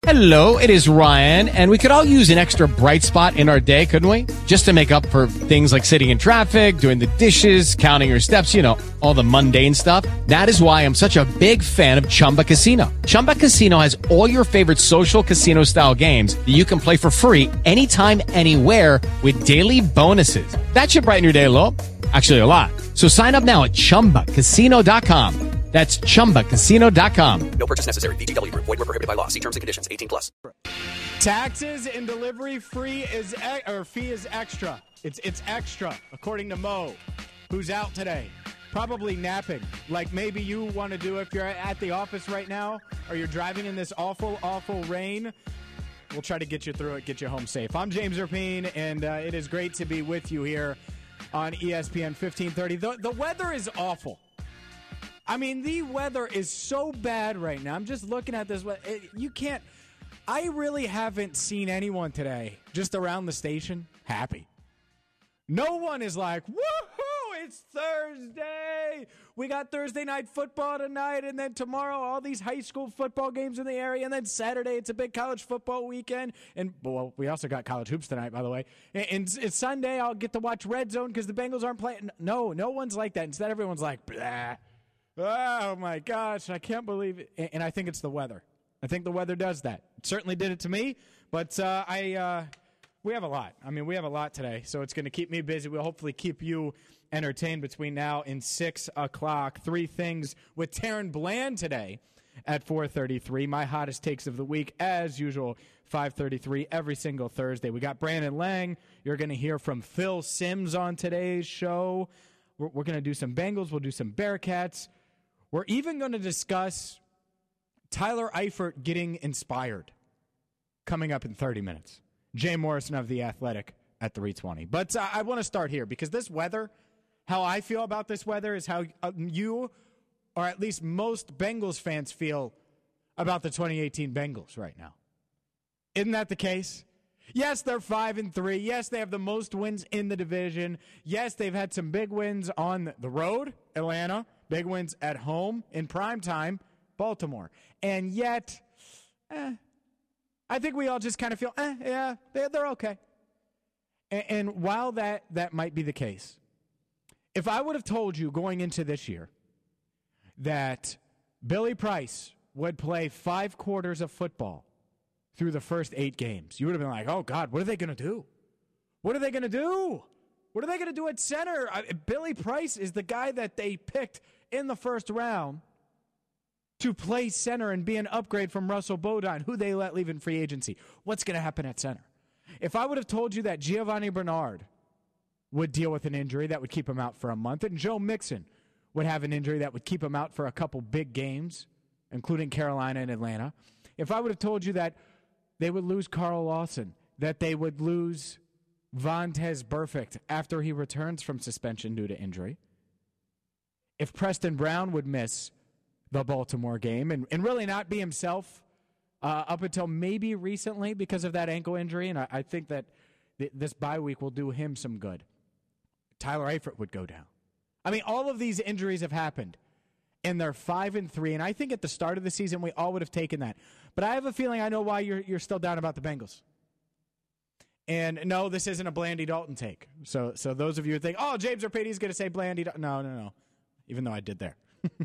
Hello, it is Ryan, and we could all use an extra bright spot in our day, couldn't we? Just to make up for things like sitting in traffic, doing the dishes, counting your steps, all the mundane stuff. That is why I'm such a big fan of Chumba Casino. Chumba Casino has all your favorite social casino-style games that you can play for free anytime, anywhere with daily bonuses. That should brighten your day a little. Actually, a lot. So sign up now at ChumbaCasino.com. That's ChumbaCasino.com. No purchase necessary. VGW Group. Void where prohibited by law. See terms and conditions. 18+. Taxes and delivery fee is extra. It's extra, according to Mo, who's out today. Probably napping. Like maybe you want to do if you're at the office right now or you're driving in this awful, awful rain. We'll try to get you through it, get you home safe. I'm James Rapine, and it is great to be with you here on ESPN 1530. The weather is awful. I mean, the weather is so bad right now. I'm just looking at this. You can't. I really haven't seen anyone today just around the station happy. No one is like, woohoo, it's Thursday. We got Thursday night football tonight, and then tomorrow all these high school football games in the area, and then Saturday it's a big college football weekend. And, well, we also got college hoops tonight, by the way. And it's Sunday. I'll get to watch Red Zone because the Bengals aren't playing. No one's like that. Instead, everyone's like, blah. Oh, my gosh, I can't believe it. And I think it's the weather. I think the weather does that. It certainly did it to me, but we have a lot. I mean, we have a lot today, so it's going to keep me busy. We'll hopefully keep you entertained between now and 6 o'clock. 3 things with Taryn Bland today at 4:33. My hottest takes of the week, as usual, 5:33 every single Thursday. We got Brandon Lang. You're going to hear from Phil Simms on today's show. We're going to do some Bengals. We'll do some Bearcats. We're even going to discuss Tyler Eifert getting inspired coming up in 30 minutes. Jay Morrison of The Athletic at 3:20. But I want to start here because this weather, how I feel about this weather is how you, or at least most Bengals fans, feel about the 2018 Bengals right now. Isn't that the case? Yes, they're 5-3. Yes, they have the most wins in the division. Yes, they've had some big wins on the road, Atlanta. Big wins at home in prime time, Baltimore. And yet, I think we all just kind of feel, yeah, they're okay. And while that might be the case, if I would have told you going into this year that Billy Price would play 5 quarters of football through the first 8 games, you would have been like, oh, God, what are they going to do? What are they going to do? What are they going to do at center? Billy Price is the guy that they picked in the first round to play center and be an upgrade from Russell Bodine, who they let leave in free agency. What's going to happen at center? If I would have told you that Giovanni Bernard would deal with an injury that would keep him out for a month, and Joe Mixon would have an injury that would keep him out for a couple big games, including Carolina and Atlanta, if I would have told you that they would lose Carl Lawson, that they would lose Vontaze Burfict after he returns from suspension due to injury, if Preston Brown would miss the Baltimore game and really not be himself up until maybe recently because of that ankle injury, and I think that this bye week will do him some good, Tyler Eifert would go down. I mean, all of these injuries have happened, and they're 5-3, and I think at the start of the season we all would have taken that. But I have a feeling I know why you're still down about the Bengals. And no, this isn't a Blandy Dalton take. So those of you who think, oh, James Rapini's going to say Blandy Dalton. No. Even though I did there.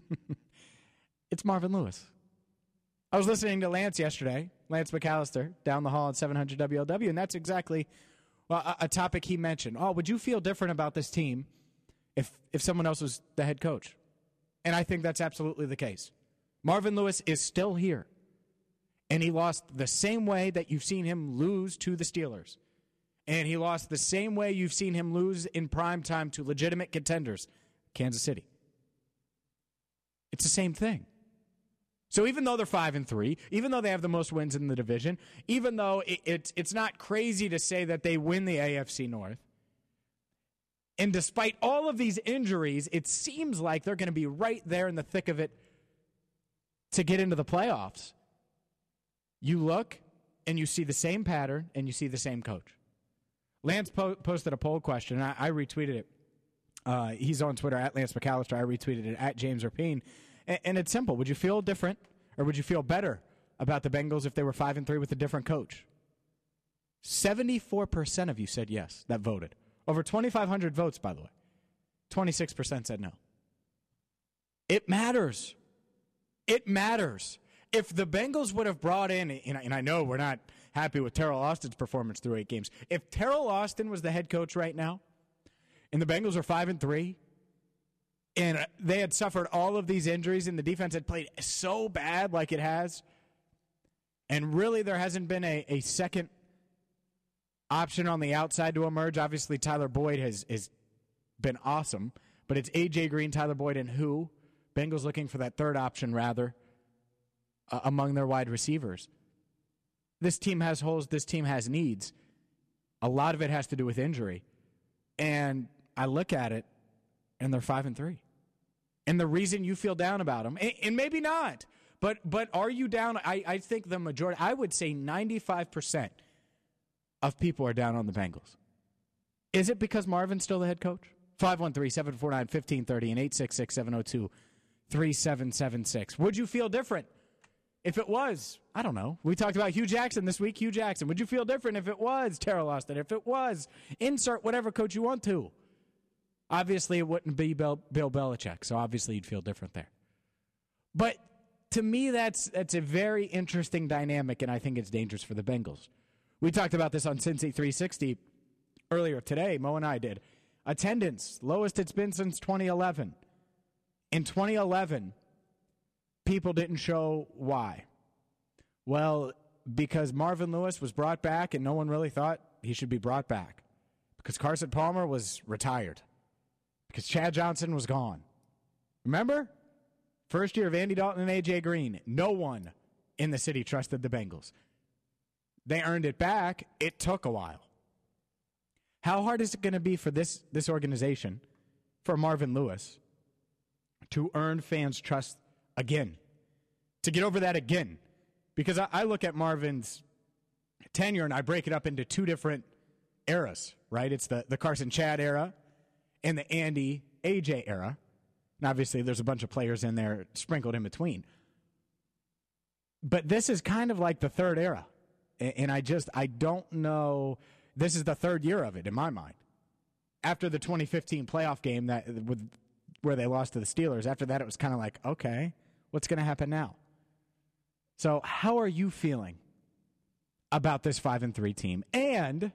It's Marvin Lewis. I was listening to Lance yesterday, Lance McAllister, down the hall at 700 WLW, and that's exactly a topic he mentioned. Oh, would you feel different about this team if someone else was the head coach? And I think that's absolutely the case. Marvin Lewis is still here, and he lost the same way that you've seen him lose to the Steelers. And he lost the same way you've seen him lose in prime time to legitimate contenders, Kansas City. It's the same thing. So even though they're 5-3, even though they have the most wins in the division, even though it's not crazy to say that they win the AFC North, and despite all of these injuries, it seems like they're going to be right there in the thick of it to get into the playoffs. You look, and you see the same pattern, and you see the same coach. Lance posted a poll question, and I retweeted it. He's on Twitter, at Lance McAllister. I retweeted it, at James Rapine. And it's simple. Would you feel different, or would you feel better about the Bengals if they were 5-3 with a different coach? 74% of you said yes, that voted. Over 2,500 votes, by the way. 26% said no. It matters. It matters. If the Bengals would have brought in, and I know we're not happy with Terrell Austin's performance through 8 games. If Terrell Austin was the head coach right now, and the Bengals are 5-3, and they had suffered all of these injuries, and the defense had played so bad like it has, and really there hasn't been a second option on the outside to emerge. Obviously, Tyler Boyd has been awesome, but it's A.J. Green, Tyler Boyd, and who? Bengals looking for that third option, rather, among their wide receivers. This team has holes. This team has needs. A lot of it has to do with injury. And I look at it, and they're 5-3. And the reason you feel down about them, and maybe not, but are you down? I think the majority, I would say 95% of people are down on the Bengals. Is it because Marvin's still the head coach? 513-749-1530 and 866-702-3776. Would you feel different if it was, I don't know, we talked about Hugh Jackson this week, Hugh Jackson. Would you feel different if it was Terrell Austin, if it was, insert whatever coach you want to? Obviously, it wouldn't be Bill Belichick, so obviously you'd feel different there. But to me, that's a very interesting dynamic, and I think it's dangerous for the Bengals. We talked about this on Cincy 360 earlier today. Mo and I did. Attendance, lowest it's been since 2011. In 2011, people didn't show why. Well, because Marvin Lewis was brought back and no one really thought he should be brought back. Because Carson Palmer was retired. Because Chad Johnson was gone. Remember? First year of Andy Dalton and A.J. Green. No one in the city trusted the Bengals. They earned it back. It took a while. How hard is it going to be for this organization, for Marvin Lewis, to earn fans' trust again? To get over that again? Because I look at Marvin's tenure and I break it up into 2 different eras, right? It's the Carson Chad era and the Andy AJ era. And obviously there's a bunch of players in there sprinkled in between. But this is kind of like the third era. And I don't know. This is the third year of it in my mind. After the 2015 playoff game where they lost to the Steelers, after that it was kind of like, okay, what's going to happen now? So how are you feeling about this 5-3 team? And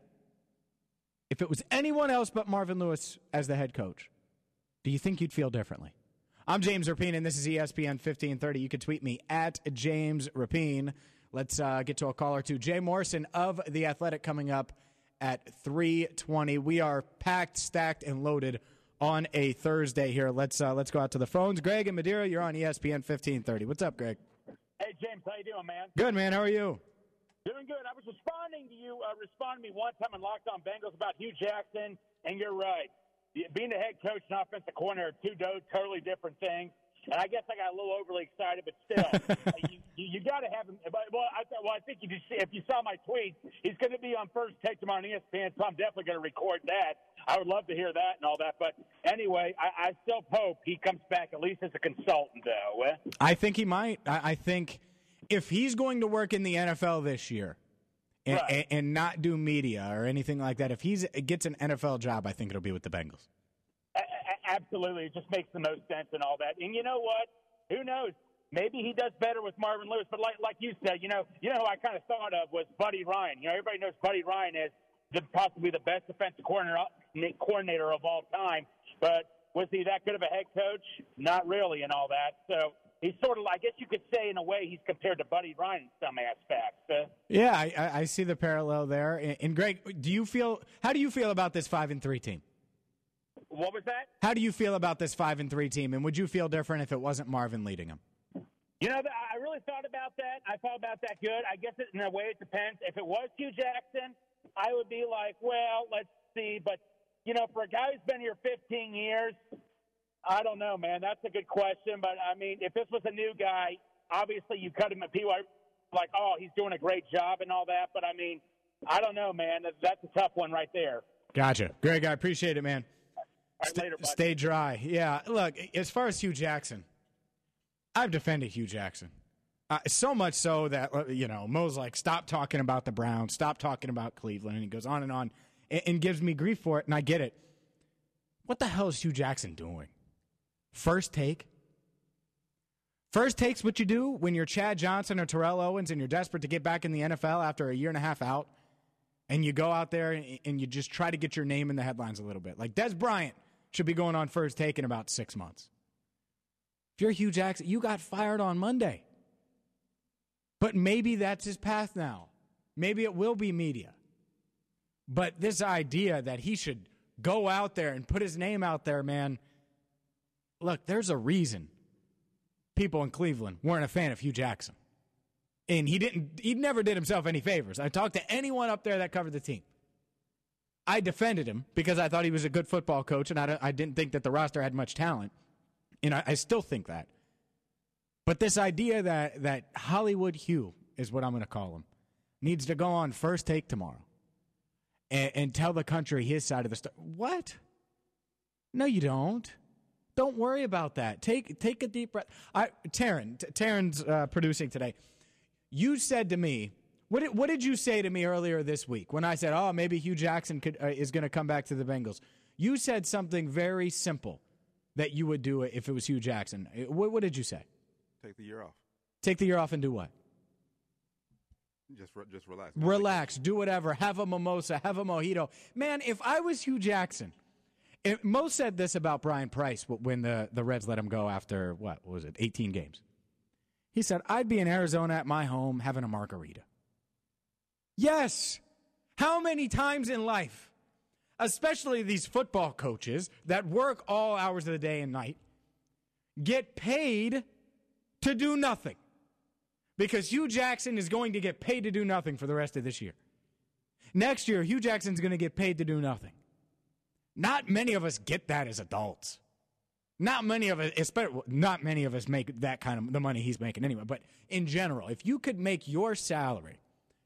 if it was anyone else but Marvin Lewis as the head coach, do you think you'd feel differently? I'm James Rapien, and this is ESPN 1530. You can tweet me at James Rapien. Let's get to a call or two. Jay Morrison of The Athletic coming up at 3:20. We are packed, stacked, and loaded on a Thursday here. Let's go out to the phones. Greg and Madeira, you're on ESPN 1530. What's up, Greg? Hey, James, how you doing, man? Good, man. How are you? Doing good. I was responding to you, responding to me one time on Locked On Bengals about Hugh Jackson, and you're right. Being the head coach and offensive coordinator are 2 totally different things. And I guess I got a little overly excited, but still, you got to have him. Well, I think if you saw my tweet, he's going to be on First Take tomorrow on ESPN, so I'm definitely going to record that. I would love to hear that and all that. But anyway, I still hope he comes back at least as a consultant, though. I think he might. I think if he's going to work in the NFL this year and not do media or anything like that, if he gets an NFL job, I think it'll be with the Bengals. Absolutely. It just makes the most sense and all that. And you know what? Who knows? Maybe he does better with Marvin Lewis. But like you said, you know who I kind of thought of was Buddy Ryan. You know, everybody knows Buddy Ryan is possibly the best defensive coordinator of all time. But was he that good of a head coach? Not really and all that. So he's sort of, I guess you could say in a way he's compared to Buddy Ryan in some aspects. Yeah, I see the parallel there. And Greg, how do you feel about this 5-3 team? What was that? How do you feel about this 5-3 team, and would you feel different if it wasn't Marvin leading them? You know, I really thought about that. I thought about that good. I guess in a way it depends. If it was Hugh Jackson, I would be like, well, let's see. But, you know, for a guy who's been here 15 years, I don't know, man. That's a good question. But, I mean, if this was a new guy, obviously you cut him at people like, oh, he's doing a great job and all that. But, I mean, I don't know, man. That's a tough one right there. Gotcha. Greg, I appreciate it, man. All right, later, bud. Stay dry. Yeah, look, as far as Hugh Jackson, I've defended Hugh Jackson. So much so that, Mo's like, stop talking about the Browns, stop talking about Cleveland, and he goes on and gives me grief for it, and I get it. What the hell is Hugh Jackson doing? First take? First take's what you do when you're Chad Johnson or Terrell Owens and you're desperate to get back in the NFL after a year and a half out, and you go out there and you just try to get your name in the headlines a little bit. Like Des Bryant should be going on First Take in about 6 months. If you're Hugh Jackson, you got fired on Monday. But maybe that's his path now. Maybe it will be media. But this idea that he should go out there and put his name out there, man, look, there's a reason people in Cleveland weren't a fan of Hugh Jackson. And he never did himself any favors. I talked to anyone up there that covered the team. I defended him because I thought he was a good football coach, and I didn't think that the roster had much talent. And I still think that. But this idea that Hollywood Hugh is what I'm going to call him, needs to go on First Take tomorrow and tell the country his side of the story. What? No, you don't. Don't worry about that. Take a deep breath. Taryn's producing today. You said to me, what did you say to me earlier this week when I said, maybe Hugh Jackson is going to come back to the Bengals? You said something very simple that you would do if it was Hugh Jackson. What did you say? Take the year off. Take the year off and do what? Just relax. Relax. Do whatever. Have a mimosa. Have a mojito. Man, if I was Hugh Jackson, Mo said this about Brian Price when the Reds let him go after, what was it, 18 games. He said, I'd be in Arizona at my home having a margarita. Yes. How many times in life, especially these football coaches that work all hours of the day and night, get paid to do nothing? Because Hugh Jackson is going to get paid to do nothing for the rest of this year. Next year, Hugh Jackson's going to get paid to do nothing. Not many of us get that as adults. Not many of us make that kind of the money he's making anyway. But in general, if you could make your salary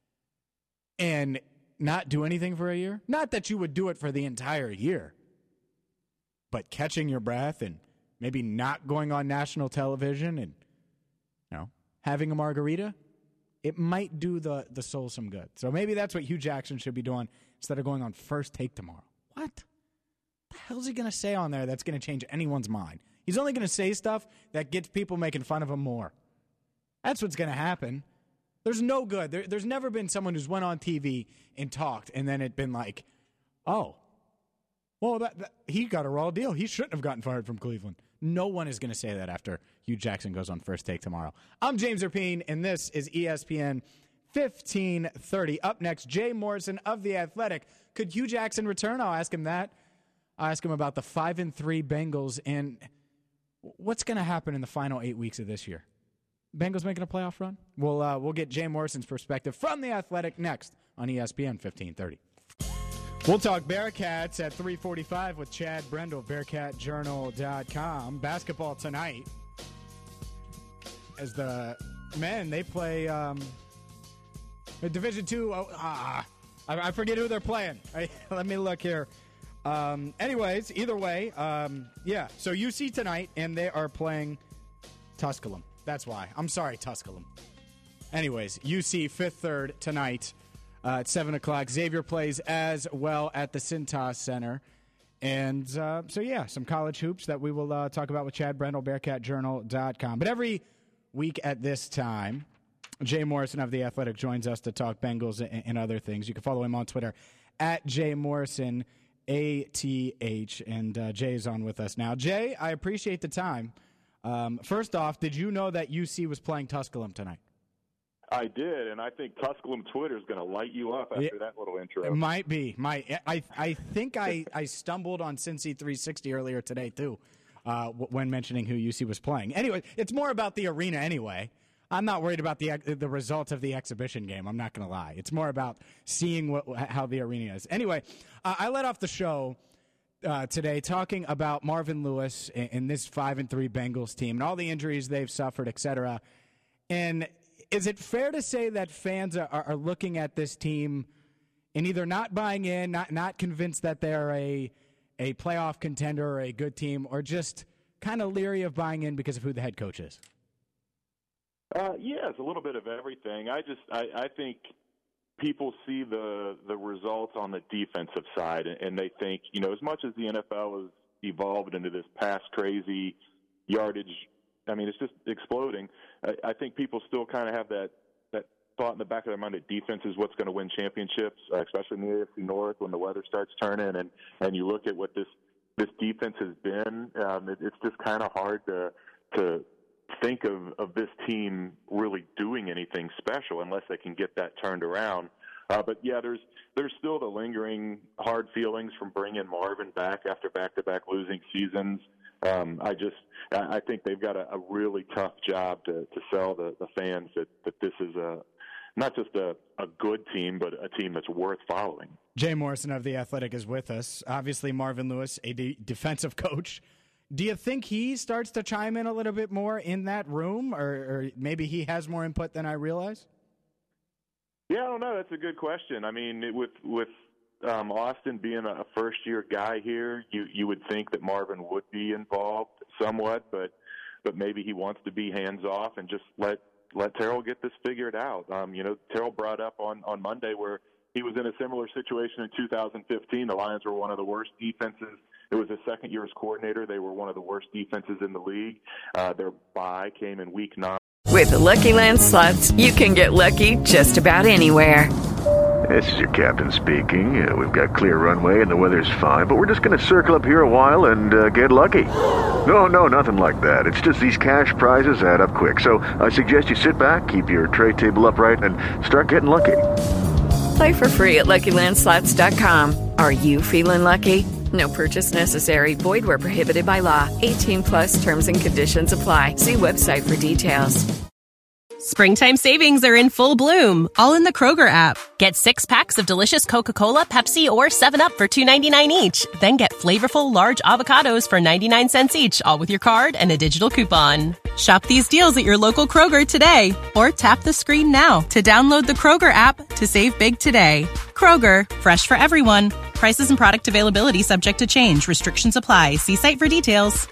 and not do anything for a year, not that you would do it for the entire year, but catching your breath and maybe not going on national television and having a margarita, it might do the soul some good. So maybe that's what Hugh Jackson should be doing instead of going on First Take tomorrow. What the hell is he going to say on there that's going to change anyone's mind? He's only going to say stuff that gets people making fun of him more. That's what's going to happen. There's no good. There's never been someone who's went on TV and talked and then it been like, oh, well, he got a raw deal. He shouldn't have gotten fired from Cleveland. No one is going to say that after Hugh Jackson goes on First Take tomorrow. I'm James Rapien, and this is ESPN 1530. Up next, Jay Morrison of The Athletic. Could Hugh Jackson return? I'll ask him that. I'll ask him about the 5-3 Bengals and what's going to happen in the final 8 weeks of this year. Bengals making a playoff run? We'll get Jay Morrison's perspective from The Athletic next on ESPN 1530. We'll talk Bearcats at 3:45 with Chad Brendel, BearcatJournal.com. Basketball tonight as the men, they play Division II. I forget who they're playing. Let me look here. Anyways, either way, so UC tonight, and they are playing Tusculum. That's why. I'm sorry, Tusculum. Anyways, UC 5th, 3rd tonight. At 7 o'clock. Xavier plays as well at the Cintas Center. And some college hoops that we will talk about with Chad Brendel, BearcatJournal.com. But every week at this time, Jay Morrison of The Athletic joins us to talk Bengals and other things. You can follow him on Twitter at JMorrisonATH. And Jay is on with us now. Jay, I appreciate the time. First off, did you know that UC was playing Tusculum tonight? I did, and I think Tusculum Twitter is going to light you up after that little intro. It might be. I think I stumbled on Cincy 360 earlier today, too, when mentioning who UC was playing. Anyway, it's more about the arena anyway. I'm not worried about the results of the exhibition game. I'm not going to lie. It's more about seeing how the arena is. Anyway, I led off the show today talking about Marvin Lewis and this 5-3 Bengals team and all the injuries they've suffered, et cetera. And is it fair to say that fans are looking at this team and either not buying in, not convinced that they're a playoff contender or a good team, or just kind of leery of buying in because of who the head coach is? Yeah, it's a little bit of everything. I think people see the results on the defensive side, and they think, as much as the NFL has evolved into this pass crazy yardage, I mean, it's just exploding. I think people still kind of have that thought in the back of their mind that defense is what's going to win championships, especially in the AFC North when the weather starts turning, and you look at what this defense has been. It's just kind of hard to think of this team really doing anything special unless they can get that turned around. But yeah, there's still the lingering hard feelings from bringing Marvin back after back-to-back losing seasons. I think they've got a really tough job to sell the fans that this is not just a good team, but a team that's worth following. Jay Morrison of The Athletic is with us. Obviously, Marvin Lewis, a defensive coach. Do you think he starts to chime in a little bit more in that room, or maybe he has more input than I realize? Yeah, I don't know. That's a good question. I mean, with Austin being a first-year guy here, you would think that Marvin would be involved somewhat, but maybe he wants to be hands-off and just let Terrell get this figured out. Terrell brought up on Monday where he was in a similar situation in 2015. The Lions were one of the worst defenses. It was his second year as coordinator. They were one of the worst defenses in the league. Their bye came in week 9. With the Lucky Land Slots, you can get lucky just about anywhere. This is your captain speaking. We've got clear runway and the weather's fine, but we're just going to circle up here a while and get lucky. No, nothing like that. It's just these cash prizes add up quick. So I suggest you sit back, keep your tray table upright, and start getting lucky. Play for free at LuckyLandSlots.com. Are you feeling lucky? No purchase necessary. Void where prohibited by law. 18+ terms and conditions apply. See website for details. Springtime savings are in full bloom, all in the Kroger app. Get 6 packs of delicious Coca-Cola, Pepsi, or 7-Up for $2.99 each. Then get flavorful large avocados for 99 cents each, all with your card and a digital coupon. Shop these deals at your local Kroger today, or tap the screen now to download the Kroger app to save big today. Kroger, fresh for everyone. Prices and product availability subject to change. Restrictions apply. See site for details.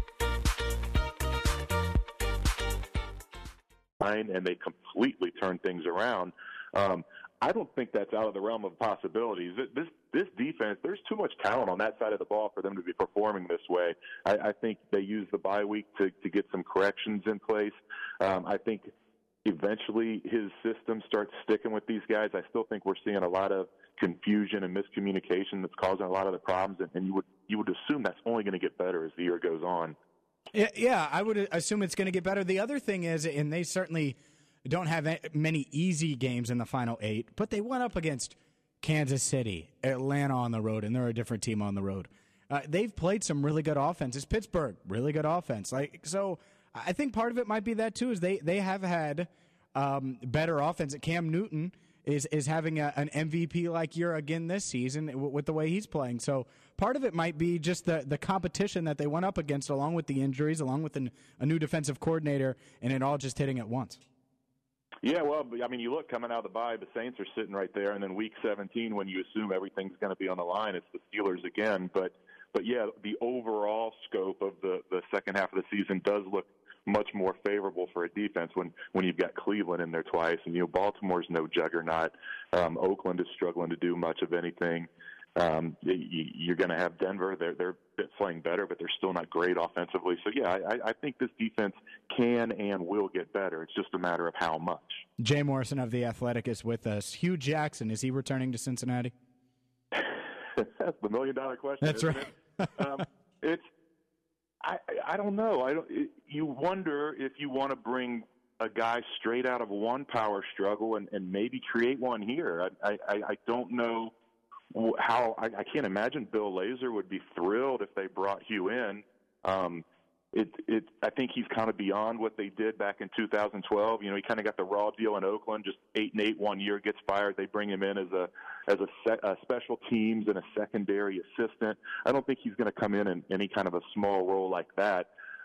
And they completely turn things around. I don't think that's out of the realm of possibilities. This defense, there's too much talent on that side of the ball for them to be performing this way. I think they use the bye week to get some corrections in place. I think eventually his system starts sticking with these guys. I still think we're seeing a lot of confusion and miscommunication that's causing a lot of the problems, and you would assume that's only going to get better as the year goes on. Yeah, I would assume it's going to get better. The other thing is, and they certainly don't have many easy games in the final 8, but they went up against Kansas City, Atlanta on the road, and they're a different team on the road. They've played some really good offenses. Pittsburgh, really good offense. So I think part of it might be that too, is they have had better offense. Cam Newton is having an MVP-like year again this season with the way he's playing. So part of it might be just the competition that they went up against, along with the injuries, along with a new defensive coordinator, and it all just hitting at once. Yeah, well, I mean, you look coming out of the bye, the Saints are sitting right there, and then Week 17, when you assume everything's going to be on the line, it's the Steelers again. But yeah, the overall scope of the second half of the season does look much more favorable for a defense when you've got Cleveland in there twice, and Baltimore's no juggernaut. Oakland is struggling to do much of anything. You're going to have Denver. They're playing better, but they're still not great offensively. So yeah, I think this defense can and will get better. It's just a matter of how much. Jay Morrison of The Athletic is with us. Hugh Jackson, is he returning to Cincinnati? That's the million-dollar question. That's right. I don't know. You wonder if you want to bring a guy straight out of one power struggle and maybe create one here. I don't know how. I can't imagine Bill Lazor would be thrilled if they brought Hugh in. I think he's kind of beyond what they did back in 2012. He kind of got the raw deal in Oakland, just 8-8 1 year, gets fired. They bring him in as a special teams and a secondary assistant. I don't think he's going to come in any kind of a small role like that.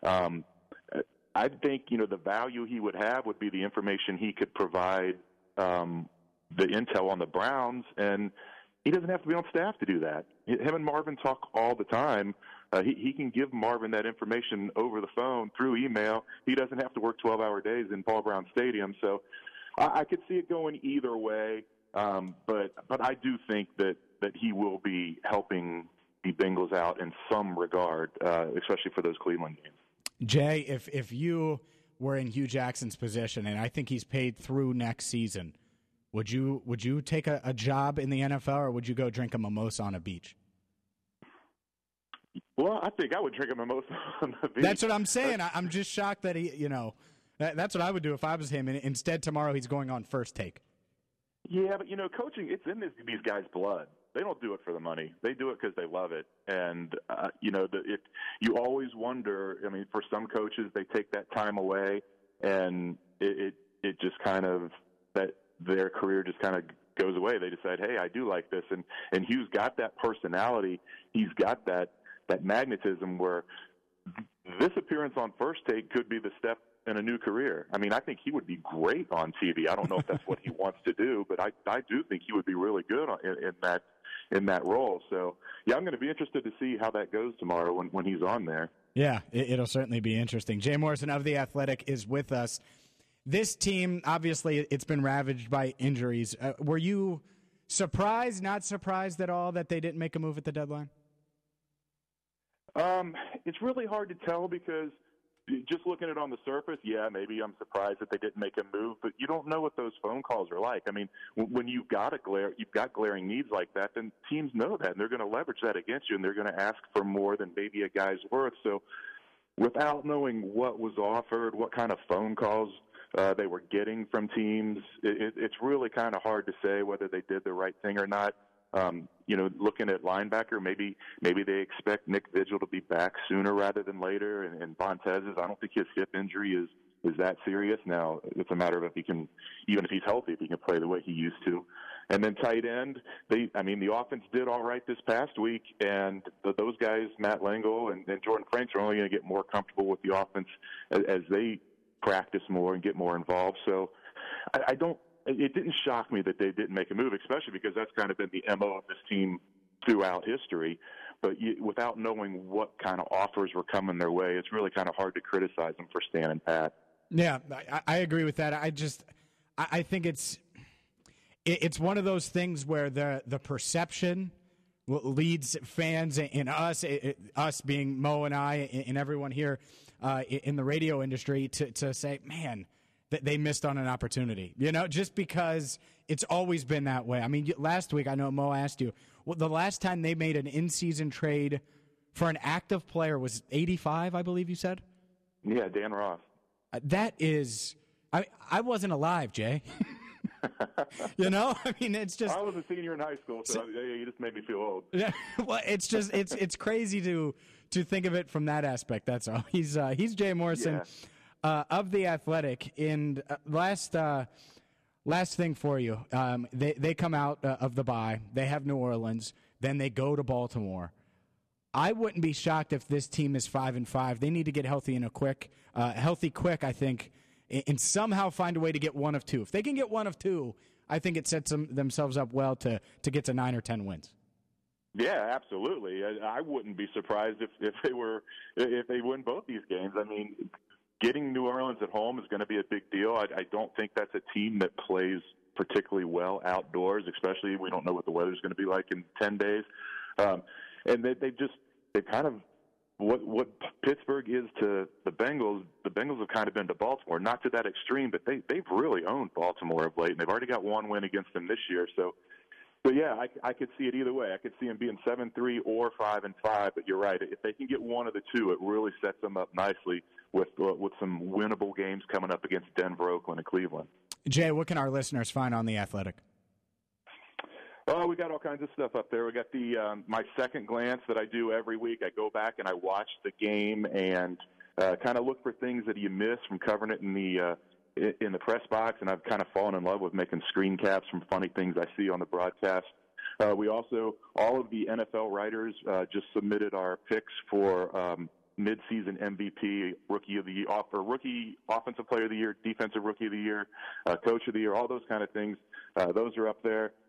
I think, the value he would have would be the information he could provide, the intel on the Browns. And, he doesn't have to be on staff to do that. Him and Marvin talk all the time. He can give Marvin that information over the phone, through email. He doesn't have to work 12-hour days in Paul Brown Stadium. So I could see it going either way, but I do think that he will be helping the Bengals out in some regard, especially for those Cleveland games. Jay, if you were in Hugh Jackson's position, and I think he's paid through next season, would you take a job in the NFL, or would you go drink a mimosa on a beach? Well, I think I would drink a mimosa on the beach. That's what I'm saying. I'm just shocked that he, that's what I would do if I was him. And instead, tomorrow he's going on First Take. Yeah, but, coaching, it's in these guys' blood. They don't do it for the money. They do it because they love it. And, you always wonder, for some coaches, they take that time away, and it just kind of, that their career just kind of goes away. They decide, hey, I do like this. And Hugh's got that personality. He's got that magnetism where this appearance on First Take could be the step in a new career. I think he would be great on TV. I don't know if that's what he wants to do, but I do think he would be really good in that role. So, yeah, I'm going to be interested to see how that goes tomorrow when he's on there. Yeah, it'll certainly be interesting. Jay Morrison of The Athletic is with us. This team, obviously, it's been ravaged by injuries. Were you surprised, not surprised at all that they didn't make a move at the deadline? It's really hard to tell because just looking at it on the surface, yeah, maybe I'm surprised that they didn't make a move, but you don't know what those phone calls are like. When you've got glaring needs like that, then teams know that, and they're going to leverage that against you, and they're going to ask for more than maybe a guy's worth. So without knowing what was offered, what kind of phone calls they were getting from teams, it's really kind of hard to say whether they did the right thing or not. Looking at linebacker, maybe they expect Nick Vigil to be back sooner rather than later, and Vontez, I don't think his hip injury is that serious. Now, it's a matter of if he can, even if he's healthy, if he can play the way he used to. And then tight end, the offense did all right this past week, and those guys, Matt Lengel and Jordan Franks, are only going to get more comfortable with the offense as they practice more and get more involved. So it didn't shock me that they didn't make a move, especially because that's kind of been the MO of this team throughout history. But without knowing what kind of offers were coming their way, it's really kind of hard to criticize them for standing pat. Yeah, I agree with that. I think it's one of those things where the perception leads fans and us being Mo and I and everyone here in the radio industry to say, man, that they missed on an opportunity, just because it's always been that way. Last week, I know Mo asked you, the last time they made an in-season trade for an active player was 85, I believe you said? Yeah, Dan Ross. That is, I wasn't alive, Jay. It's just. I was a senior in high school, so you just made me feel old. Yeah, well, it's just it's crazy to think of it from that aspect. That's all. He's Jay Morrison. Yeah. Of The Athletic, and last thing for you, they come out of the bye. They have New Orleans. Then they go to Baltimore. I wouldn't be shocked if this team is 5-5. They need to get healthy quick, I think, and somehow find a way to get one of two. If they can get one of two, I think it sets themselves up well to get to 9 or 10 wins. Yeah, absolutely. I wouldn't be surprised if they win both these games. Getting New Orleans at home is going to be a big deal. I don't think that's a team that plays particularly well outdoors, especially we don't know what the weather's going to be like in 10 days. And they kind of what Pittsburgh is to the Bengals have kind of been to Baltimore, not to that extreme, but they've really owned Baltimore of late, and they've already got one win against them this year. So yeah, I could see it either way. I could see them being 7-3 or 5-5, but you're right. If they can get one of the two, it really sets them up nicely with some winnable games coming up against Denver, Oakland, and Cleveland. Jay, what can our listeners find on The Athletic? Oh, we got all kinds of stuff up there. We got my second glance that I do every week. I go back and I watch the game and kind of look for things that you miss from covering it in the press box, and I've kind of fallen in love with making screen caps from funny things I see on the broadcast. We also, all of the NFL writers just submitted our picks for mid-season MVP, Rookie of the Year, for Rookie Offensive Player of the Year, Defensive Rookie of the Year, Coach of the Year, all those kind of things. Those are up there.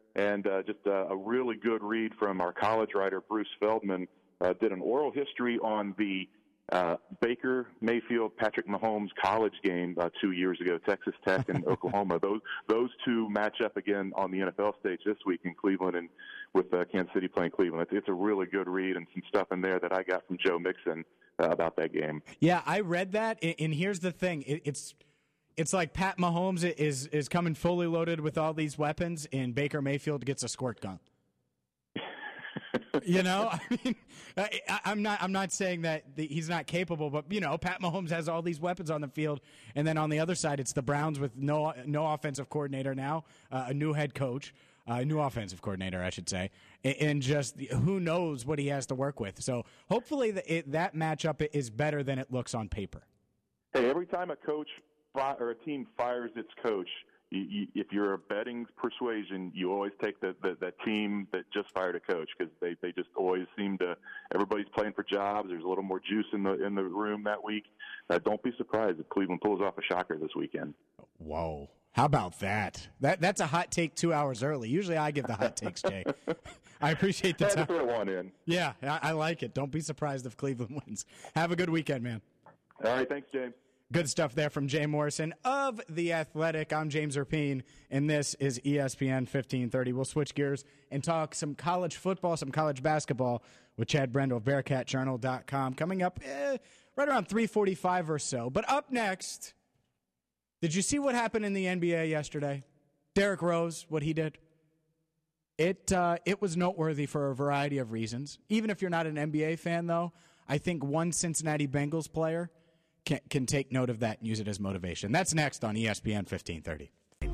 And just a really good read from our college writer, Bruce Feldman, did an oral history on the Baker Mayfield Patrick Mahomes college game 2 years ago, Texas Tech and Oklahoma. Those two match up again on the NFL stage this week in Cleveland, and with Kansas City playing Cleveland. It's a really good read and some stuff in there that I got from Joe Mixon about that game. Yeah, I read that, and here's the thing: it's like Pat Mahomes is coming fully loaded with all these weapons, and Baker Mayfield gets a squirt gun. You know, I mean, I'm not saying that he's not capable, but Pat Mahomes has all these weapons on the field, and then on the other side, it's the Browns with no offensive coordinator now, a new head coach, new offensive coordinator, I should say, and just who knows what he has to work with. So hopefully that matchup is better than it looks on paper. Hey, every time a coach or a team fires its coach, if you're a betting persuasion, you always take the team that just fired a coach, because they just always seem to. Everybody's playing for jobs. There's a little more juice in the room that week. Don't be surprised if Cleveland pulls off a shocker this weekend. Whoa. How about that? That's a hot take 2 hours early. Usually I give the hot takes, Jay. I appreciate the time. Had to throw one in. Yeah, I like it. Don't be surprised if Cleveland wins. Have a good weekend, man. All right, thanks, James. Good stuff there from Jay Morrison of The Athletic. I'm James Rapien, and this is ESPN 1530. We'll switch gears and talk some college football, some college basketball with Chad Brendel of BearcatJournal.com coming up right around 3:45 or so. But up next, did you see what happened in the NBA yesterday? Derrick Rose, what he did? It was noteworthy for a variety of reasons. Even if you're not an NBA fan, though, I think one Cincinnati Bengals player can take note of that and use it as motivation. That's next on ESPN 1530.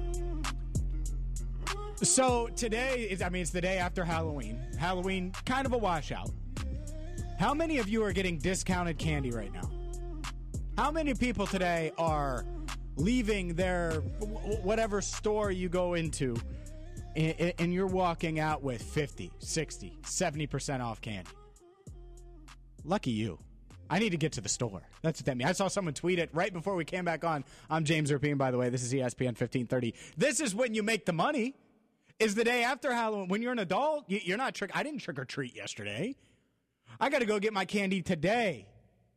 So today, it's the day after Halloween. Halloween, kind of a washout. How many of you are getting discounted candy right now? How many people today are leaving their whatever store you go into and you're walking out with 50, 60, 70% off candy? Lucky you. I need to get to the store. That's what that means. I saw someone tweet it right before we came back on. I'm James Rapien, by the way. This is ESPN 1530. This is when you make the money. Is the day after Halloween. When you're an adult, you're not I didn't trick or treat yesterday. I got to go get my candy today.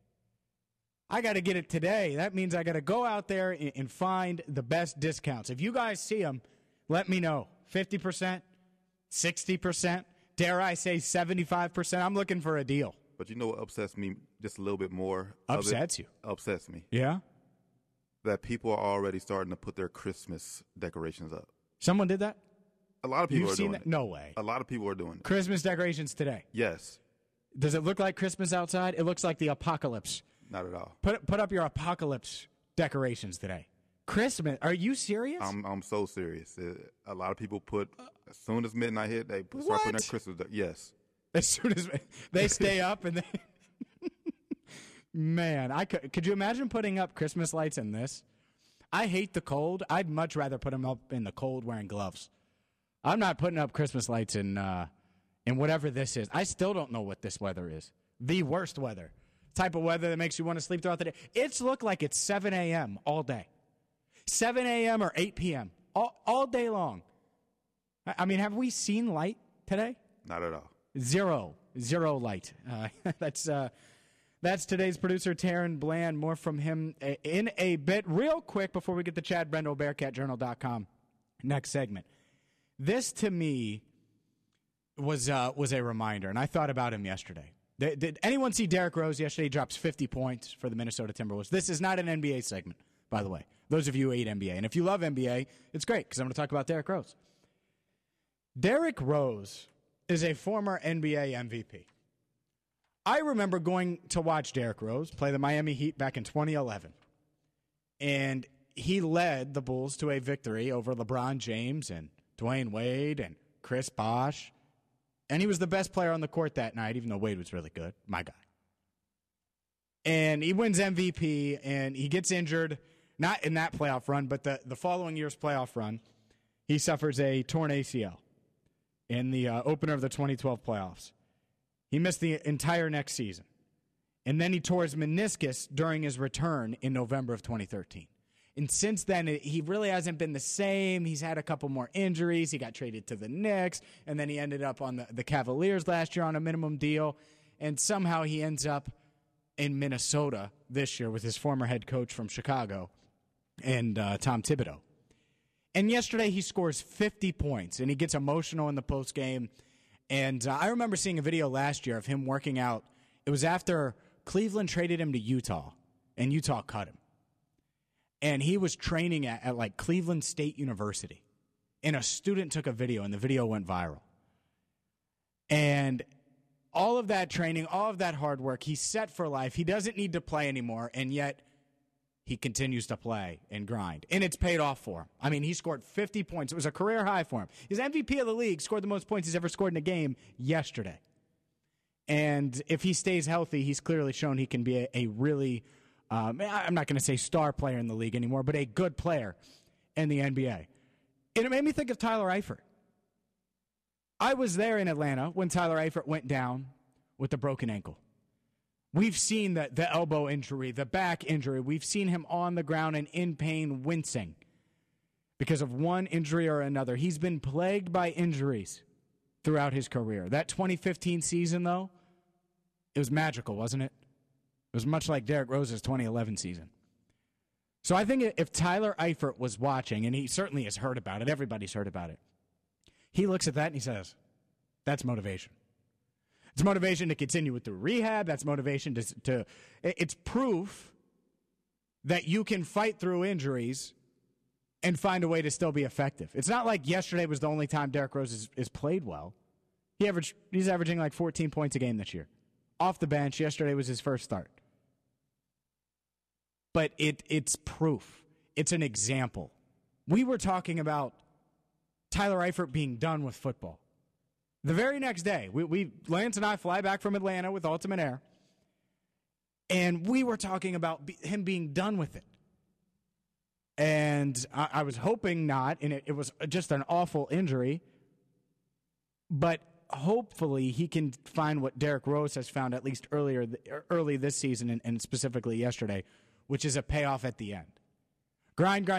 I got to get it today. That means I got to go out there and find the best discounts. If you guys see them, let me know. 50%, 60%, dare I say 75%. I'm looking for a deal. But you know what upsets me just a little bit more? Upsets you? Upsets me. Yeah? That people are already starting to put their Christmas decorations up. Someone did that? A lot of people You've are seen doing that? it. No way. A lot of people are doing it. Christmas decorations today? Yes. Does it look like Christmas outside? It looks like the apocalypse. Not at all. Put up your apocalypse decorations today. Christmas? Are you serious? I'm so serious. A lot of people put, as soon as midnight hit, they start putting their Christmas. Yes. As soon as they stay up and they, man, could you imagine putting up Christmas lights in this? I hate the cold. I'd much rather put them up in the cold wearing gloves. I'm not putting up Christmas lights in whatever this is. I still don't know what this weather is. The worst weather. Type of weather that makes you want to sleep throughout the day. It's looked like it's 7 a.m. all day. 7 a.m. or 8 p.m. all day long. I mean, have we seen light today? Not at all. Zero light. That's today's producer, Taryn Bland. More from him in a bit. Real quick before we get to Chad Brendel, BearcatJournal.com. Next segment. This, to me, was a reminder, and I thought about him yesterday. Did anyone see Derrick Rose yesterday? He drops 50 points for the Minnesota Timberwolves. This is not an NBA segment, by the way. Those of you who hate NBA. And if you love NBA, it's great because I'm going to talk about Derrick Rose. Derrick Rose is a former NBA MVP. I remember going to watch Derrick Rose play the Miami Heat back in 2011. And he led the Bulls to a victory over LeBron James and Dwayne Wade and Chris Bosh. And he was the best player on the court that night, even though Wade was really good. My guy. And he wins MVP, and he gets injured, not in that playoff run, but the following year's playoff run. He suffers a torn ACL in the opener of the 2012 playoffs. He missed the entire next season. And then he tore his meniscus during his return in November of 2013. And since then, he really hasn't been the same. He's had a couple more injuries. He got traded to the Knicks, and then he ended up on the Cavaliers last year on a minimum deal. And somehow he ends up in Minnesota this year with his former head coach from Chicago and Tom Thibodeau. And yesterday he scores 50 points, and he gets emotional in the postgame. And I remember seeing a video last year of him working out. It was after Cleveland traded him to Utah, and Utah cut him. And he was training at like Cleveland State University. And a student took a video, and the video went viral. And all of that training, all of that hard work, he's set for life. He doesn't need to play anymore, and yet he continues to play and grind. And it's paid off for him. I mean, he scored 50 points. It was a career high for him. He's MVP of the league, scored the most points he's ever scored in a game yesterday. And if he stays healthy, he's clearly shown he can be a really I'm not going to say star player in the league anymore, but a good player in the NBA. And it made me think of Tyler Eifert. I was there in Atlanta when Tyler Eifert went down with the broken ankle. We've seen the elbow injury, the back injury. We've seen him on the ground and in pain, wincing because of one injury or another. He's been plagued by injuries throughout his career. That 2015 season, though, it was magical, wasn't it? It was much like Derrick Rose's 2011 season. So I think if Tyler Eifert was watching, and he certainly has heard about it, everybody's heard about it, he looks at that and he says, that's motivation. It's motivation to continue with the rehab. That's motivation to it's proof that you can fight through injuries and find a way to still be effective. It's not like yesterday was the only time Derrick Rose is played well. He's averaging like 14 points a game this year. Off the bench, yesterday was his first start. But it's proof. It's an example. We were talking about Tyler Eifert being done with football. The very next day, Lance and I fly back from Atlanta with Ultimate Air, and we were talking about him being done with it. And I was hoping not, and it was just an awful injury, but hopefully he can find what Derrick Rose has found at least early this season and specifically yesterday, which is a payoff at the end. Grind,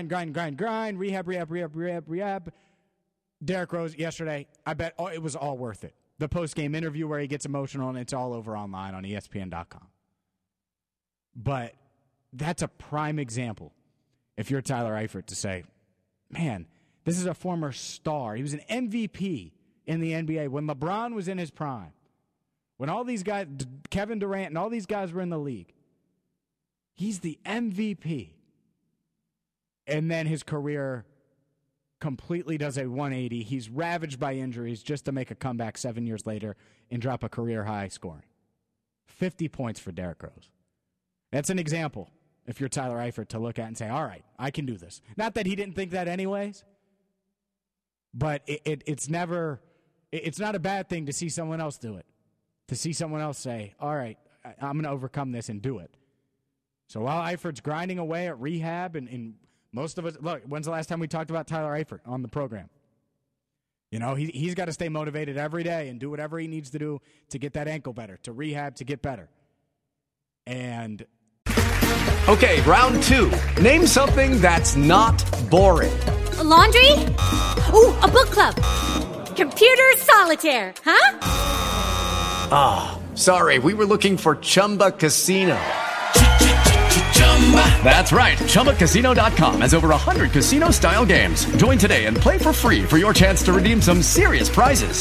rehab. Derrick Rose yesterday, I bet it was all worth it. The post-game interview where he gets emotional, and it's all over online on ESPN.com. But that's a prime example, if you're Tyler Eifert, to say, man, this is a former star. He was an MVP in the NBA when LeBron was in his prime. When all these guys, Kevin Durant and all these guys were in the league. He's the MVP. And then his career completely does a 180. He's ravaged by injuries just to make a comeback 7 years later and drop a career-high scoring. 50 points for Derrick Rose. That's an example, if you're Tyler Eifert, to look at and say, all right, I can do this. Not that he didn't think that anyways, but it's not a bad thing to see someone else do it, to see someone else say, all right, I'm going to overcome this and do it. So while Eifert's grinding away at rehab, and most of us, look, when's the last time we talked about Tyler Eifert on the program? You know, he's got to stay motivated every day and do whatever he needs to do to get that ankle better, to rehab, to get better. And okay, round two. Name something that's not boring. A laundry? Ooh, a book club. Computer solitaire, huh? Ah, sorry, we were looking for Chumba Casino. That's right. ChumbaCasino.com has over 100 casino-style games. Join today and play for free for your chance to redeem some serious prizes.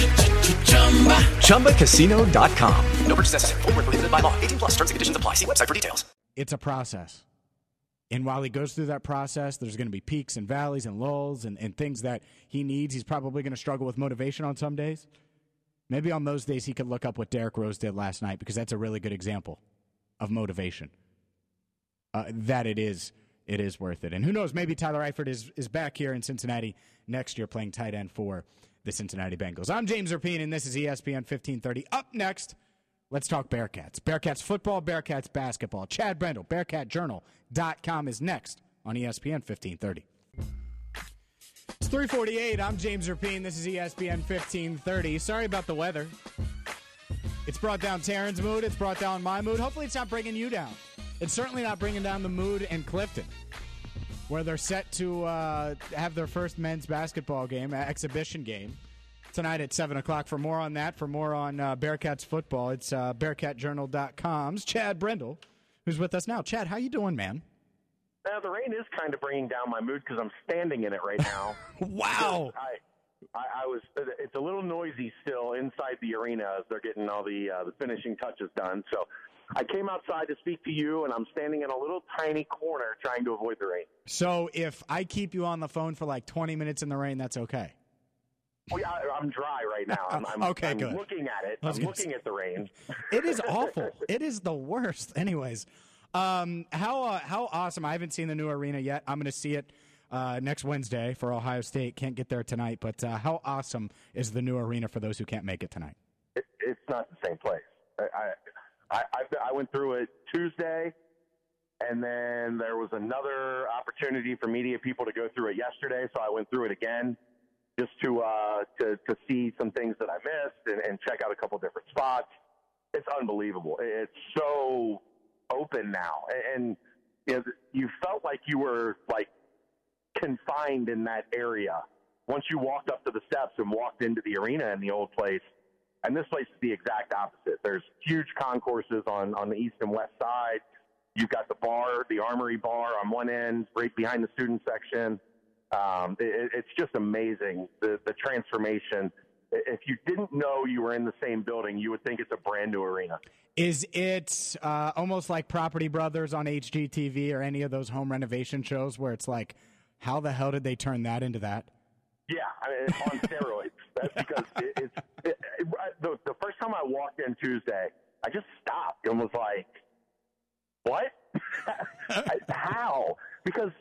ChumbaCasino.com. No purchase necessary. Void where prohibited by law. 18 plus. Terms and conditions apply. See website for details. It's a process. And while he goes through that process, there's going to be peaks and valleys and lulls and things that he needs. He's probably going to struggle with motivation on some days. Maybe on those days he could look up what Derrick Rose did last night, because that's a really good example of motivation. That it is worth it. And who knows, maybe Tyler Eifert is back here in Cincinnati next year playing tight end for the Cincinnati Bengals. I'm James Rapien, and this is ESPN 1530. Up next, let's talk Bearcats. Bearcats football, Bearcats basketball. Chad Brendel, BearcatJournal.com is next on ESPN 1530. It's 3:48. I'm James Rapien. This is ESPN 1530. Sorry about the weather. It's brought down Taryn's mood. It's brought down my mood. Hopefully it's not bringing you down. It's certainly not bringing down the mood in Clifton. where they're set to have their first men's basketball game, exhibition game, tonight at 7 o'clock. For more on that, for more on Bearcats football, it's BearcatJournal.com's Chad Brendel, who's with us now. Chad, how you doing, man? The rain is kind of bringing down my mood because I'm standing in it right now. Wow. I was. It's a little noisy still inside the arena as they're getting all the finishing touches done. So I came outside to speak to you, and I'm standing in a little tiny corner trying to avoid the rain. So if I keep you on the phone for like 20 minutes in the rain, that's okay? Well, yeah, I'm dry right now. I'm good. looking at it. I'm looking at the rain. It is awful. It is the worst. Anyways, how awesome. I haven't seen the new arena yet. I'm going to see it next Wednesday for Ohio State. Can't get there tonight, but how awesome is the new arena for those who can't make it tonight? It's not the same place. I went through it Tuesday, and then there was another opportunity for media people to go through it yesterday, so I went through it again just to see some things that I missed and check out a couple different spots. It's unbelievable. It's so open now, and you felt like you were like confined in that area once you walked up to the steps and walked into the arena in the old place. And this place is the exact opposite. There's huge concourses on the east and west side. You've got the bar, the Armory bar on one end, right behind the student section. It's just amazing, the transformation. If you didn't know you were in the same building, you would think it's a brand new arena. Is it almost like Property Brothers on HGTV or any of those home renovation shows where it's like, how the hell did they turn that into that? Yeah, I mean, it's on steroids. That's because the first time I walked in Tuesday, I just stopped and was like, what? How? Because,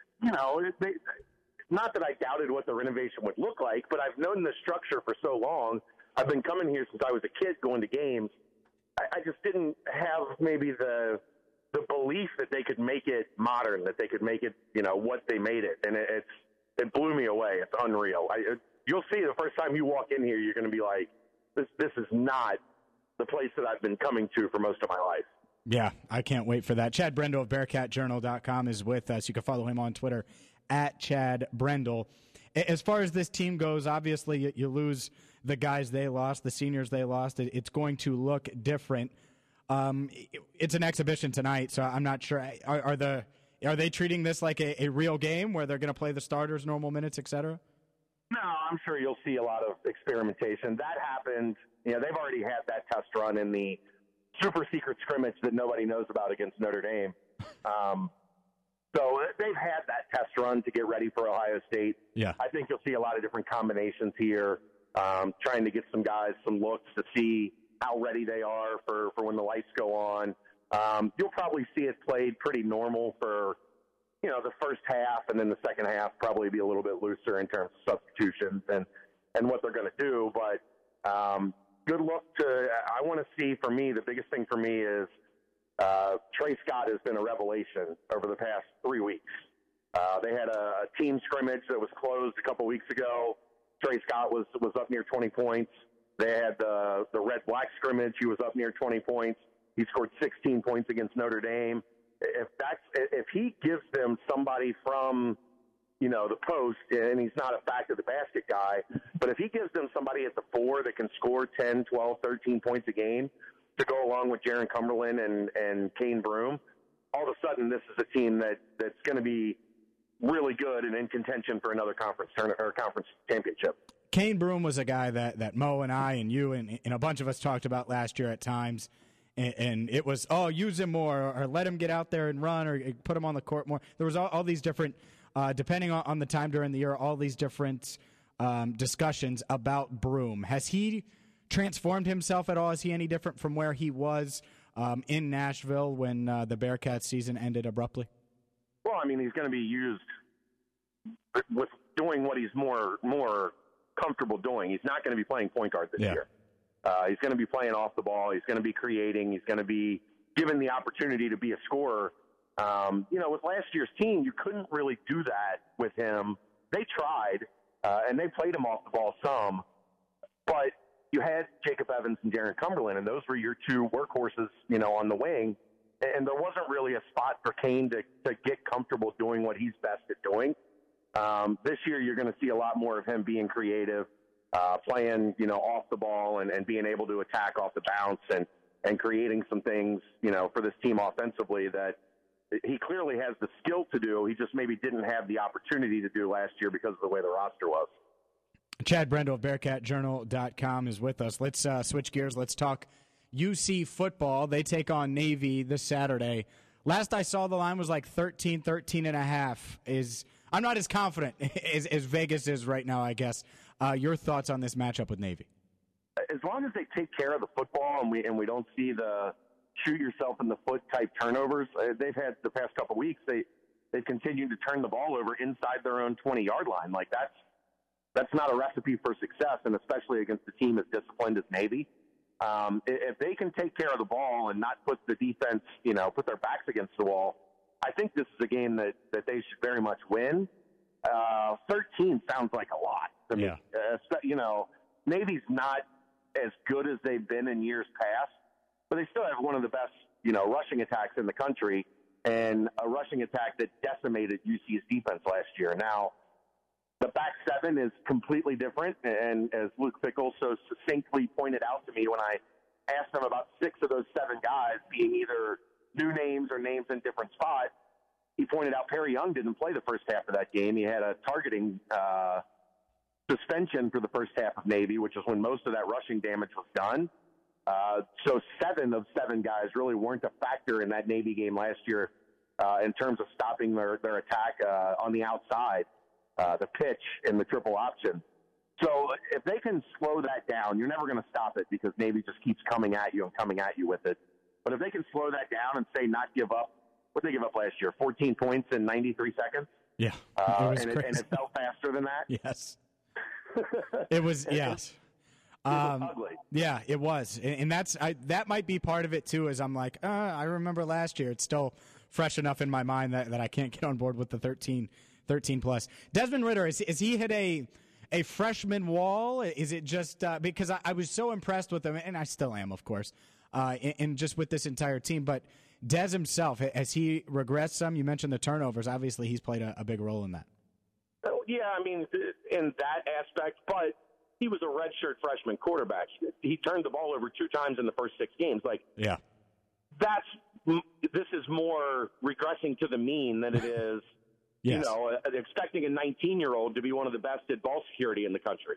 not that I doubted what the renovation would look like, but I've known the structure for so long. I've been coming here since I was a kid going to games. I just didn't have maybe the belief that they could make it modern, that they could make it, what they made it. And it blew me away. It's unreal. You'll see the first time you walk in here, you're going to be like, this is not the place that I've been coming to for most of my life. Yeah, I can't wait for that. Chad Brendel of BearcatJournal.com is with us. You can follow him on Twitter at Chad Brendel. As far as this team goes, obviously you lose the guys they lost, the seniors they lost. It's going to look different. It's an exhibition tonight, so I'm not sure. Are they treating this like a real game where they're going to play the starters, normal minutes, et cetera? No, I'm sure you'll see a lot of experimentation. That happened. They've already had that test run in the super secret scrimmage that nobody knows about against Notre Dame. So they've had that test run to get ready for Ohio State. Yeah. I think you'll see a lot of different combinations here, trying to get some guys some looks to see how ready they are for when the lights go on. You'll probably see it played pretty normal for, the first half, and then the second half probably be a little bit looser in terms of substitutions and what they're going to do. But good luck I want to see, for me, the biggest thing for me is Trey Scott has been a revelation over the past 3 weeks. They had a team scrimmage that was closed a couple weeks ago. Trey Scott was up near 20 points. They had the red-black scrimmage. He was up near 20 points. He scored 16 points against Notre Dame. If he gives them somebody from, the post, and he's not a back of the basket guy, but if he gives them somebody at the 4 that can score 10, 12, 13 points a game to go along with Jaron Cumberland and Kane Broome, all of a sudden this is a team that's going to be really good and in contention for another conference championship. Kane Broome was a guy that Mo and I and you and a bunch of us talked about last year at times, and it was, use him more or let him get out there and run or put him on the court more. There was all these different, depending on the time during the year, all these different discussions about Broome. Has he transformed himself at all? Is he any different from where he was in Nashville when the Bearcats season ended abruptly? Well, I mean, he's going to be used with doing what he's more comfortable doing. He's not going to be playing point guard this year. He's going to be playing off the ball. He's going to be creating. He's going to be given the opportunity to be a scorer. With last year's team, you couldn't really do that with him. They tried, and they played him off the ball some, but you had Jacob Evans and Jaron Cumberland, and those were your two workhorses, on the wing. and there wasn't really a spot for Kane to get comfortable doing what he's best at doing. This year, you're going to see a lot more of him being creative, playing, off the ball and being able to attack off the bounce and creating some things, for this team offensively that he clearly has the skill to do. He just maybe didn't have the opportunity to do last year because of the way the roster was. Chad Brendel of BearcatJournal.com is with us. Let's switch gears. Let's talk UC football. They take on Navy this Saturday. Last I saw, the line was like 13.5. I'm not as confident as Vegas is right now, I guess. Your thoughts on this matchup with Navy? As long as they take care of the football and we don't see the shoot yourself in the foot type turnovers they've had the past couple of weeks, they've continued to turn the ball over inside their own 20-yard line. Like that's not a recipe for success, and especially against a team as disciplined as Navy. If they can take care of the ball and not put the defense, put their backs against the wall, I think this is a game that they should very much win. 13 sounds like a lot to me. Navy's not as good as they've been in years past, but they still have one of the best, rushing attacks in the country, and a rushing attack that decimated UC's defense last year. Now, the back seven is completely different, and as Luke Fickell so succinctly pointed out to me when I asked him about 6 of those 7 guys being either new names or names in different spots, he pointed out Perry Young didn't play the first half of that game. He had a targeting suspension for the first half of Navy, which is when most of that rushing damage was done. So 7 of 7 guys really weren't a factor in that Navy game last year in terms of stopping their attack on the outside, the pitch and the triple option. So if they can slow that down, you're never going to stop it because Navy just keeps coming at you with it. But if they can slow that down and say not give up, what did they give up last year? 14 points in 93 seconds? Yeah. And it fell faster than that? Yes. It was, yes. It was ugly. Yeah, it was. And that might be part of it, too, is I'm like, I remember last year. It's still fresh enough in my mind that I can't get on board with the 13 plus. Desmond Ridder, is he hit a freshman wall? Is it just because I was so impressed with him, and I still am, of course, and just with this entire team. But Des himself, has he regressed some? You mentioned the turnovers. Obviously, he's played a big role in that. Yeah, I mean, in that aspect, but he was a redshirt freshman quarterback. He turned the ball over 2 times in the first 6 games. Yeah, this is more regressing to the mean than it is, yes. Expecting a 19-year-old to be one of the best at ball security in the country.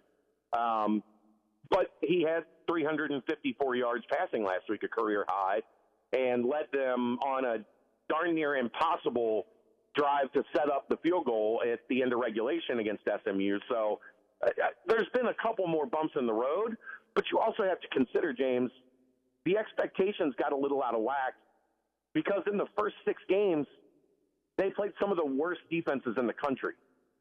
But he had 354 yards passing last week, a career high, and led them on a darn near impossible drive to set up the field goal at the end of regulation against SMU. So there's been a couple more bumps in the road, but you also have to consider, James, the expectations got a little out of whack because in the first 6 games, they played some of the worst defenses in the country.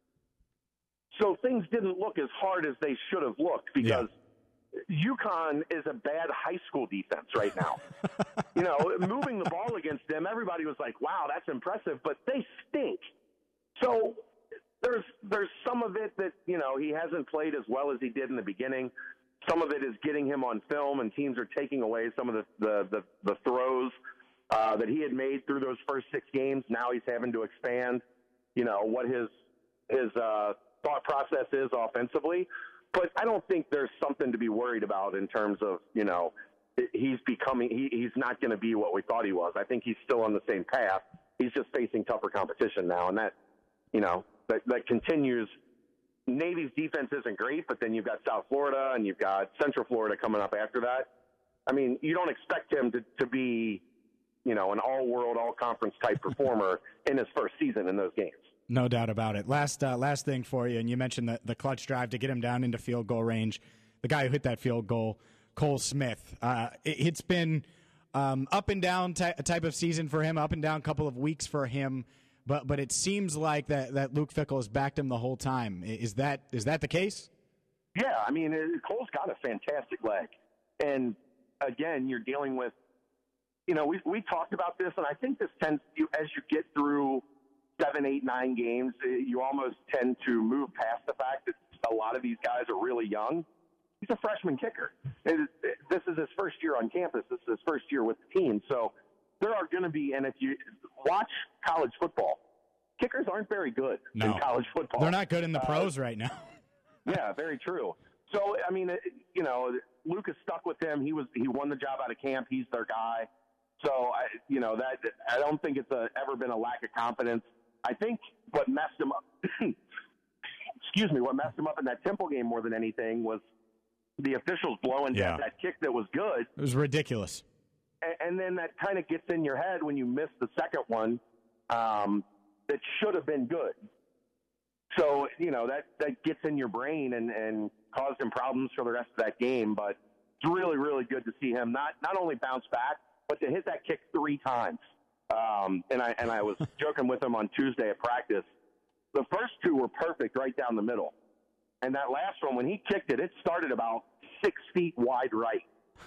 So things didn't look as hard as they should have looked because UConn is a bad high school defense right now. Moving the ball against them, everybody was like, wow, that's impressive, but they stink. So there's some of it that, he hasn't played as well as he did in the beginning. Some of it is getting him on film, and teams are taking away some of the throws that he had made through those first 6 games. Now he's having to expand, what his thought process is offensively. But I don't think there's something to be worried about in terms of, he's not going to be what we thought he was. I think he's still on the same path. He's just facing tougher competition now. And that continues. Navy's defense isn't great, but then you've got South Florida and you've got Central Florida coming up after that. I mean, you don't expect him to be, an all-world, all-conference type performer in his first season in those games. No doubt about it. Last thing for you, and you mentioned the clutch drive to get him down into field goal range. The guy who hit that field goal, Cole Smith. It's been up and down type of season for him, up and down couple of weeks for him. But it seems like that Luke Fickell has backed him the whole time. Is that the case? Yeah, I mean, Cole's got a fantastic leg. And, again, you're dealing with, we talked about this, and I think this tends to, as you get through 7, 8, 9 games, you almost tend to move past the fact that a lot of these guys are really young. He's a freshman kicker. This is his first year on campus. This is his first year with the team. So there are going to be, and if you watch college football, kickers aren't very good in college football. They're not good in the pros right now. Yeah, very true. So, I mean, you know, Lucas stuck with him. He won the job out of camp. He's their guy. So, I don't think it's ever been a lack of confidence. I think what messed him up, what messed him up in that Temple game more than anything was the officials blowing that kick that was good. It was ridiculous. And then that kind of gets in your head when you miss the second one that should have been good. So, you know, that gets in your brain and caused him problems for the rest of that game. But it's really, really good to see him not only bounce back, but to hit that kick 3 times. And I was joking with him on Tuesday at practice. The first 2 were perfect right down the middle. And that last one, when he kicked it, it started about 6 feet wide right.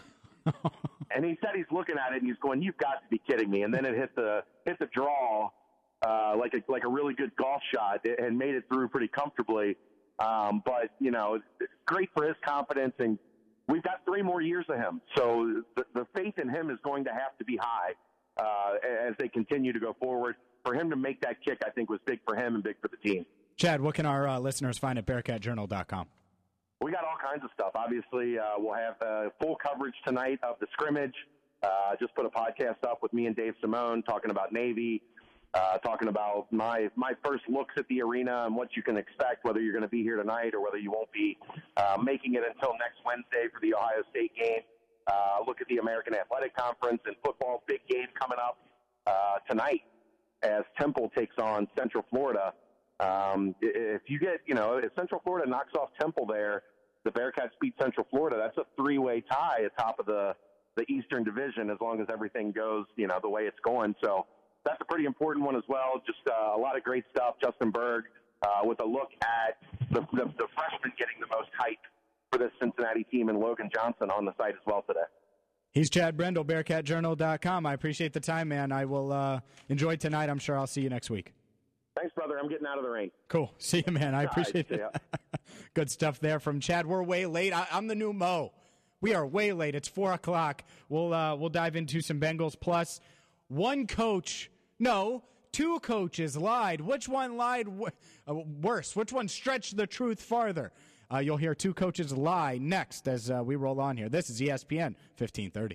And he said he's looking at it and he's going, "You've got to be kidding me!" And then it hit the draw like a really good golf shot and made it through pretty comfortably. But you know, great for his confidence, and we've got 3 more years of him. So the faith in him is going to have to be high as they continue to go forward. For him to make that kick, I think, was big for him and big for the team. Chad, what can our listeners find at BearcatJournal.com? We got all kinds of stuff. Obviously, we'll have full coverage tonight of the scrimmage. Just put a podcast up with me and Dave Simone talking about Navy, talking about my first looks at the arena and what you can expect, whether you're going to be here tonight or whether you won't be making it until next Wednesday for the Ohio State game. Look at the American Athletic Conference and football, big game coming up tonight as Temple takes on Central Florida. If you get, if Central Florida knocks off Temple there, the Bearcats beat Central Florida, that's a 3-way tie atop of the Eastern Division as long as everything goes, the way it's going. So that's a pretty important one as well. Just a lot of great stuff. Justin Berg with a look at the freshman getting the most hype for this Cincinnati team, and Logan Johnson on the site as well today. He's Chad Brendel, BearcatJournal.com. I appreciate the time, man. I will enjoy tonight. I'm sure I'll see you next week. Thanks, brother. I'm getting out of the rain. Cool. See you, man. I appreciate it. Good stuff there from Chad. We're way late. I'm the new Mo. We are way late. It's 4 o'clock. We'll dive into some Bengals plus. 2 coaches lied. Which one lied worse? Which one stretched the truth farther? You'll hear 2 coaches lie next as we roll on here. This is ESPN 1530.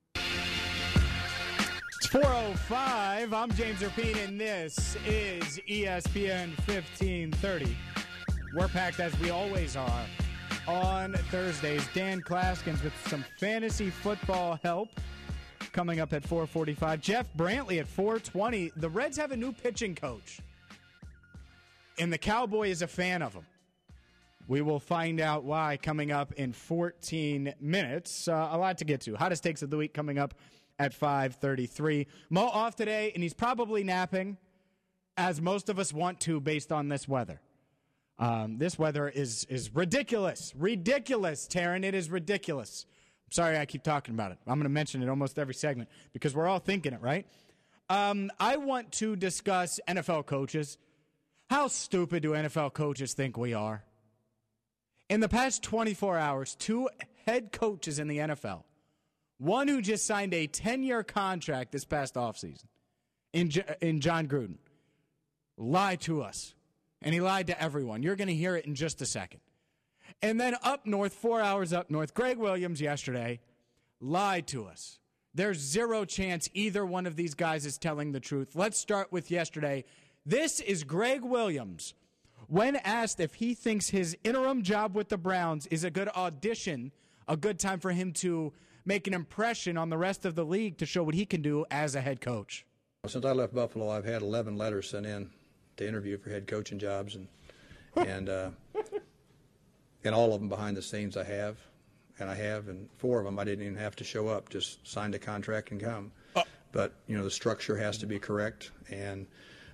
It's 4:05. I'm James Rapine, and this is ESPN 1530. We're packed as we always are on Thursdays. Dan Klaskins with some fantasy football help coming up at 4:45. Jeff Brantley at 4:20. The Reds have a new pitching coach, and the Cowboy is a fan of him. We will find out why coming up in 14 minutes. A lot to get to. Hottest takes of the week coming up at 5:33. Mo off today, and he's probably napping, as most of us want to based on this weather. This weather is ridiculous. Ridiculous, Taryn. It is ridiculous. I'm sorry I keep talking about it. I'm going to mention it almost every segment because we're all thinking it, right? I want to discuss NFL coaches. How stupid do NFL coaches think we are? In the past 24 hours, 2 head coaches in the NFL, one who just signed a 10-year contract this past offseason, in John Gruden, lied to us. And he lied to everyone. You're going to hear it in just a second. And then up north, 4 hours up north, Greg Williams yesterday lied to us. There's 0 chance either one of these guys is telling the truth. Let's start with yesterday. This is Greg Williams. When asked if he thinks his interim job with the Browns is a good audition, a good time for him to make an impression on the rest of the league to show what he can do as a head coach. Since I left Buffalo, I've had 11 letters sent in to interview for head coaching jobs, and all of them behind the scenes I have, and 4 of them I didn't even have to show up, just signed a contract and come. But, the structure has to be correct, and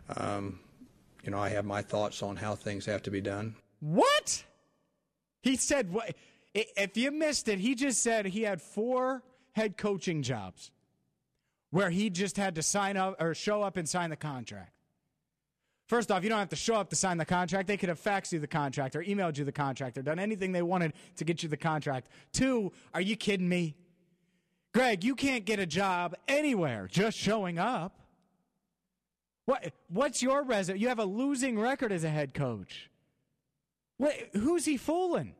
I have my thoughts on how things have to be done. What? He said, if you missed it, he just said he had 4 head coaching jobs where he just had to sign up or show up and sign the contract. First off, you don't have to show up to sign the contract. They could have faxed you the contract or emailed you the contract or done anything they wanted to get you the contract. 2, are you kidding me? Greg, you can't get a job anywhere just showing up. What's your resume? You have a losing record as a head coach. Who's he fooling?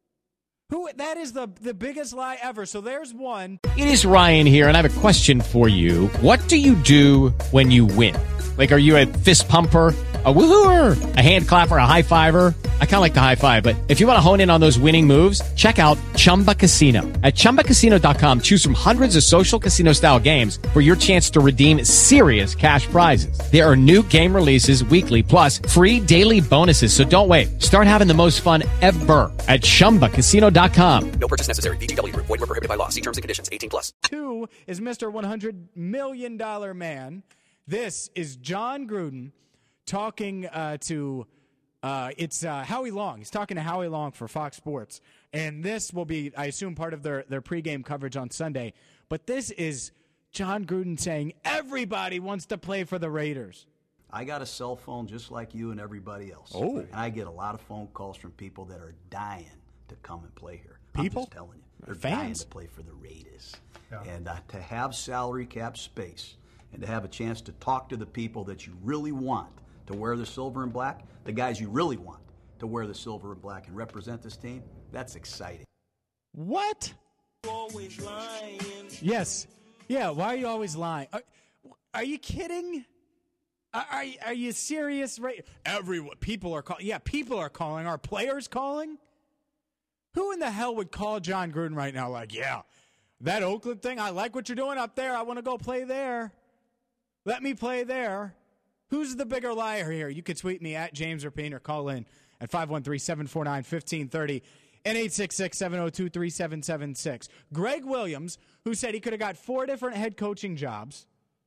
That is the biggest lie ever. So there's one. It is Ryan here, and I have a question for you. What do you do when you win? Like, are you a fist pumper, a woohooer, a hand clapper, a high fiver? I kind of like the high five, but if you want to hone in on those winning moves, check out Chumba Casino. At ChumbaCasino.com, choose from hundreds of social casino-style games for your chance to redeem serious cash prizes. There are new game releases weekly, plus free daily bonuses. So don't wait. Start having the most fun ever at ChumbaCasino.com. No purchase necessary. VGW Group. Void where prohibited by law. See terms and conditions. 18+. 2 is Mr. $100 million man. This is John Gruden talking to Howie Long. He's talking to Howie Long for Fox Sports. And this will be, I assume, part of their pregame coverage on Sunday. But this is John Gruden saying everybody wants to play for the Raiders. I got a cell phone just like you and everybody else. Oh. And I get a lot of phone calls from people that are dying to come and play here. People? I'm just telling you. They're Fans? dying to play for the Raiders. Yeah. And to have salary cap space and to have a chance to talk to the people that you really want to wear the silver and black, the guys you really want to wear the silver and black and represent this team, that's exciting. What? Always lying. Yes. Yeah, why are you always lying? Are you kidding? Are you serious? Right? People are calling. Yeah, people are calling. Are players calling? Who in the hell would call John Gruden right now like, yeah, that Oakland thing, I like what you're doing up there. I want to go play there. Let me play there. Who's the bigger liar here? You could tweet me at James Rapien or call in at 513-749-1530 and 866-702-3776. Greg Williams, who said he could have got 4 different head coaching jobs,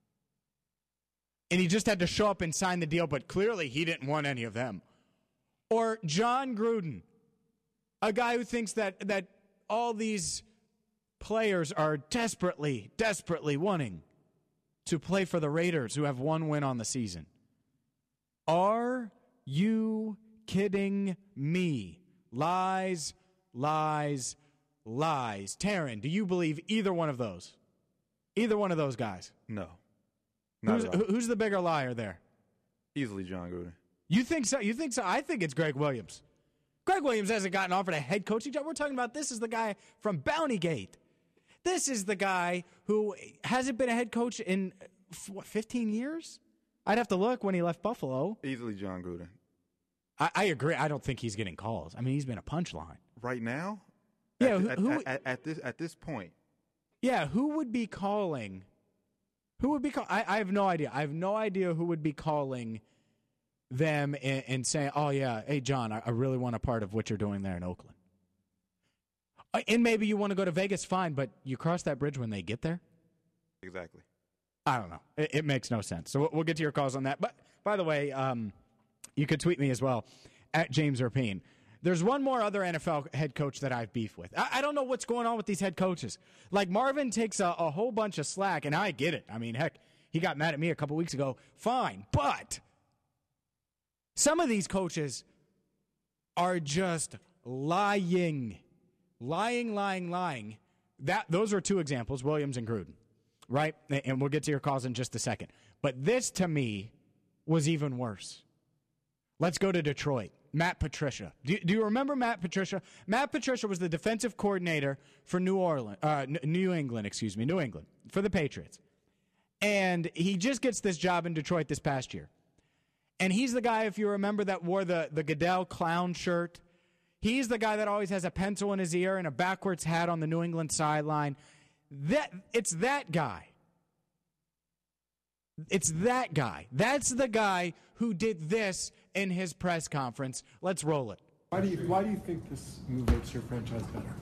and he just had to show up and sign the deal, but clearly he didn't want any of them. Or John Gruden, a guy who thinks that all these players are desperately wanting to play for the Raiders, who have 1 win on the season. Are you kidding me? Lies, lies, lies. Taryn, do you believe either one of those? Either one of those guys? No. Who's the bigger liar there? Easily John Gruden. You think so? You think so? I think it's Greg Williams. Greg Williams hasn't gotten offered a head coaching job. We're talking about this is the guy from Bountygate. This is the guy who hasn't been a head coach in, 15 years? I'd have to look when he left Buffalo. Easily John Gruden. I agree. I don't think he's getting calls. I mean, he's been a punchline. Right now? Yeah. At this point. Yeah, who would be calling? Who would be calling? I have no idea. I have no idea who would be calling them and saying, oh, yeah, hey, John, I really want a part of what you're doing there in Oakland. And maybe you want to go to Vegas, fine, but you cross that bridge when they get there? Exactly. I don't know. It makes no sense. So we'll get to your calls on that. But, by the way, you could tweet me as well, at James Rapien. There's one more other NFL head coach that I've beef with. I don't know what's going on with these head coaches. Like, Marvin takes a whole bunch of slack, and I get it. I mean, heck, he got mad at me a couple weeks ago. Fine. But some of these coaches are just lying. Lying. Those are 2 examples, Williams and Gruden, right? And we'll get to your calls in just a second. But this, to me, was even worse. Let's go to Detroit. Matt Patricia. Do you remember Matt Patricia? Matt Patricia was the defensive coordinator for New England for the Patriots. And he just gets this job in Detroit this past year. And he's the guy, if you remember, that wore the Goodell clown shirt. He's the guy that always has a pencil in his ear and a backwards hat on the New England sideline. It's that guy. It's that guy. That's the guy who did this in his press conference. Let's roll it. Why do you think this move makes your franchise better?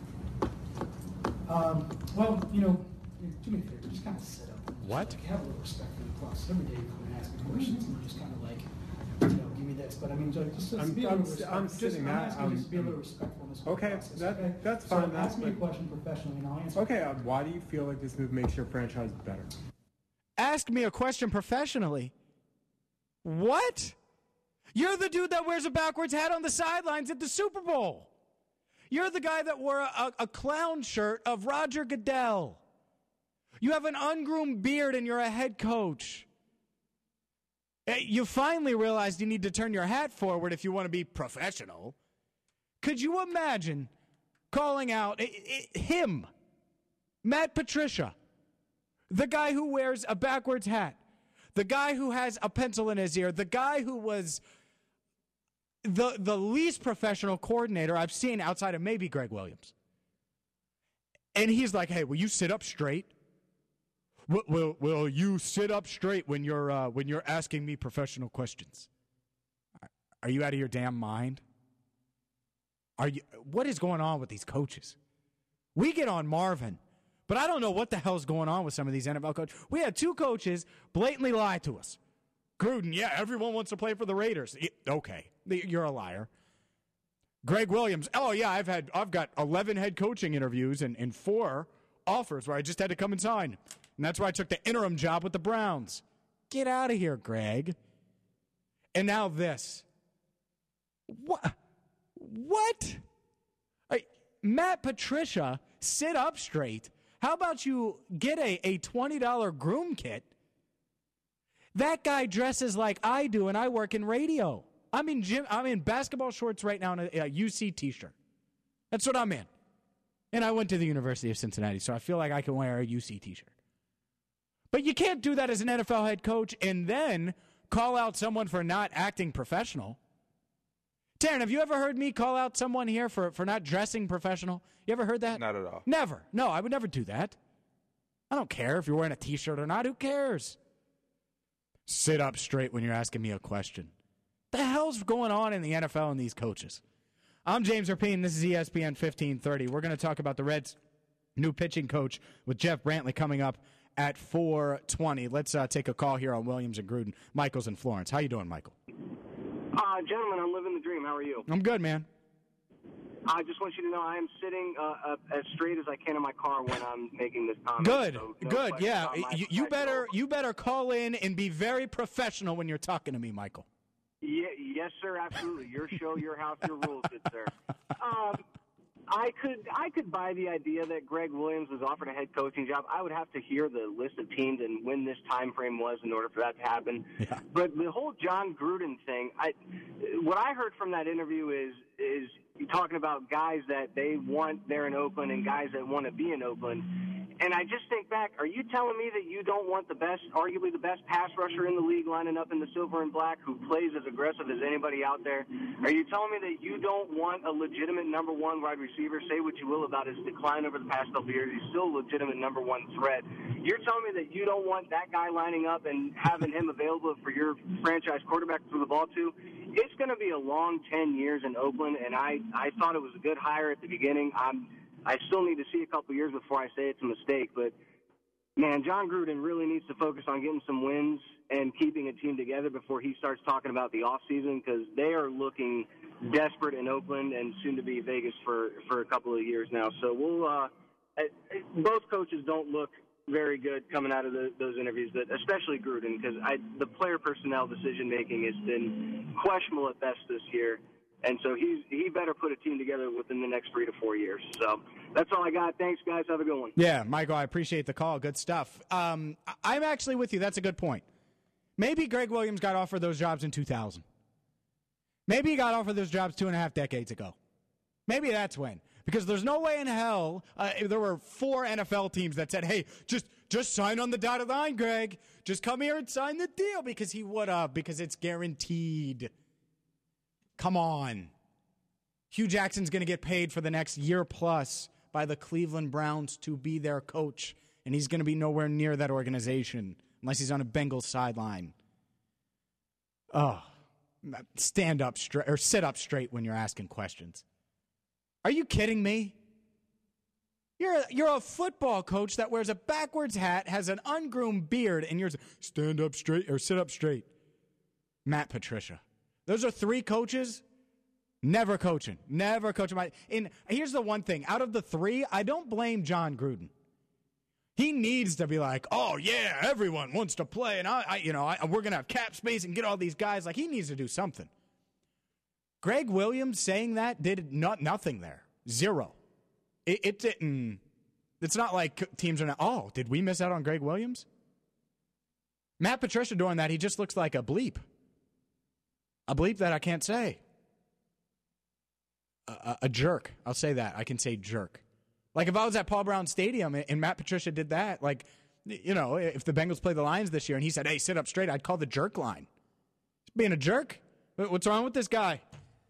Well, do me a favor, just kind of sit up. What? Like, have a little respect for the process. Every day you come and ask me questions, and you just kind of like, give me this. But I mean, just be a little respectful. I'm sitting I'm asking you just be a little respectful in this whole process. Okay? That's fine. So ask me a question professionally, and I'll answer. Okay, why do you feel like this move makes your franchise better? Ask me a question professionally. What? You're the dude that wears a backwards hat on the sidelines at the Super Bowl. You're the guy that wore a clown shirt of Roger Goodell. You have an ungroomed beard and you're a head coach. You finally realized you need to turn your hat forward if you want to be professional. Could you imagine calling out him, Matt Patricia, the guy who wears a backwards hat, the guy who has a pencil in his ear, the guy who was the least professional coordinator I've seen outside of maybe Greg Williams. And he's like, hey, will you sit up straight? Will you sit up straight when you're asking me professional questions? Are you out of your damn mind? What is going on with these coaches? We get on Marvin, but I don't know what the hell's going on with some of these NFL coaches. We had 2 coaches blatantly lie to us. Gruden, yeah, everyone wants to play for the Raiders. Okay, you're a liar. Greg Williams, oh yeah, I've got 11 head coaching interviews and 4 offers where I just had to come and sign. And that's why I took the interim job with the Browns. Get out of here, Greg. And now this. What? Matt Patricia, sit up straight. How about you get a $20 groom kit? That guy dresses like I do, and I work in radio. I'm in basketball shorts right now and a UC T-shirt. That's what I'm in. And I went to the University of Cincinnati, so I feel like I can wear a UC T-shirt. But you can't do that as an NFL head coach and then call out someone for not acting professional. Taryn, have you ever heard me call out someone here for not dressing professional? You ever heard that? Not at all. Never. No, I would never do that. I don't care if you're wearing a T-shirt or not. Who cares? Sit up straight when you're asking me a question. The hell's going on in the NFL and these coaches? I'm James Rapine. This is ESPN 1530. We're going to talk about the Reds' new pitching coach with Jeff Brantley coming up at 4:20. Let's take a call here on Williams and Gruden. Michael's in Florence. How you doing, Michael? Gentlemen, I'm living the dream. How are you? I'm good, man. I just want you to know I am sitting as straight as I can in my car when I'm making this comment. Good, so no good, yeah. You better call in and be very professional when you're talking to me, Michael. Yeah, yes, sir, absolutely. Your show, your house, your rules, good sir. I could buy the idea that Greg Williams was offered a head coaching job. I would have to hear the list of teams and when this time frame was in order for that to happen. Yeah. But the whole John Gruden thing, what I heard from that interview is talking about guys that they want there in Oakland and guys that want to be in Oakland. And I just think back, are you telling me that you don't want the best, arguably the best pass rusher in the league lining up in the silver and black who plays as aggressive as anybody out there? Are you telling me that you don't want a legitimate number 1 wide receiver? Say what you will about his decline over the past couple of years. He's still a legitimate number 1 threat. You're telling me that you don't want that guy lining up and having him available for your franchise quarterback to throw the ball to? It's going to be a long 10 years in Oakland, and I thought it was a good hire at the beginning. I still need to see a couple years before I say it's a mistake, but, man, John Gruden really needs to focus on getting some wins and keeping a team together before he starts talking about the offseason because they are looking desperate in Oakland and soon to be Vegas for a couple of years now. So both coaches don't look very good coming out of those interviews, but especially Gruden because the player personnel decision-making has been questionable at best this year. And so he better put a team together within the next 3 to 4 years. So that's all I got. Thanks, guys. Have a good one. Yeah, Michael, I appreciate the call. Good stuff. I'm actually with you. That's a good point. Maybe Greg Williams got offered those jobs in 2000. Maybe he got offered those jobs 2.5 decades ago. Maybe that's when. Because there's no way in hell there were 4 NFL teams that said, hey, just sign on the dotted line, Greg. Just come here and sign the deal because he would have, because it's guaranteed. Come on. Hugh Jackson's going to get paid for the next year plus by the Cleveland Browns to be their coach, and he's going to be nowhere near that organization unless he's on a Bengals sideline. Oh, stand up straight or sit up straight when you're asking questions. Are you kidding me? You're a football coach that wears a backwards hat, has an ungroomed beard, and you're stand up straight or sit up straight. Matt Patricia. Those are 3 coaches, never coaching. And here's the one thing. Out of the 3, I don't blame John Gruden. He needs to be like, oh, yeah, everyone wants to play, and we're going to have cap space and get all these guys. Like, he needs to do something. Greg Williams saying that did nothing there. 0. It didn't It's not like teams are not, oh, did we miss out on Greg Williams? Matt Patricia doing that, he just looks like a bleep. A bleep that I can't say. A jerk. I'll say that. I can say jerk. Like if I was at Paul Brown Stadium and Matt Patricia did that, like, you know, if the Bengals play the Lions this year and he said, hey, sit up straight, I'd call the jerk line. Being a jerk? What's wrong with this guy?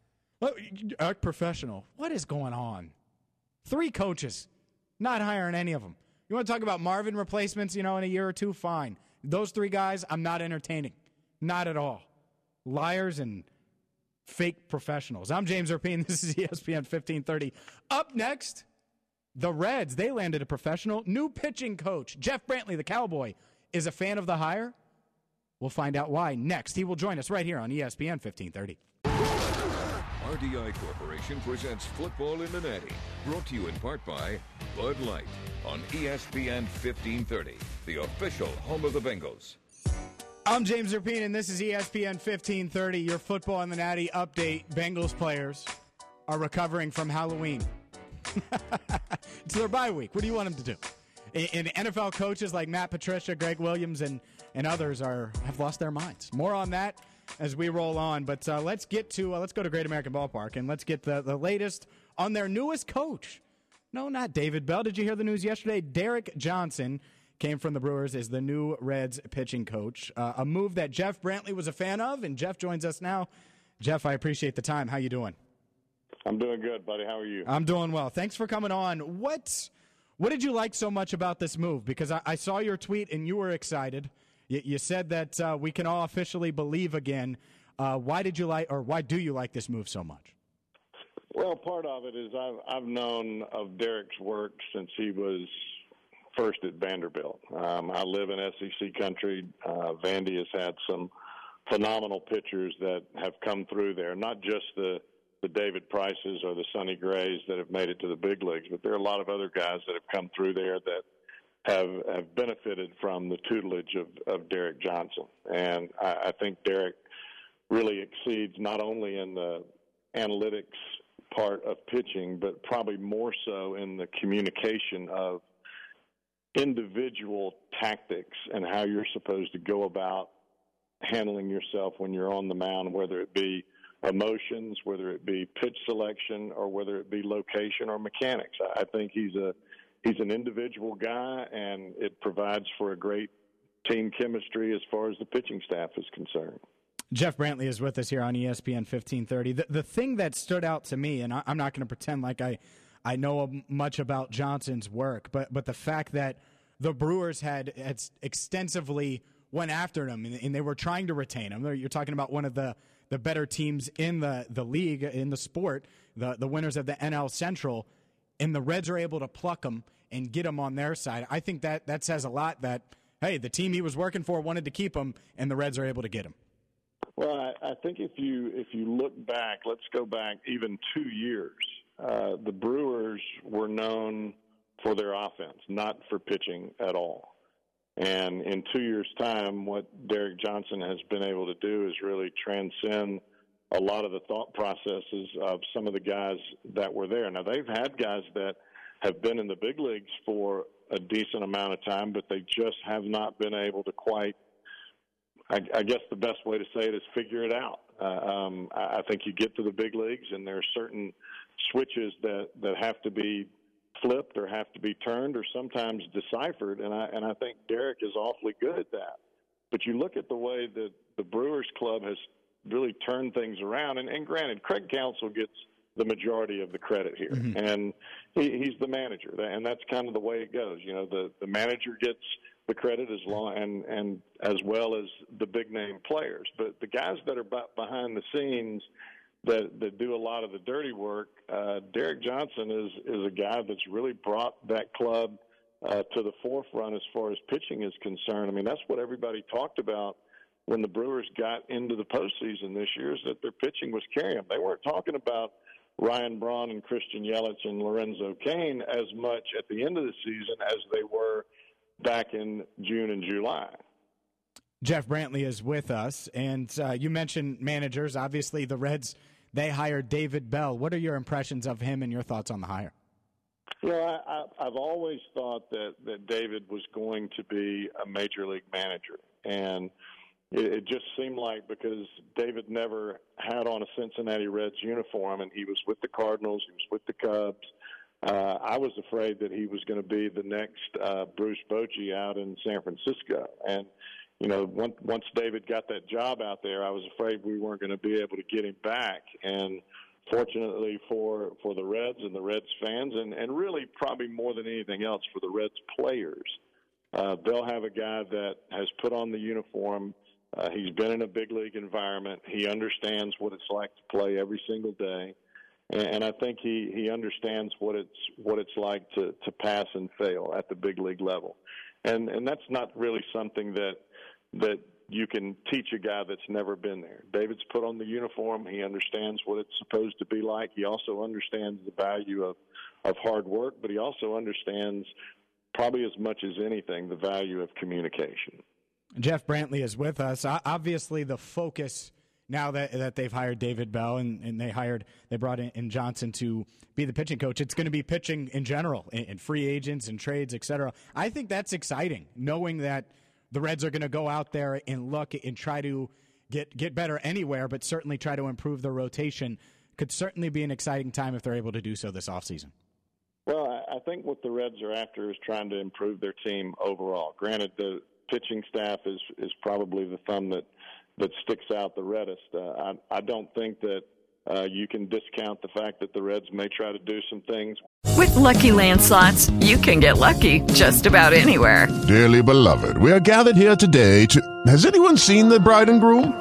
Act professional. What is going on? 3 coaches. Not hiring any of them. You want to talk about Marvin replacements, you know, in a year or two? Fine. Those 3 guys, I'm not entertaining. Not at all. Liars and fake professionals. I'm James Rapien. This is ESPN 1530. Up next, the Reds. They landed a professional. New pitching coach. Jeff Brantley, the Cowboy, is a fan of the hire. We'll find out why next. He will join us right here on ESPN 1530. RDI Corporation presents Football in the Natty, brought to you in part by Bud Light on ESPN 1530, the official home of the Bengals. I'm James Rapien, and this is ESPN 1530, your Football in the Natty update. Bengals players are recovering from Halloween. It's their bye week. What do you want them to do? And NFL coaches like Matt Patricia, Greg Williams, and others have lost their minds. More on that as we roll on. But let's go to Great American Ballpark, and let's get the latest on their newest coach. No, not David Bell. Did you hear the news yesterday? Derek Johnson came from the Brewers as the new Reds pitching coach. A move that Jeff Brantley was a fan of, and Jeff joins us now. Jeff, I appreciate the time. How you doing? I'm doing good, buddy. How are you? I'm doing well. Thanks for coming on. What did you like so much about this move? Because I saw your tweet, and you were excited. You said that we can all officially believe again. Why do you like this move so much? Well, part of it is I've known of Derek's work since he was first at Vanderbilt. I live in SEC country. Vandy has had some phenomenal pitchers that have come through there, not just the David Prices or the Sonny Grays that have made it to the big leagues, but there are a lot of other guys that have come through there that have benefited from the tutelage of Derek Johnson. And I think Derek really exceeds not only in the analytics part of pitching, but probably more so in the communication of individual tactics and how you're supposed to go about handling yourself when you're on the mound, whether it be emotions, whether it be pitch selection, or whether it be location or mechanics. I think he's an individual guy, and it provides for a great team chemistry as far as the pitching staff is concerned. Jeff Brantley is with us here on ESPN 1530. The thing that stood out to me, and I'm not going to pretend like I know much about Johnson's work, but the fact that the Brewers had extensively went after him, and they were trying to retain him. You're talking about one of the better teams in the league, in the sport, the winners of the NL Central, and the Reds are able to pluck him and get him on their side. I think that says a lot that, hey, the team he was working for wanted to keep him, and the Reds are able to get him. Well, I think if you look back, let's go back even 2 years. The Brewers were known for their offense, not for pitching at all. And in 2 years' time, what Derek Johnson has been able to do is really transcend a lot of the thought processes of some of the guys that were there. Now, they've had guys that have been in the big leagues for a decent amount of time, but they just have not been able to quite, I guess the best way to say it is figure it out. I think you get to the big leagues, and there are certain switches that have to be flipped or have to be turned or sometimes deciphered, and I think Derek is awfully good at that. But you look at the way that the Brewers club has really turned things around, and granted, Craig Counsell gets the majority of the credit here, and he's the manager, and that's kind of the way it goes. You know, the manager gets the credit and as well as the big name players, but the guys that are behind the scenes that do a lot of the dirty work, Derek Johnson is a guy that's really brought that club to the forefront as far as pitching is concerned. I mean, that's what everybody talked about when the Brewers got into the postseason this year, is that their pitching was carrying them. They weren't talking about Ryan Braun and Christian Yelich and Lorenzo Cain as much at the end of the season as they were back in June and July. Jeff Brantley is with us, and you mentioned managers. Obviously, the Reds, they hired David Bell. What are your impressions of him and your thoughts on the hire? I've always thought that David was going to be a major league manager, and it just seemed like because David never had on a Cincinnati Reds uniform, and he was with the Cardinals, he was with the Cubs. I was afraid that he was going to be the next Bruce Bochy out in San Francisco. And, once David got that job out there, I was afraid we weren't going to be able to get him back. And fortunately for the Reds and the Reds fans, and really probably more than anything else for the Reds players, they'll have a guy that has put on the uniform. He's been in a big league environment. He understands what it's like to play every single day. And I think he understands what it's like to pass and fail at the big league level. And that's not really something that you can teach a guy that's never been there. David's put on the uniform. He understands what it's supposed to be like. He also understands the value of hard work, but he also understands probably as much as anything the value of communication. Jeff Brantley is with us. Obviously, the focus now that they've hired David Bell and they brought in Johnson to be the pitching coach, it's going to be pitching in general, and free agents and trades, et cetera. I think that's exciting, knowing that the Reds are going to go out there and look and try to get better anywhere, but certainly try to improve their rotation. Could certainly be an exciting time if they're able to do so this offseason. Well, I think what the Reds are after is trying to improve their team overall. Granted, the pitching staff is probably the thumb that sticks out the reddest. I don't think that you can discount the fact that the Reds may try to do some things. With Lucky Land Slots, you can get lucky just about anywhere. Dearly beloved, we are gathered here today to... Has anyone seen the bride and groom?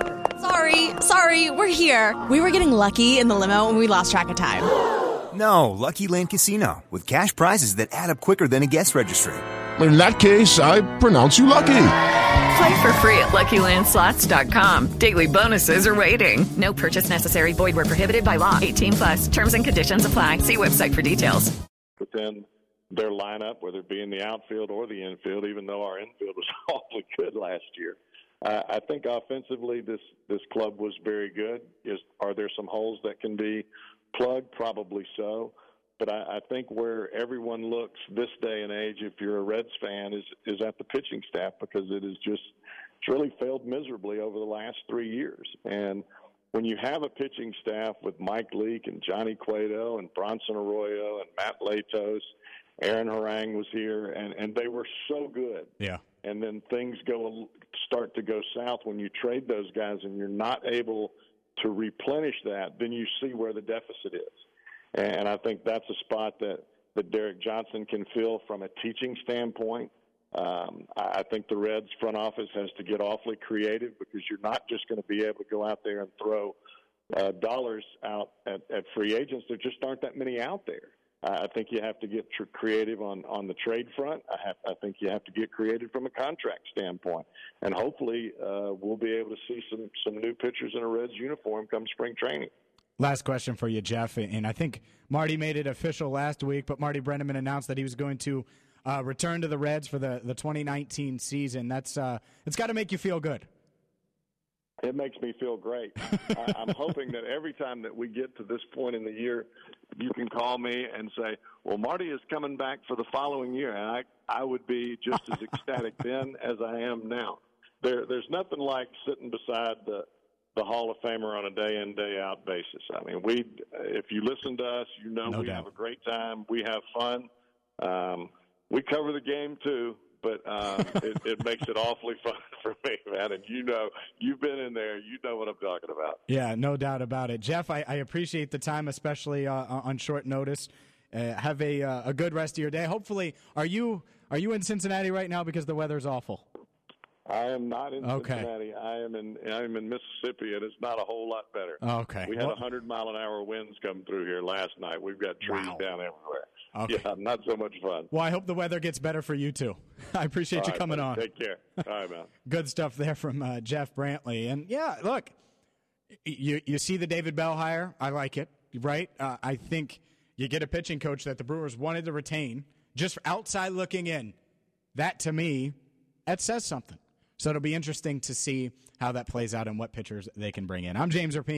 Sorry, we're here. We were getting lucky in the limo and we lost track of time. No, Lucky Land Casino, with cash prizes that add up quicker than a guest registry. In that case, I pronounce you lucky. Play for free at LuckyLandSlots.com. Daily bonuses are waiting. No purchase necessary. Void where prohibited by law. 18+. Terms and conditions apply. See website for details. But then their lineup, whether it be in the outfield or the infield, even though our infield was awfully good last year, I think offensively this club was very good. Are there some holes that can be plugged? Probably so. But I think where everyone looks this day and age, if you're a Reds fan, is at the pitching staff, because it's really failed miserably over the last 3 years. And when you have a pitching staff with Mike Leake and Johnny Cueto and Bronson Arroyo and Matt Latos, Aaron Harang was here, and they were so good. Yeah. And then things start to go south when you trade those guys and you're not able to replenish that, then you see where the deficit is. And I think that's a spot that Derek Johnson can fill from a teaching standpoint. I think the Reds front office has to get awfully creative, because you're not just going to be able to go out there and throw dollars out at free agents. There just aren't that many out there. I think you have to get creative on the trade front. I think you have to get creative from a contract standpoint. And hopefully we'll be able to see some new pitchers in a Reds uniform come spring training. Last question for you, Jeff, and I think Marty made it official last week, but Marty Brennaman announced that he was going to return to the Reds for the 2019 season. It's got to make you feel good. It makes me feel great. I'm hoping that every time that we get to this point in the year, you can call me and say, well, Marty is coming back for the following year. And I would be just as ecstatic then as I am now. There's nothing like sitting beside the Hall of Famer on a day-in, day-out basis. I mean, if you listen to us, we have a great time. We have fun. We cover the game, too, but it makes it awfully fun for me, man. And you've been in there. You know what I'm talking about. Yeah, no doubt about it. Jeff, I appreciate the time, especially on short notice. Have a good rest of your day. Hopefully, are you in Cincinnati right now because the weather's awful? I am not in Cincinnati. I am in Mississippi, and it's not a whole lot better. Okay. We had 100-mile-an-hour winds come through here last night. We've got trees down everywhere. Okay. Yeah, not so much fun. Well, I hope the weather gets better for you, too. I appreciate you coming on. Take care. All right, man. Good stuff there from Jeff Brantley. And, yeah, look, you see the David Bell hire. I like it, right? I think you get a pitching coach that the Brewers wanted to retain, just outside looking in. That, to me, that says something. So it'll be interesting to see how that plays out and what pitchers they can bring in. I'm James Rapien.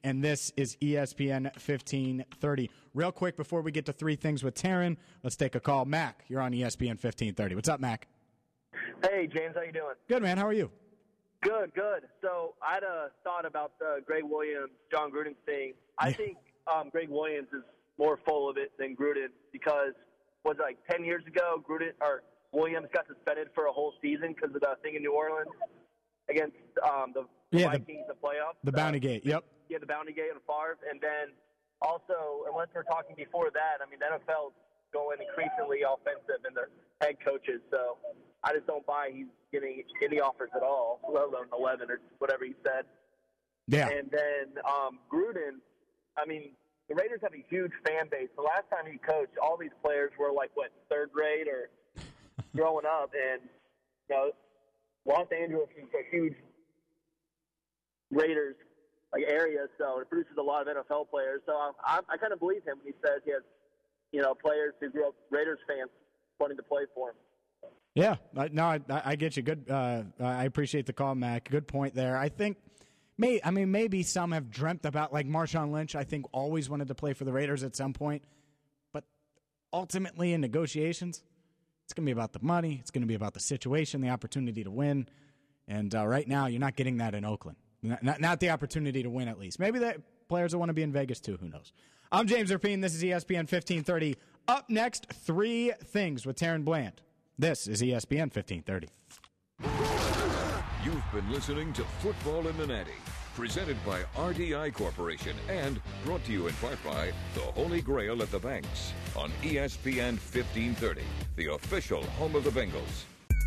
and this is ESPN 1530. Real quick, before we get to three things with Taryn, let's take a call. Mac, you're on ESPN 1530. What's up, Mac? Hey, James, how you doing? Good, man. How are you? Good. So I had a thought about the Greg Williams, John Gruden thing. I think Greg Williams is more full of it than Gruden because, was it like 10 years ago, Williams got suspended for a whole season because of that thing in New Orleans against the Vikings, the playoffs. The Bounty Gate, yep. Yeah, the Bounty Gate and Favre. And then also, unless we're talking before that, I mean, the NFL's going increasingly offensive in their head coaches. So I just don't buy he's getting any offers at all, let alone 11 or whatever he said. Yeah. And then Gruden, I mean, the Raiders have a huge fan base. The last time he coached, all these players were like, third grade or growing up. And, Los Angeles is a huge Raiders area, so it produces a lot of NFL players. So I kind of believe him when he says he has, players who grew up Raiders fans wanting to play for him. Yeah, no, I get you. Good. I appreciate the call, Mac. Good point there. I think, maybe some have dreamt about, like Marshawn Lynch, I think always wanted to play for the Raiders at some point. But ultimately in negotiations, it's going to be about the money. It's going to be about the situation, the opportunity to win. And right now, you're not getting that in Oakland. Not the opportunity to win, at least. Maybe that players will want to be in Vegas, too. Who knows? I'm James Rapien. This is ESPN 1530. Up next, three things with Taryn Bland. This is ESPN 1530. You've been listening to Football in the Natty, presented by RDI Corporation and brought to you in part by the Holy Grail at the Banks on ESPN 1530, the official home of the Bengals.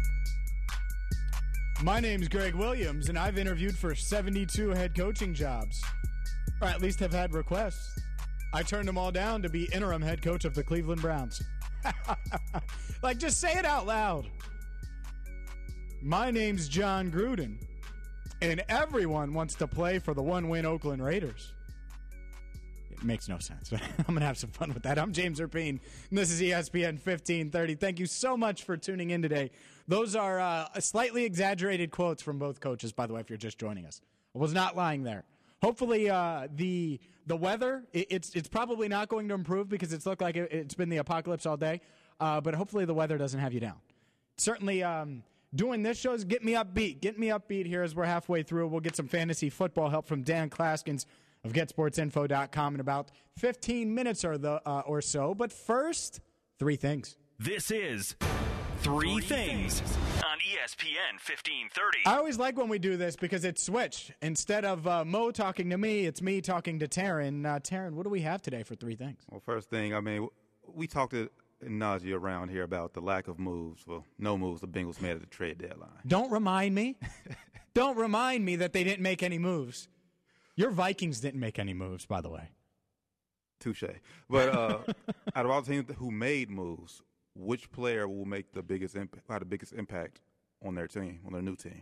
My name's Greg Williams, and I've interviewed for 72 head coaching jobs, or at least have had requests. I turned them all down to be interim head coach of the Cleveland Browns. Just say it out loud. My name's John Gruden, and everyone wants to play for the one-win Oakland Raiders. It makes no sense. I'm going to have some fun with that. I'm James Rapien, and this is ESPN 1530. Thank you so much for tuning in today. Those are slightly exaggerated quotes from both coaches, by the way, if you're just joining us. I was not lying there. Hopefully the weather, it's probably not going to improve because it's looked like it's been the apocalypse all day, but hopefully the weather doesn't have you down. Certainly doing this show is get me upbeat here as we're halfway through. We'll get some fantasy football help from Dan Klaskins of GetSportsInfo.com in about 15 minutes or so. But first, three things. This is Three Things on ESPN 1530. I always like when we do this because it's switched. Instead of Mo talking to me, it's me talking to Taryn. Taryn, what do we have today for three things? Well, first thing, we talked to nausea around here about the lack of moves. Well, no moves the Bengals made at the trade deadline. Don't remind me. Don't remind me that they didn't make any moves. Your Vikings didn't make any moves, by the way. Touche. But out of all the teams who made moves, which player will make the biggest impact on their team, on their new team?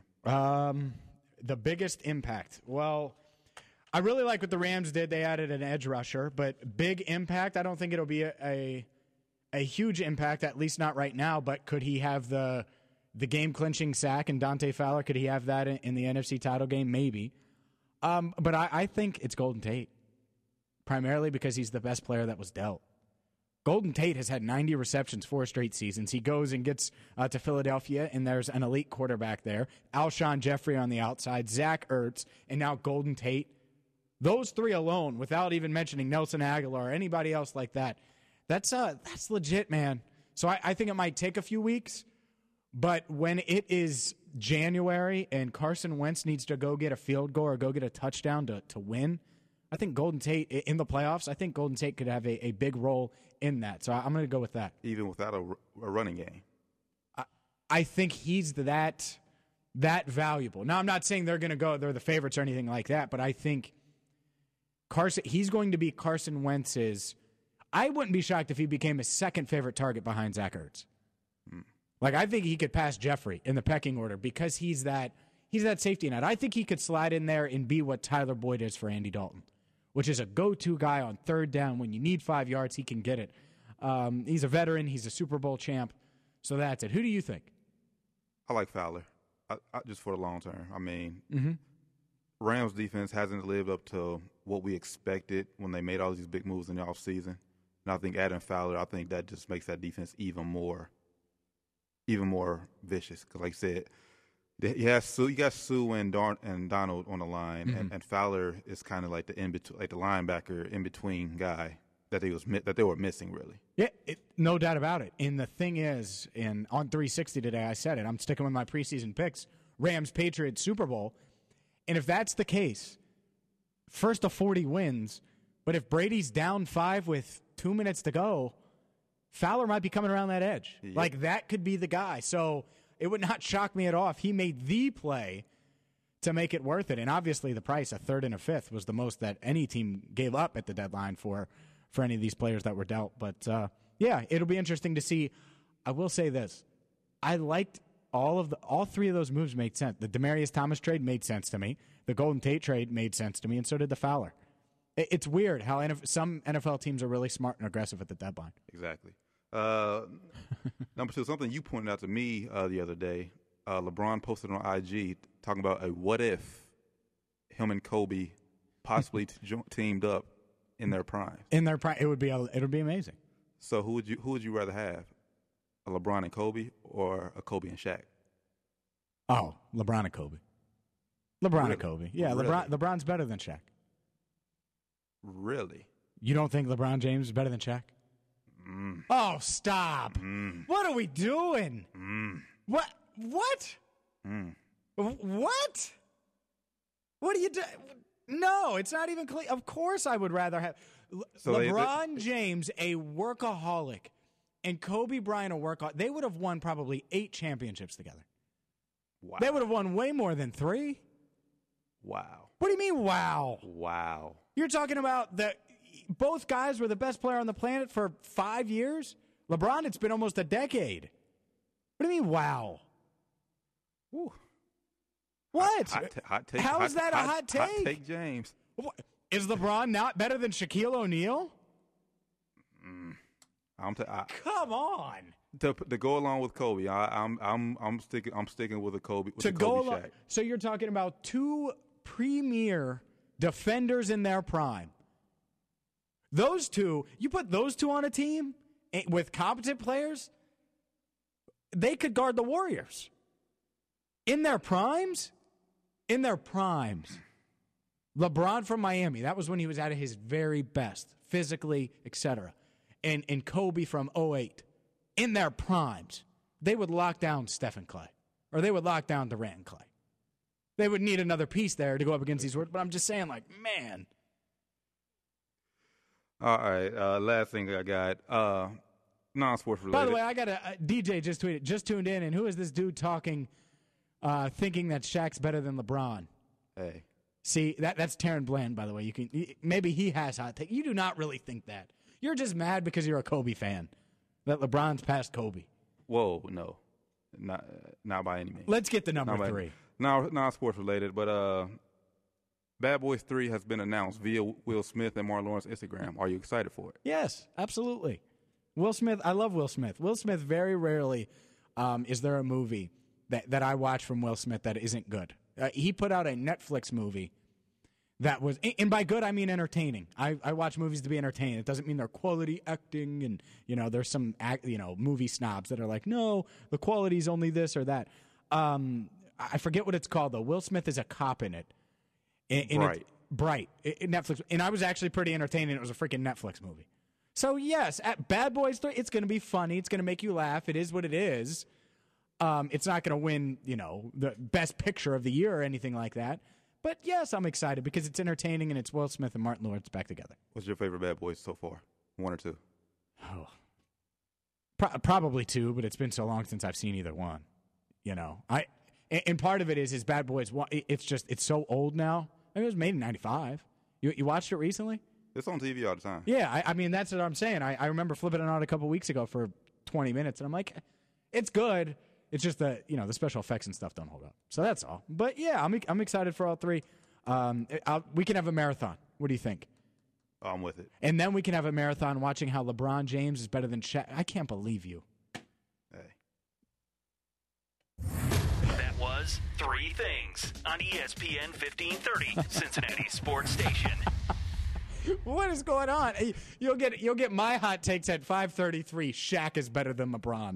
The biggest impact. Well, I really like what the Rams did. They added an edge rusher, but big impact, I don't think it'll be a huge impact, at least not right now, but could he have the game-clinching sack and Dante Fowler? Could he have that in the NFC title game? Maybe. But I think it's Golden Tate, primarily because he's the best player that was dealt. Golden Tate has had 90 receptions 4 straight seasons. He goes and gets to Philadelphia, and there's an elite quarterback there. Alshon Jeffrey on the outside, Zach Ertz, and now Golden Tate. Those three alone, without even mentioning Nelson Aguilar or anybody else like that, that's legit, man. So I think it might take a few weeks, but when it is January and Carson Wentz needs to go get a field goal or go get a touchdown to win, I think Golden Tate in the playoffs, I think Golden Tate could have a big role in that. So I'm going to go with that. Even without a running game. I think he's that valuable. Now, I'm not saying they're the favorites or anything like that, but I think he's going to be Carson Wentz's. I wouldn't be shocked if he became his second favorite target behind Zach Ertz. I think he could pass Jeffrey in the pecking order because he's that safety net. I think he could slide in there and be what Tyler Boyd is for Andy Dalton, which is a go-to guy on third down. When you need 5 yards, he can get it. He's a veteran. He's a Super Bowl champ. So that's it. Who do you think? I like Fowler, just for the long term. Rams defense hasn't lived up to what we expected when they made all these big moves in the offseason. And I think adding Fowler, I think that just makes that defense even more vicious. Because, like I said, you got Sue and Donald on the line, and Fowler is kind of like the linebacker in between guy that they were missing, really. Yeah, no doubt about it. And the thing is, on 360 today, I said it. I'm sticking with my preseason picks: Rams, Patriots, Super Bowl. And if that's the case, first of 40 wins. But if Brady's down 5 with 2 minutes to go, Fowler might be coming around that edge. Yeah. Like, that could be the guy. So it would not shock me at all if he made the play to make it worth it. And obviously the price, a third and a fifth, was the most that any team gave up at the deadline for any of these players that were dealt. But, yeah, it'll be interesting to see. I will say this. I liked all three of those moves made sense. The Demaryius Thomas trade made sense to me. The Golden Tate trade made sense to me, and so did the Fowler. It's weird how some NFL teams are really smart and aggressive at the deadline. Exactly. Number 2, something you pointed out to me the other day. LeBron posted on IG talking about a what if him and Kobe possibly teamed up in their prime. In their prime, it would be amazing. So who would you rather have, a LeBron and Kobe or a Kobe and Shaq? Oh, LeBron and Kobe. LeBron Really? and Kobe. Yeah, Really? LeBron's better than Shaq. Really? You don't think LeBron James is better than Shaq? Oh, stop. What are we doing? What? What? What? What are you doing? No, it's not even clear. Of course I would rather have LeBron James, a workaholic, and Kobe Bryant, a workaholic. They would have won probably 8 championships together. Wow. They would have won way more than 3. Wow. What do you mean, wow? Wow. You're talking about both guys were the best player on the planet for 5 years? LeBron, it's been almost a decade. What do you mean, wow? Ooh. What? Hot take. How is that a hot take? Hot take, James. Is LeBron not better than Shaquille O'Neal? Come on. To go along with Kobe, I'm sticking with Kobe Shaq. So you're talking about 2 premier defenders in their prime. Those 2, you put those 2 on a team with competent players, they could guard the Warriors. In their primes? In their primes. LeBron from Miami, that was when he was at his very best, physically, etc. And Kobe from 2008. In their primes, they would lock down Stephen Clay. Or they would lock down Durant and Clay. They would need another piece there to go up against these words. But I'm just saying, like, man. All right, last thing I got, non-sports related. By the way, I got DJ just tweeted, just tuned in, and who is this dude talking, thinking that Shaq's better than LeBron? Hey. See, that's Taryn Bland, by the way. Maybe he has hot take. You do not really think that. You're just mad because you're a Kobe fan, that LeBron's past Kobe. Whoa, no. Not by any means. Let's get the number 3. Non-sports related, but Bad Boys 3 has been announced via Will Smith and Martin Lawrence Instagram. Are you excited for it? Yes, absolutely. Will Smith, I love Will Smith. Will Smith, very rarely is there a movie that I watch from Will Smith that isn't good. He put out a Netflix movie that was, and by good I mean entertaining. I watch movies to be entertained. It doesn't mean they're quality acting, and there's some movie snobs that are like, no, the quality's only this or that. I forget what it's called though. Will Smith is a cop in it. Bright. Netflix, and I was actually pretty entertained. It was a freaking Netflix movie. So yes, at Bad Boys 3, it's going to be funny. It's going to make you laugh. It is what it is. It's not going to win, the best picture of the year or anything like that. But yes, I'm excited because it's entertaining and it's Will Smith and Martin Lawrence back together. What's your favorite Bad Boys so far? 1 or 2? Oh, probably 2, but it's been so long since I've seen either one. And part of it is Bad Boys 1. It's so old now. I mean, it was made in 95. You watched it recently? It's on TV all the time. Yeah, I mean, that's what I'm saying. I remember flipping it on a couple weeks ago for 20 minutes, and I'm like, it's good. It's just that, the special effects and stuff don't hold up. So that's all. But, yeah, I'm excited for all 3. We can have a marathon. What do you think? I'm with it. And then we can have a marathon watching how LeBron James is better than Shaq. I can't believe you. Hey. That was 3 Things on ESPN 1530, Cincinnati Sports Station. What is going on? You'll get my hot takes at 5:33. Shaq is better than LeBron.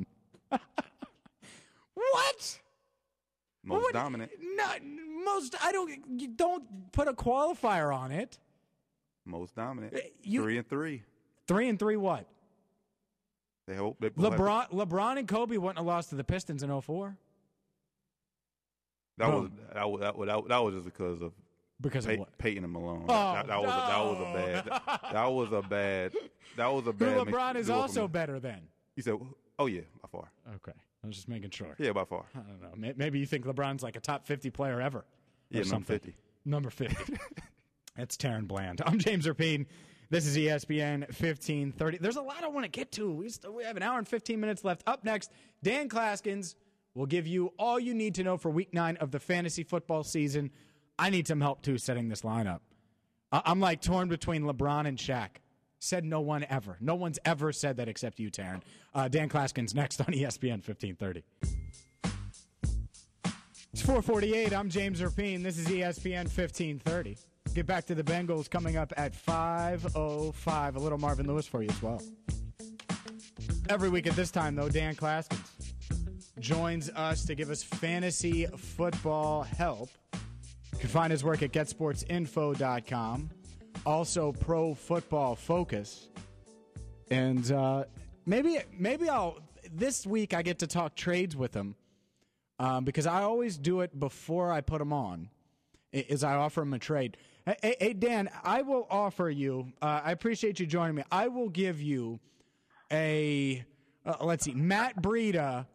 What? Most dominant. Not most. You don't put a qualifier on it. Most dominant. 3-3. 3-3. What? They hope LeBron and Kobe wouldn't have lost to the Pistons in 2004. That was just because of Peyton and Malone. That was a bad. LeBron is also better than. He said, "Oh yeah, by far." Okay, I was just making sure. Yeah, by far. I don't know. Maybe you think LeBron's like a top 50 player ever. Yeah, number 50. Number 50. That's Taryn Bland. I'm James Rapine. This is ESPN 1530. There's a lot I want to get to. We have an hour and 15 minutes left. Up next, Dan Klaskins will give you all you need to know for Week 9 of the fantasy football season. I need some help, too, setting this lineup. I'm like torn between LeBron and Shaq. Said no one ever. No one's ever said that except you, Taryn. Dan Klaskins next on ESPN 1530. It's 4:48. I'm James Rapine. This is ESPN 1530. Get back to the Bengals coming up at 5:05. A little Marvin Lewis for you as well. Every week at this time, though, Dan Klaskins joins us to give us fantasy football help. You can find his work at getsportsinfo.com. Also, Pro Football Focus. And maybe this week I get to talk trades with him because I always do it before I put him on, is I offer him a trade. Hey, Dan, I will offer you, I appreciate you joining me. I will give you Matt Breida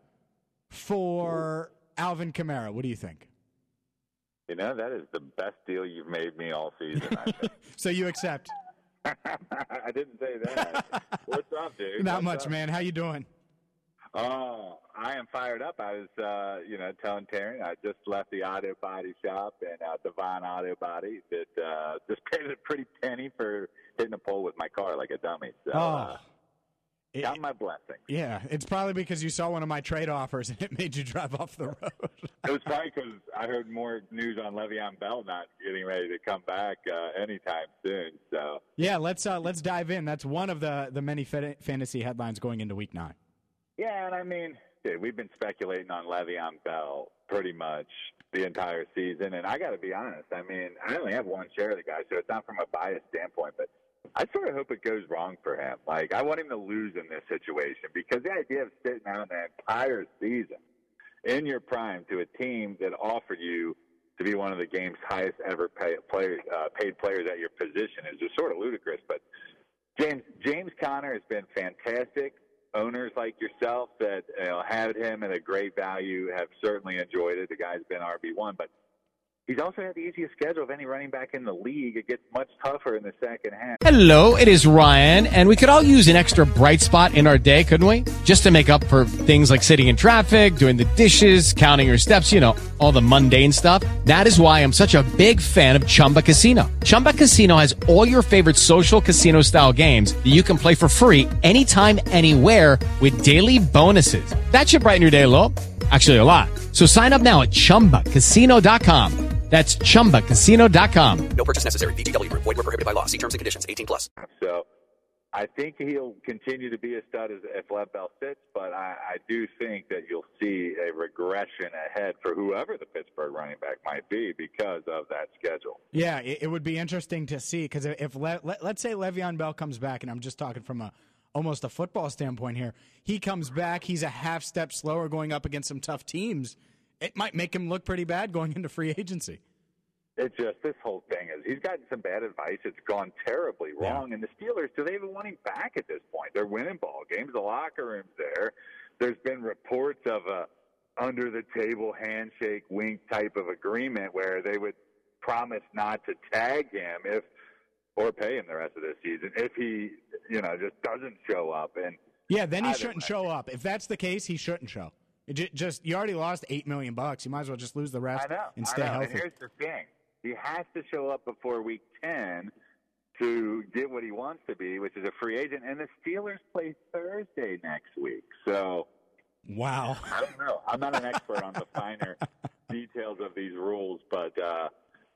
for Alvin Kamara. What do you think? You know, that is the best deal you've made me all season, I think. So you accept? I didn't say that. What's up, dude? Not much, man. How you doing? Oh, I am fired up. I was, telling Taryn I just left the auto body shop and Devon Auto Body that just paid a pretty penny for hitting a pole with my car like a dummy. So, got my blessing. Yeah, it's probably because you saw one of my trade offers and it made you drive off the road. It was probably because I heard more news on Le'Veon Bell not getting ready to come back anytime soon. So yeah, let's dive in. That's one of the many fantasy headlines going into Week 9. Yeah, and I mean, dude, we've been speculating on Le'Veon Bell pretty much the entire season, and I got to be honest. I mean, I only have one share of the guy, so it's not from a biased standpoint, but I sort of hope it goes wrong for him. Like, I want him to lose in this situation because the idea of sitting out the entire season in your prime to a team that offered you to be one of the game's highest ever paid players at your position is just sort of ludicrous. But James Conner has been fantastic. Owners like yourself that had him at a great value have certainly enjoyed it. The guy's been RB1, but he's also had the easiest schedule of any running back in the league. It gets much tougher in the second half. Hello, it is Ryan, and we could all use an extra bright spot in our day, couldn't we? Just to make up for things like sitting in traffic, doing the dishes, counting your steps, all the mundane stuff. That is why I'm such a big fan of Chumba Casino. Chumba Casino has all your favorite social casino-style games that you can play for free anytime, anywhere with daily bonuses. That should brighten your day a little. Actually, a lot. So sign up now at ChumbaCasino.com. That's ChumbaCasino.com. No purchase necessary. VGW Group. Void where prohibited by law. See terms and conditions. 18+. So I think he'll continue to be a stud if Lev Bell sits, but I do think that you'll see a regression ahead for whoever the Pittsburgh running back might be because of that schedule. Yeah, it would be interesting to see because if let's say Le'Veon Bell comes back, and I'm just talking from almost a football standpoint here, he comes back, he's a half step slower going up against some tough teams. It might make him look pretty bad going into free agency. It's just this whole thing is he's gotten some bad advice. It's gone terribly wrong. Yeah. And the Steelers, do they even want him back at this point? They're winning ball games. The locker room's there. There's been reports of a under-the-table handshake wink type of agreement where they would promise not to tag him or pay him the rest of this season if he, just doesn't show up. And yeah, then he shouldn't show up. If that's the case, he shouldn't show. You already lost $8 million. You might as well just lose the rest and stay healthy. And here's the thing. He has to show up before Week 10 to get what he wants to be, which is a free agent. And the Steelers play Thursday next week. So, wow. I don't know. I'm not an expert on the finer details of these rules, but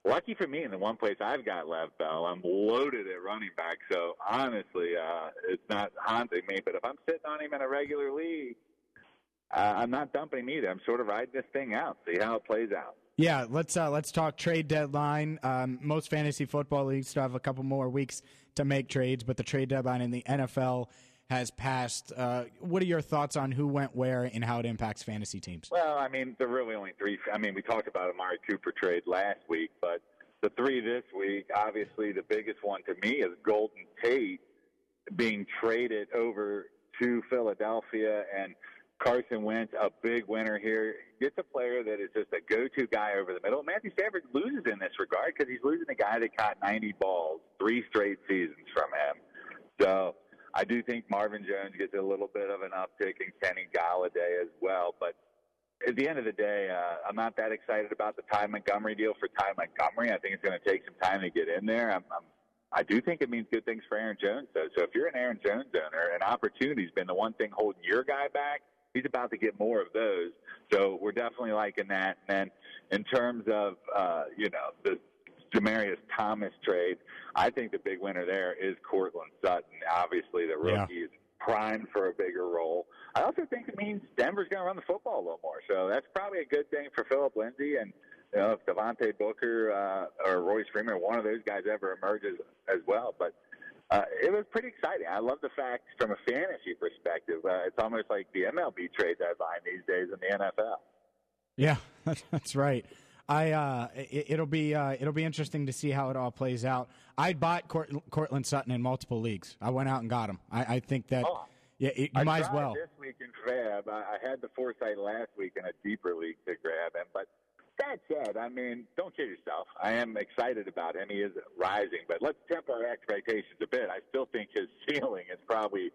lucky for me, in the one place I've got left, Bell, I'm loaded at running back. So, honestly, it's not haunting me. But if I'm sitting on him in a regular league, I'm not dumping him either. I'm sort of riding this thing out, see how it plays out. Yeah, let's talk trade deadline. Most fantasy football leagues still have a couple more weeks to make trades, but the trade deadline in the NFL has passed. What are your thoughts on who went where and how it impacts fantasy teams? Well, I mean, there are really only three. I mean, we talked about Amari Cooper trade last week, but the three this week, obviously the biggest one to me is Golden Tate being traded over to Philadelphia, and Carson Wentz, a big winner here, gets a player that is just a go-to guy over the middle. Matthew Stafford loses in this regard because he's losing a guy that caught 90 balls 3 straight seasons from him. So I do think Marvin Jones gets a little bit of an uptick, and Kenny Galladay as well. But at the end of the day, I'm not that excited about the Ty Montgomery deal for Ty Montgomery. I think it's going to take some time to get in there. I do think it means good things for Aaron Jones, though. So if you're an Aaron Jones owner, an opportunity's been the one thing holding your guy back. He's about to get more of those. So we're definitely liking that. And then in terms of, the Demaryius Thomas trade, I think the big winner there is Courtland Sutton. Obviously, the rookie is primed for a bigger role. I also think it means Denver's going to run the football a little more. So that's probably a good thing for Phillip Lindsay. And, if Devontae Booker or Royce Freeman, one of those guys ever emerges as well. But it was pretty exciting. I love the fact, from a fantasy perspective, it's almost like the MLB trade deadline these days in the NFL. Yeah, that's right. It'll be interesting to see how it all plays out. I bought Courtland Sutton in multiple leagues. I went out and got him. I think that you might as well. This week in Fab, I had the foresight last week in a deeper league to grab him, but. That said, I mean, don't kid yourself. I am excited about him. He is rising, but let's temper our expectations a bit. I still think his ceiling is probably,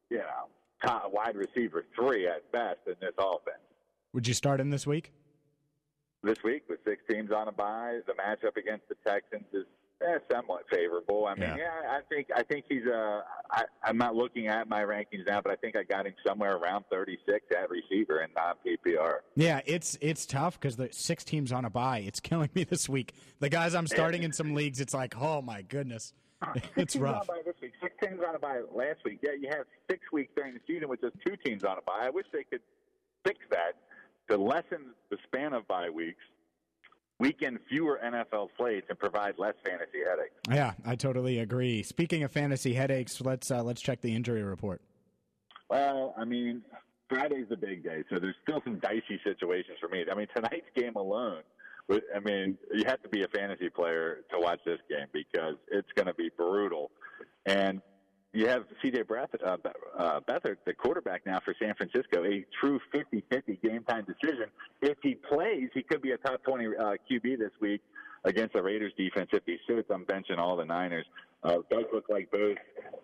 top wide receiver 3 at best in this offense. Would you start him this week? This week, with 6 teams on a bye, the matchup against the Texans is somewhat favorable. I mean, I think he's I'm not looking at my rankings now, but I think I got him somewhere around 36 at receiver in non-PPR. Yeah, it's tough because the 6 teams on a bye. It's killing me this week. The guys I'm starting in some leagues, it's like, oh my goodness, it's rough. 6 teams on a bye last week. Yeah, you have 6 weeks during the season with just 2 teams on a bye. I wish they could fix that to lessen the span of bye weeks. Weekend fewer NFL slates and provide less fantasy headaches. Yeah, I totally agree. Speaking of fantasy headaches, let's check the injury report. Well, I mean, Friday's the big day, so there's still some dicey situations for me. I mean, tonight's game alone, I mean, you have to be a fantasy player to watch this game because it's going to be brutal. And you have C.J. Beathard, the quarterback now for San Francisco, a true 50-50 game-time decision. If he plays, he could be a top 20 QB this week against the Raiders defense. If he sits, I'm benching all the Niners. It does look like both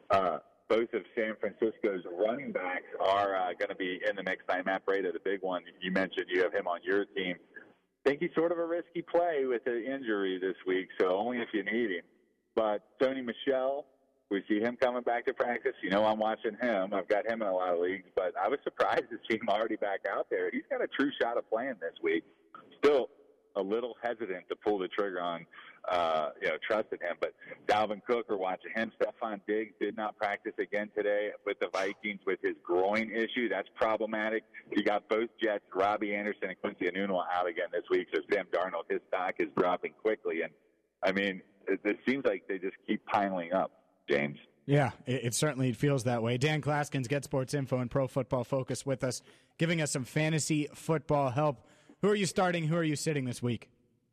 of San Francisco's running backs are going to be in the mix. Matt Breida, the big one you mentioned, you have him on your team. I think he's sort of a risky play with the injury this week, so only if you need him. But Sony Michel, we see him coming back to practice. I'm watching him. I've got him in a lot of leagues, but I was surprised to see him already back out there. He's got a true shot of playing this week. Still a little hesitant to pull the trigger on, trusting him. But Dalvin Cook, we're watching him. Stephon Diggs did not practice again today with the Vikings with his groin issue. That's problematic. You got both Jets, Robbie Anderson and Quincy Enunwa out again this week. So Sam Darnold, his stock is dropping quickly. And, I mean, it seems like they just keep piling up. James. Yeah, it certainly feels that way. Dan Klaskins, Get Sports Info and Pro Football Focus with us, giving us some fantasy football help. Who are you starting? Who are you sitting this week?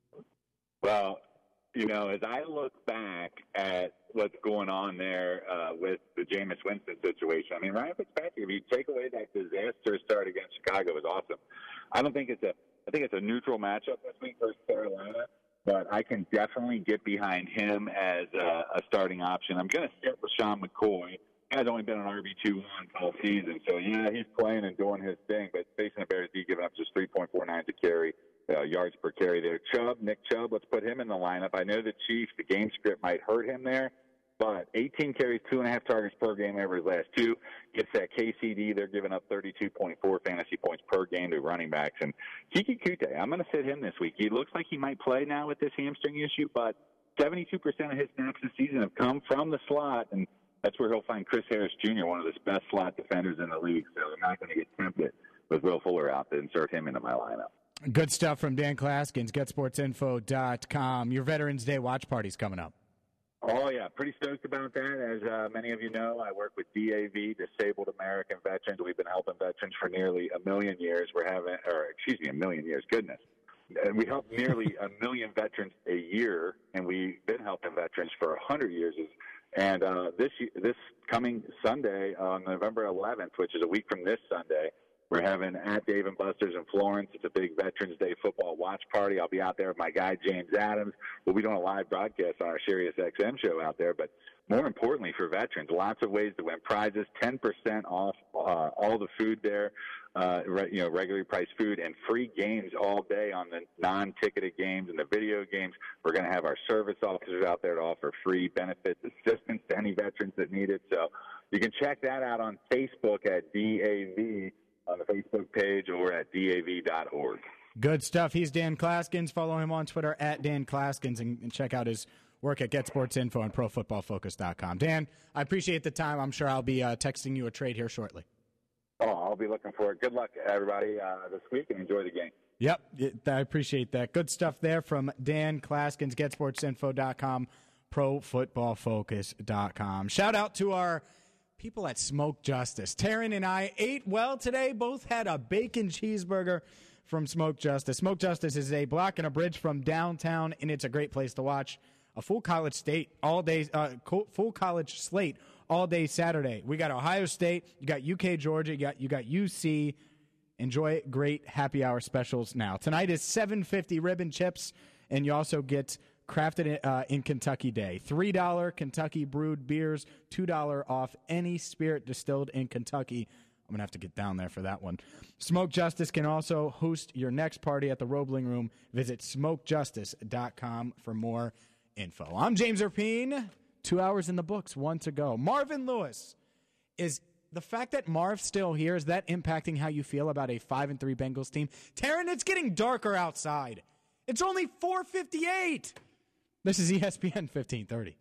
Well, as I look back at what's going on there with the Jameis Winston situation, I mean, Ryan Fitzpatrick, if you take away that disaster start against Chicago, was awesome. I think it's a neutral matchup this week versus Carolina. But I can definitely get behind him as a starting option. I'm going to sit with Sean McCoy. Guy's only been an RB2 all season. So, he's playing and doing his thing. But facing the Bears, D giving up just 3.49 to carry, yards per carry there. Nick Chubb, let's put him in the lineup. I know the Chiefs, the game script might hurt him there. But 18 carries, 2.5 targets per game over his last 2. gets that KCD. They're giving up 32.4 fantasy points per game to running backs. And Kiki Kute, I'm going to sit him this week. He looks like he might play now with this hamstring issue, but 72% of his snaps this season have come from the slot, and that's where he'll find Chris Harris Jr., one of the best slot defenders in the league. So I'm not going to get tempted with Will Fuller out to insert him into my lineup. Good stuff from Dan Klaskins, GetSportsInfo.com. Your Veterans Day watch party's coming up. Oh, yeah. Pretty stoked about that. As many of you know, I work with DAV, Disabled American Veterans. We've been helping veterans for nearly a million years. A million years. Goodness. And we help nearly a million veterans a year, and we've been helping veterans for 100 years. And this coming Sunday, on November 11th, which is a week from this Sunday, we're having at Dave & Buster's in Florence. It's a big Veterans Day football watch party. I'll be out there with my guy, James Adams. We'll be doing a live broadcast on our Sirius XM show out there. But more importantly for veterans, lots of ways to win prizes, 10% off all the food there, regularly priced food, and free games all day on the non-ticketed games and the video games. We're going to have our service officers out there to offer free benefits assistance to any veterans that need it. So you can check that out on Facebook at DAV, on the Facebook page, or at DAV.org. Good stuff. He's Dan Klaskins. Follow him on Twitter at Dan Klaskins and check out his work at GetSportsInfo and ProFootballFocus.com. Dan, I appreciate the time. I'm sure I'll be texting you a trade here shortly. Oh, I'll be looking for it. Good luck, everybody, this week, and enjoy the game. Yep, I appreciate that. Good stuff there from Dan Klaskins, GetSportsInfo.com, ProFootballFocus.com. Shout out to our people at Smoke Justice. Taryn and I ate well today. Both had a bacon cheeseburger from Smoke Justice. Smoke Justice is a block and a bridge from downtown, and it's a great place to watch a full college slate all day Saturday. We got Ohio State, you got UK Georgia, you got UC. Enjoy great happy hour specials now. Tonight is $7.50 ribbon chips, and you also get Crafted in Kentucky Day. $3 Kentucky brewed beers, $2 off any spirit distilled in Kentucky. I'm going to have to get down there for that one. Smoke Justice can also host your next party at the Roebling Room. Visit smokejustice.com for more info. I'm James Erpine. 2 hours in the books, 1 to go. Marvin Lewis. Is the fact that Marv's still here, is that impacting how you feel about a 5-3 Bengals team? Taryn, it's getting darker outside. It's only 4:58. This is ESPN 1530.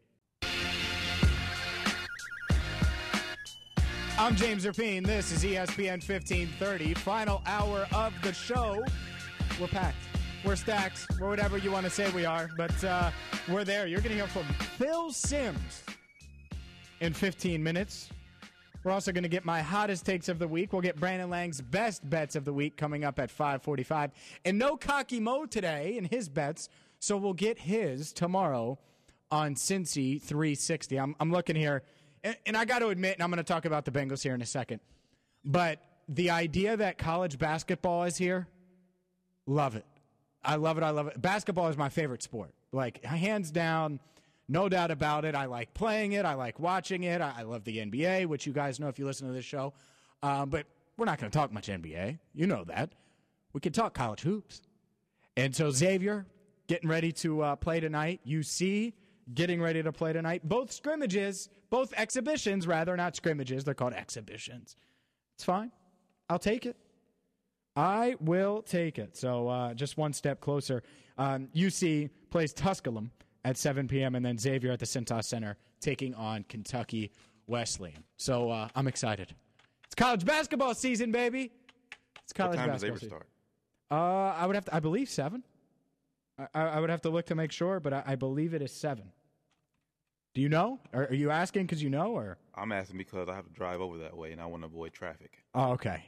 I'm James Erpine. This is ESPN 1530. Final hour of the show. We're packed. We're stacked. We're whatever you want to say we are. But we're there. You're going to hear from Phil Simms in 15 minutes. We're also going to get my hottest takes of the week. We'll get Brandon Lang's best bets of the week coming up at 5:45. And no Cocky Mo today in his bets. So we'll get his tomorrow on Cincy 360. I'm looking here, and I got to admit, and I'm going to talk about the Bengals here in a second, but the idea that college basketball is here, love it. I love it. I love it. Basketball is my favorite sport. Like, hands down, no doubt about it. I like playing it. I like watching it. I love the NBA, which you guys know if you listen to this show. But we're not going to talk much NBA. You know that. We can talk college hoops. And so Xavier getting ready to play tonight. UC getting ready to play tonight. Both exhibitions, rather, not scrimmages. They're called exhibitions. It's fine. I'll take it. I will take it. So just one step closer. UC plays Tusculum at 7 p.m. and then Xavier at the Cintas Center taking on Kentucky Wesleyan. So I'm excited. It's college basketball season, baby. It's college basketball season. What time does Xavier start? I believe 7. I would have to look to make sure, but I believe it is 7. Do you know? Are you asking because you know? Or I'm asking because I have to drive over that way, and I want to avoid traffic. Oh, okay.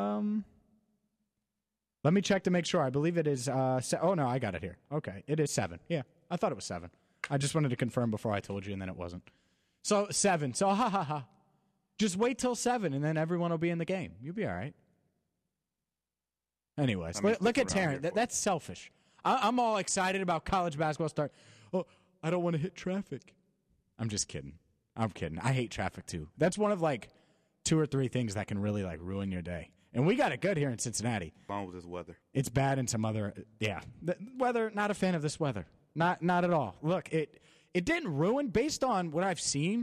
Let me check to make sure. I believe it is oh, no, I got it here. Okay, it is 7. Yeah, I thought it was 7. I just wanted to confirm before I told you, and then it wasn't. So 7. So, ha. Just wait till 7, and then everyone will be in the game. You'll be all right. Anyways, look at Taryn. That's selfish. I'm all excited about college basketball start. Oh, I don't want to hit traffic. I'm just kidding. I'm kidding. I hate traffic, too. That's one of, 2 or 3 things that can really, ruin your day. And we got it good here in Cincinnati. Wrong with this weather. It's bad in some other, yeah. The weather, not a fan of this weather. Not at all. Look, it didn't ruin, based on what I've seen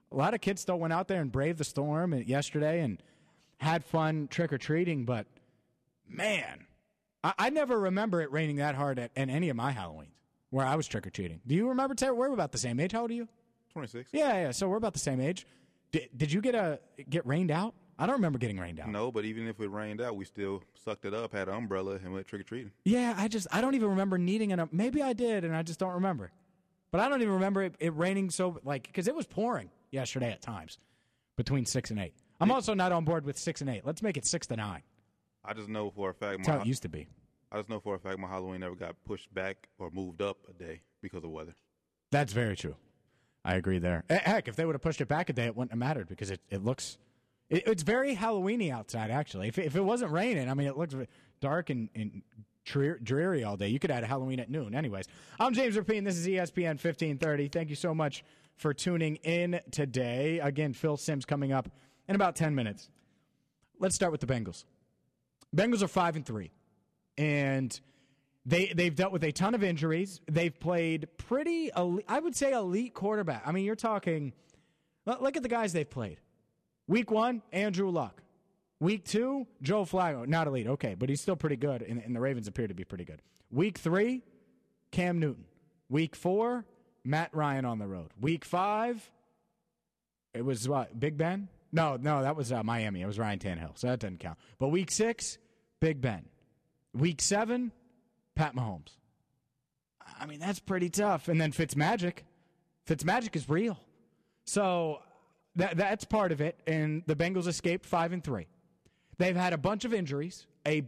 A lot of kids still went out there and braved the storm yesterday and had fun trick-or-treating, but, man, I never remember it raining that hard at any of my Halloweens where I was trick-or-treating. Do you remember, Terry? We're about the same age. How old are you? 26. Yeah, so we're about the same age. Did you get rained out? I don't remember getting rained out. No, but even if it rained out, we still sucked it up, had an umbrella, and went trick-or-treating. Yeah, I don't even remember needing an. Maybe I did, and I just don't remember. But I don't even remember it raining because it was pouring yesterday at times between 6 and 8. I'm also not on board with 6 and 8. Let's make it 6 to 9. I just know for a fact. That's how it used to be. I just know for a fact my Halloween never got pushed back or moved up a day because of weather. That's very true. I agree there. Heck, if they would have pushed it back a day, it wouldn't have mattered because it looks. It's very Halloween-y outside, actually. If it wasn't raining, I mean, it looks dark and dreary all day. You could add a Halloween at noon. Anyways, I'm James Rapien. This is ESPN 1530. Thank you so much for tuning in today. Again, Phil Simms coming up in about 10 minutes. Let's start with the Bengals. Bengals are 5-3, and they've dealt with a ton of injuries. They've played pretty, I would say, elite quarterback. I mean, you're talking, look at the guys they've played. Week 1, Andrew Luck. Week 2, Joe Flacco. Not elite, okay, but he's still pretty good, and the Ravens appear to be pretty good. Week 3, Cam Newton. Week 4, Matt Ryan on the road. Week 5, it was what, Big Ben? No, that was Miami. It was Ryan Tannehill, so that doesn't count. But Week 6, Big Ben. Week 7, Pat Mahomes. I mean, that's pretty tough. And then Fitzmagic. Fitzmagic is real. So that's part of it, and the Bengals escaped 5-3. They've had a bunch of injuries.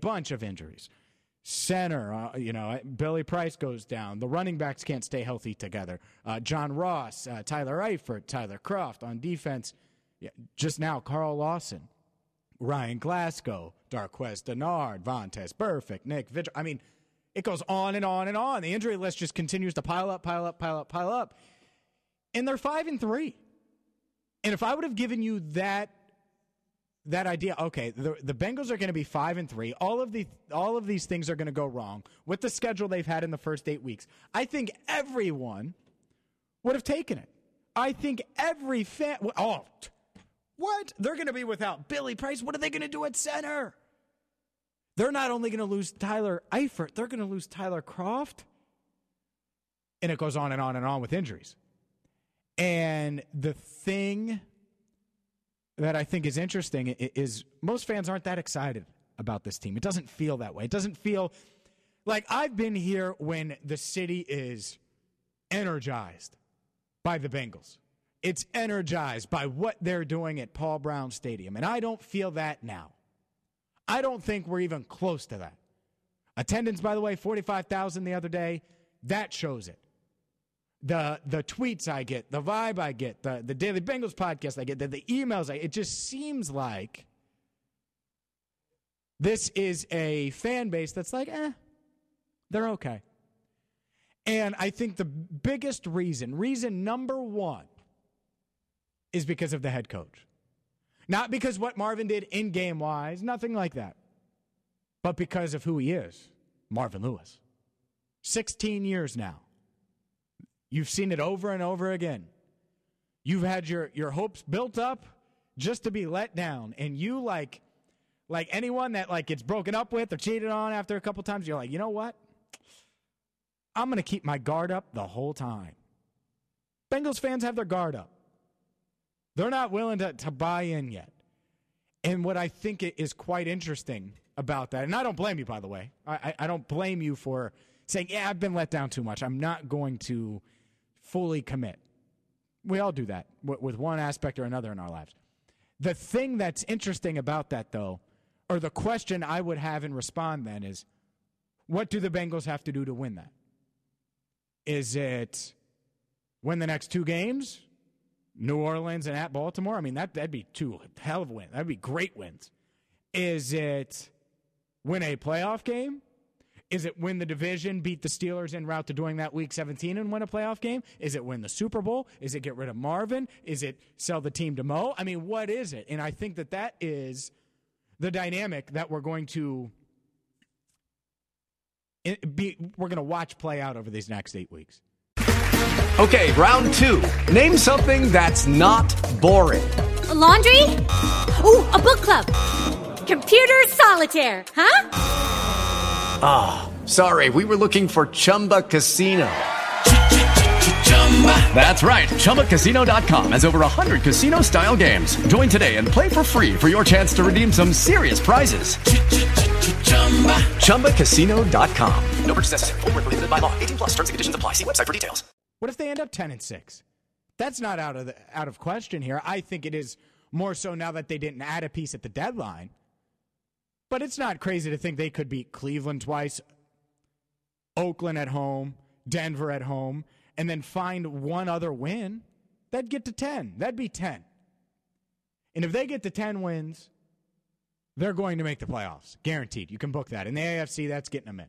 Center, Billy Price goes down. The running backs can't stay healthy together. John Ross, Tyler Eifert, Tyler Kroft on defense. Yeah, just now, Carl Lawson, Ryan Glasgow, Darquez Dennard, Vontaze Burfict, Nick Vigil. I mean, it goes on and on and on. The injury list just continues to pile up. And they're 5-3. And if I would have given you that idea, okay, the Bengals are going to be 5-3. All of these things are going to go wrong with the schedule they've had in the first 8 weeks. I think everyone would have taken it. I think every fan. Oh, what? They're going to be without Billy Price. What are they going to do at center? They're not only going to lose Tyler Eifert, they're going to lose Tyler Kroft. And it goes on and on and on with injuries. And the thing that I think is interesting is most fans aren't that excited about this team. It doesn't feel that way. It doesn't feel like I've been here when the city is energized by the Bengals. It's energized by what they're doing at Paul Brown Stadium. And I don't feel that now. I don't think we're even close to that. Attendance, by the way, 45,000 the other day. That shows it. The tweets I get, the vibe I get, the Daily Bengals podcast I get, the emails it just seems like this is a fan base that's like, they're okay. And I think the biggest reason number one, is because of the head coach. Not because what Marvin did in-game wise, nothing like that, but because of who he is, Marvin Lewis. 16 years now. You've seen it over and over again. You've had your hopes built up just to be let down. And you, like anyone that gets broken up with or cheated on after a couple times, you're like, you know what? I'm going to keep my guard up the whole time. Bengals fans have their guard up. They're not willing to buy in yet. And what I think is quite interesting about that, and I don't blame you, by the way. I don't blame you for saying, yeah, I've been let down too much. I'm not going to fully commit. We all do that with one aspect or another in our lives. The thing that's interesting about that, though, or the question I would have and respond then is, what do the Bengals have to do to win that? Is it win the next 2 games? New Orleans and at Baltimore? I mean, that'd be 2 hell of a wins. That'd be great wins. Is it win a playoff game? Is it win the division, beat the Steelers en route to doing that Week 17 and win a playoff game? Is it win the Super Bowl? Is it get rid of Marvin? Is it sell the team to Mo? I mean, what is it? And I think that is the dynamic that we're going to watch play out over these next 8 weeks. Okay, round two. Name something that's not boring. A laundry? Ooh, a book club. Computer solitaire, huh? Ah, sorry, we were looking for Chumba Casino. That's right, ChumbaCasino.com has over 100 casino-style games. Join today and play for free for your chance to redeem some serious prizes. ChumbaCasino.com. No purchase necessary. Void where prohibited by law. 18 plus. Terms and conditions apply. See website for details. What if they end up 10-6? That's not out of question here. I think it is more so now that they didn't add a piece at the deadline. But it's not crazy to think they could beat Cleveland twice, Oakland at home, Denver at home, and then find one other win. That'd get to 10. That'd be 10. And if they get to 10 wins, they're going to make the playoffs. Guaranteed. You can book that. In the AFC, that's getting them in.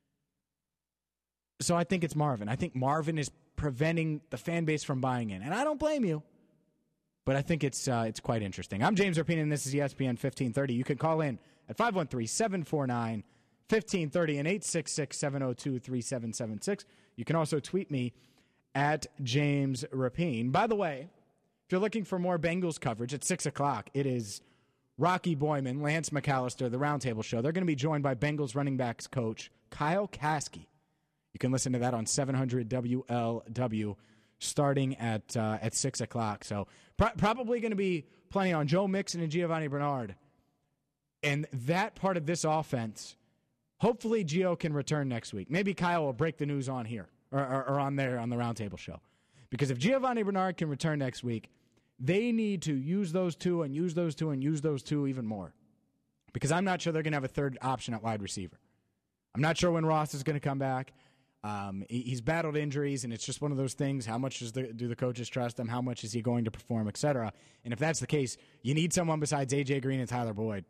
So I think it's Marvin. I think Marvin is preventing the fan base from buying in. And I don't blame you. But I think it's quite interesting. I'm James Rapien, and this is ESPN 1530. You can call in at 513-749-1530 and 866-702-3776. You can also tweet me at James Rapien. By the way, if you're looking for more Bengals coverage at 6 o'clock, it is Rocky Boyman, Lance McAllister, the Roundtable Show. They're going to be joined by Bengals running backs coach Kyle Kasky. You can listen to that on 700 WLW starting at 6 o'clock. So probably going to be plenty on Joe Mixon and Giovanni Bernard. And that part of this offense, hopefully Gio can return next week. Maybe Kyle will break the news on here or on there on the Roundtable Show. Because if Giovanni Bernard can return next week, they need to use those two and use those two and use those two even more. Because I'm not sure they're going to have a third option at wide receiver. I'm not sure when Ross is going to come back. He's battled injuries, and it's just one of those things. How much do the coaches trust him? How much is he going to perform, et cetera? And if that's the case, you need someone besides A.J. Green and Tyler Boyd.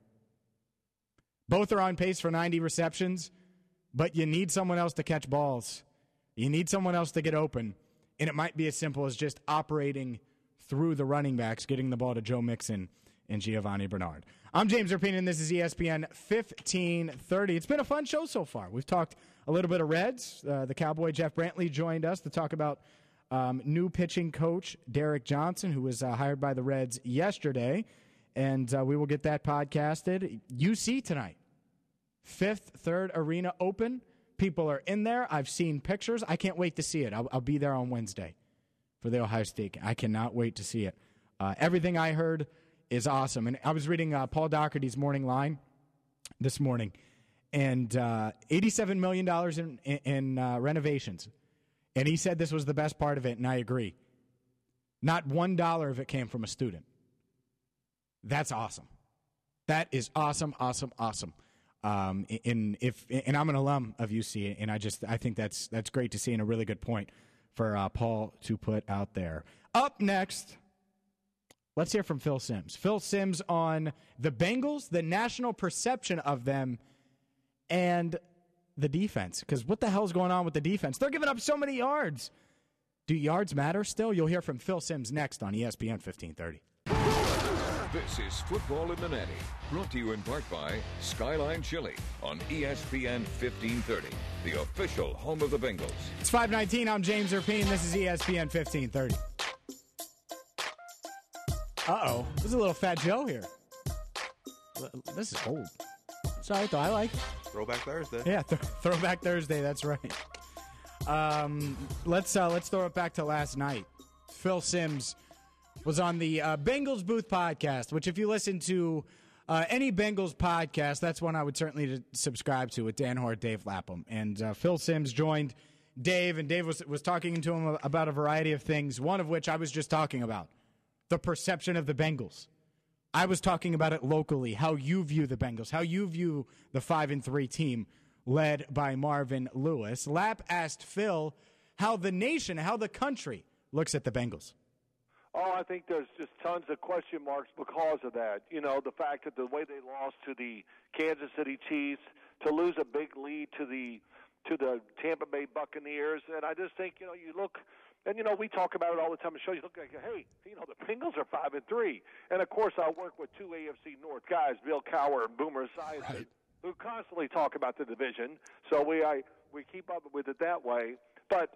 Both are on pace for 90 receptions, but you need someone else to catch balls. You need someone else to get open, and it might be as simple as just operating through the running backs, getting the ball to Joe Mixon and Giovanni Bernard. I'm James Rapien, and this is ESPN 1530. It's been a fun show so far. We've talked a little bit of Reds. The Cowboy Jeff Brantley joined us to talk about new pitching coach Derek Johnson, who was hired by the Reds yesterday. And we will get that podcasted. UC tonight. Fifth Third Arena open. People are in there. I've seen pictures. I can't wait to see it. I'll be there on Wednesday for the Ohio State. I cannot wait to see it. Everything I heard is awesome. And I was reading Paul Daugherty's morning line this morning. And $87 million in renovations. And he said this was the best part of it, and I agree. Not $1 of it came from a student. That's awesome. That is awesome, awesome, awesome. And I'm an alum of UC, and I think that's great to see, and a really good point for Paul to put out there. Up next, let's hear from Phil Simms. Phil Simms on the Bengals, the national perception of them, and the defense. Because what the hell is going on with the defense? They're giving up so many yards. Do yards matter still? You'll hear from Phil Simms next on ESPN 1530. This is Football in the Natty, brought to you in part by Skyline Chili on ESPN 1530, the official home of the Bengals. It's 5:19. I'm James Rapien. This is ESPN 1530. Uh-oh. There's a little Fat Joe here. This is old. It's all right, though. I like it. Throwback Thursday. Yeah, Throwback Thursday. That's right. Let's throw it back to last night. Phil Simms was on the Bengals Booth podcast, which if you listen to any Bengals podcast, that's one I would certainly subscribe to with Dan Hort, Dave Lapham. And Phil Simms joined Dave, and Dave was talking to him about a variety of things, one of which I was just talking about, the perception of the Bengals. I was talking about it locally, how you view the Bengals, how you view the 5-3 team led by Marvin Lewis. Lap asked Phil how the nation, how the country looks at the Bengals. Oh, I think there's just tons of question marks because of that. You know, the fact that the way they lost to the Kansas City Chiefs, to lose a big lead to the Tampa Bay Buccaneers, and I just think, you know, you look, and you know, we talk about it all the time. The show, you look like, hey, you know, the Bengals are 5-3, and of course, I work with two AFC North guys, Bill Cowher and Boomer Esiason, who constantly talk about the division. So we keep up with it that way. But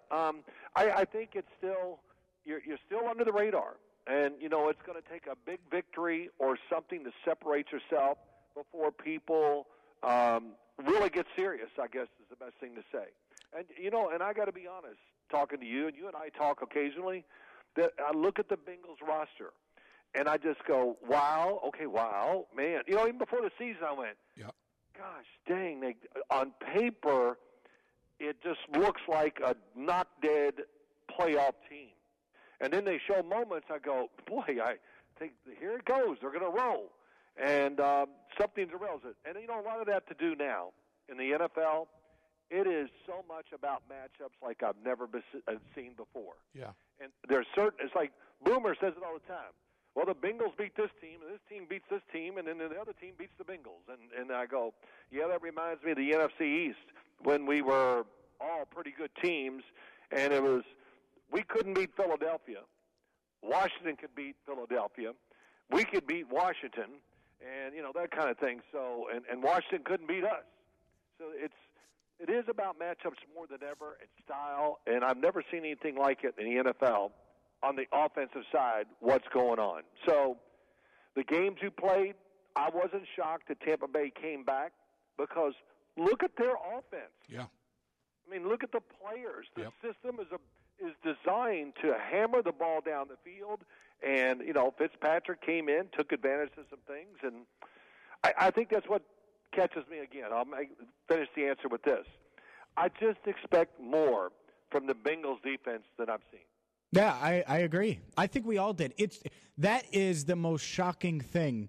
I think it's still you're still under the radar, and it's going to take a big victory or something to separate yourself before people really get serious. I guess is the best thing to say. And and I got to be honest, talking to you, and you and I talk occasionally. That I look at the Bengals roster, and I just go, wow, okay, wow, man. Even before the season, I went, gosh, dang, on paper, it just looks like a knock-dead playoff team. And then they show moments, I go, boy, I think here it goes. They're going to roll. And something derails it. And, a lot of that to do now in the NFL, it is so much about matchups like I've never seen before. Yeah. And there's it's like Boomer says it all the time. Well, the Bengals beat this team, and this team beats this team, and then the other team beats the Bengals. And I go, yeah, that reminds me of the NFC East when we were all pretty good teams, and we couldn't beat Philadelphia. Washington could beat Philadelphia. We could beat Washington, and, that kind of thing. So, and Washington couldn't beat us. So it is about matchups more than ever and style, and I've never seen anything like it in the NFL on the offensive side, what's going on. So the games you played, I wasn't shocked that Tampa Bay came back because look at their offense. Yeah. I mean, look at the players. The system is designed to hammer the ball down the field, and, Fitzpatrick came in, took advantage of some things, and I think that's what catches me again. I'll finish the answer with this. I just expect more from the Bengals defense than I've seen. Yeah, I agree. I think we all did. That is the most shocking thing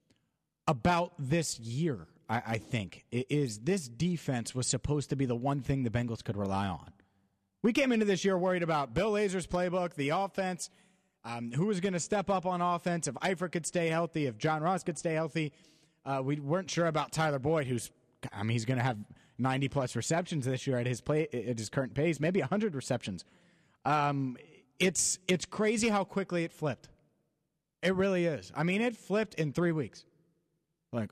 about this year, I think, is this defense was supposed to be the one thing the Bengals could rely on. We came into this year worried about Bill Lazor's playbook, the offense, who was going to step up on offense, if Eifert could stay healthy, if John Ross could stay healthy. We weren't sure about Tyler Boyd, he's going to have 90-plus receptions this year at his current pace, maybe 100 receptions. It's crazy how quickly it flipped. It really is. I mean, it flipped in 3 weeks. Like,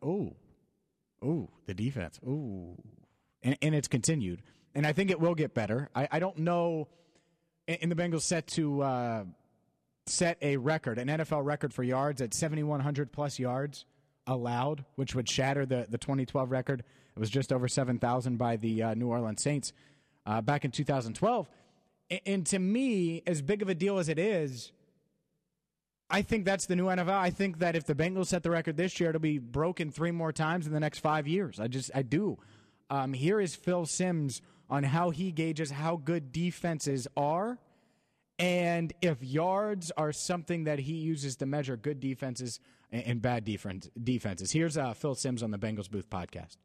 the defense, and it's continued. And I think it will get better. I don't know. And the Bengals set to set a record, an NFL record for yards at 7,100-plus yards allowed, which would shatter the 2012 record. It was just over 7,000 by the New Orleans Saints back in 2012. And to me, as big of a deal as it is, I think that's the new NFL. I think that if the Bengals set the record this year, it'll be broken 3 more times in the next 5 years. I do. Here is Phil Simms on how he gauges how good defenses are, and if yards are something that he uses to measure good defenses and bad defenses. Here's Phil Simms on the Bengals Booth podcast.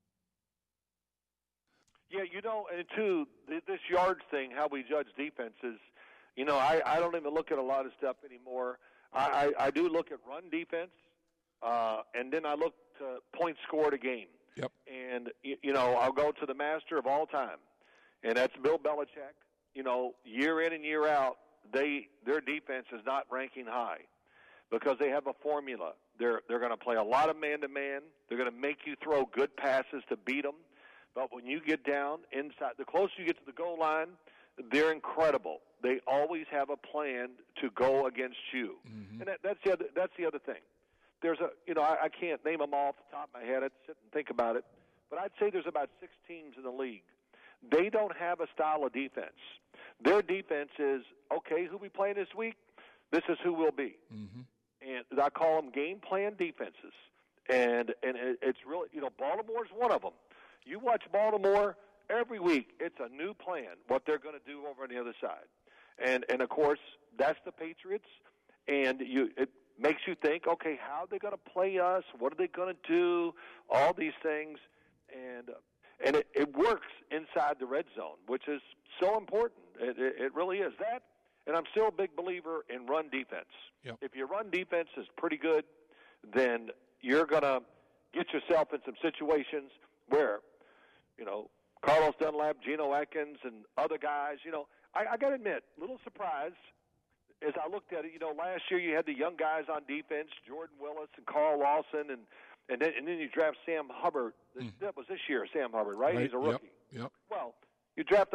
Yeah, and too, this yards thing, how we judge defenses, I don't even look at a lot of stuff anymore. I do look at run defense, and then I look to points scored a game. Yep. And, I'll go to the master of all time, and that's Bill Belichick. Year in and year out, their defense is not ranking high because they have a formula. They're going to play a lot of man-to-man. They're going to make you throw good passes to beat them. But when you get down inside, the closer you get to the goal line, they're incredible. They always have a plan to go against you, and that's the other thing. There's I can't name them all off the top of my head. I'd sit and think about it, but I'd say there's about 6 teams in the league. They don't have a style of defense. Their defense is, okay, who we playing this week? This is who we'll be. And I call them game plan defenses. And it's really, Baltimore's one of them. You watch Baltimore every week, it's a new plan, what they're going to do over on the other side. And of course, that's the Patriots. And it makes you think, okay, how are they going to play us? What are they going to do? All these things. And it works inside the red zone, which is so important. It really is that. And I'm still a big believer in run defense. Yep. If your run defense is pretty good, then you're going to get yourself in some situations where, Carlos Dunlap, Geno Atkins, and other guys, I got to admit, a little surprised as I looked at it. Last year you had the young guys on defense, Jordan Willis and Carl Lawson, and then you draft Sam Hubbard. That was this year, Sam Hubbard, right? He's a rookie. Yep. Well, you draft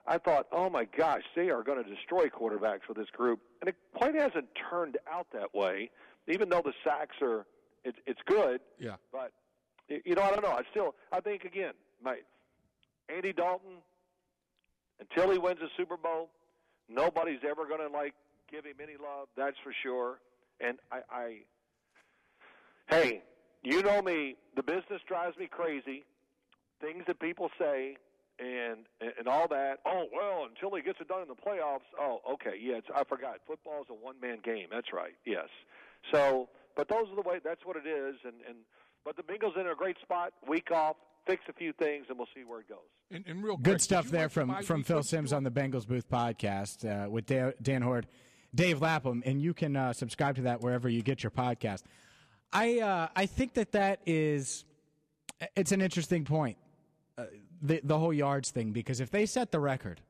I thought, oh my gosh, they are going to destroy quarterbacks with this group, and it quite hasn't turned out that way. Even though the sacks are, it's good. Yeah. But I don't know. I think again, Andy Dalton, until he wins a Super Bowl, nobody's ever going to give him any love. That's for sure. And hey, you know me. The business drives me crazy. Things that people say. And all that. Oh, well, until he gets it done in the playoffs. Oh, okay. Yeah, I forgot. Football is a one-man game. That's right. Yes. So, but those are the way. That's what it is. But the Bengals in a great spot. Week off. Fix a few things, and we'll see where it goes. And real quick, good stuff there from Phil Simms on the Bengals Booth podcast with Dan Horde, Dave Lapham, and you can subscribe to that wherever you get your podcast. I think that is it's an interesting point. The whole yards thing, because if they set the record,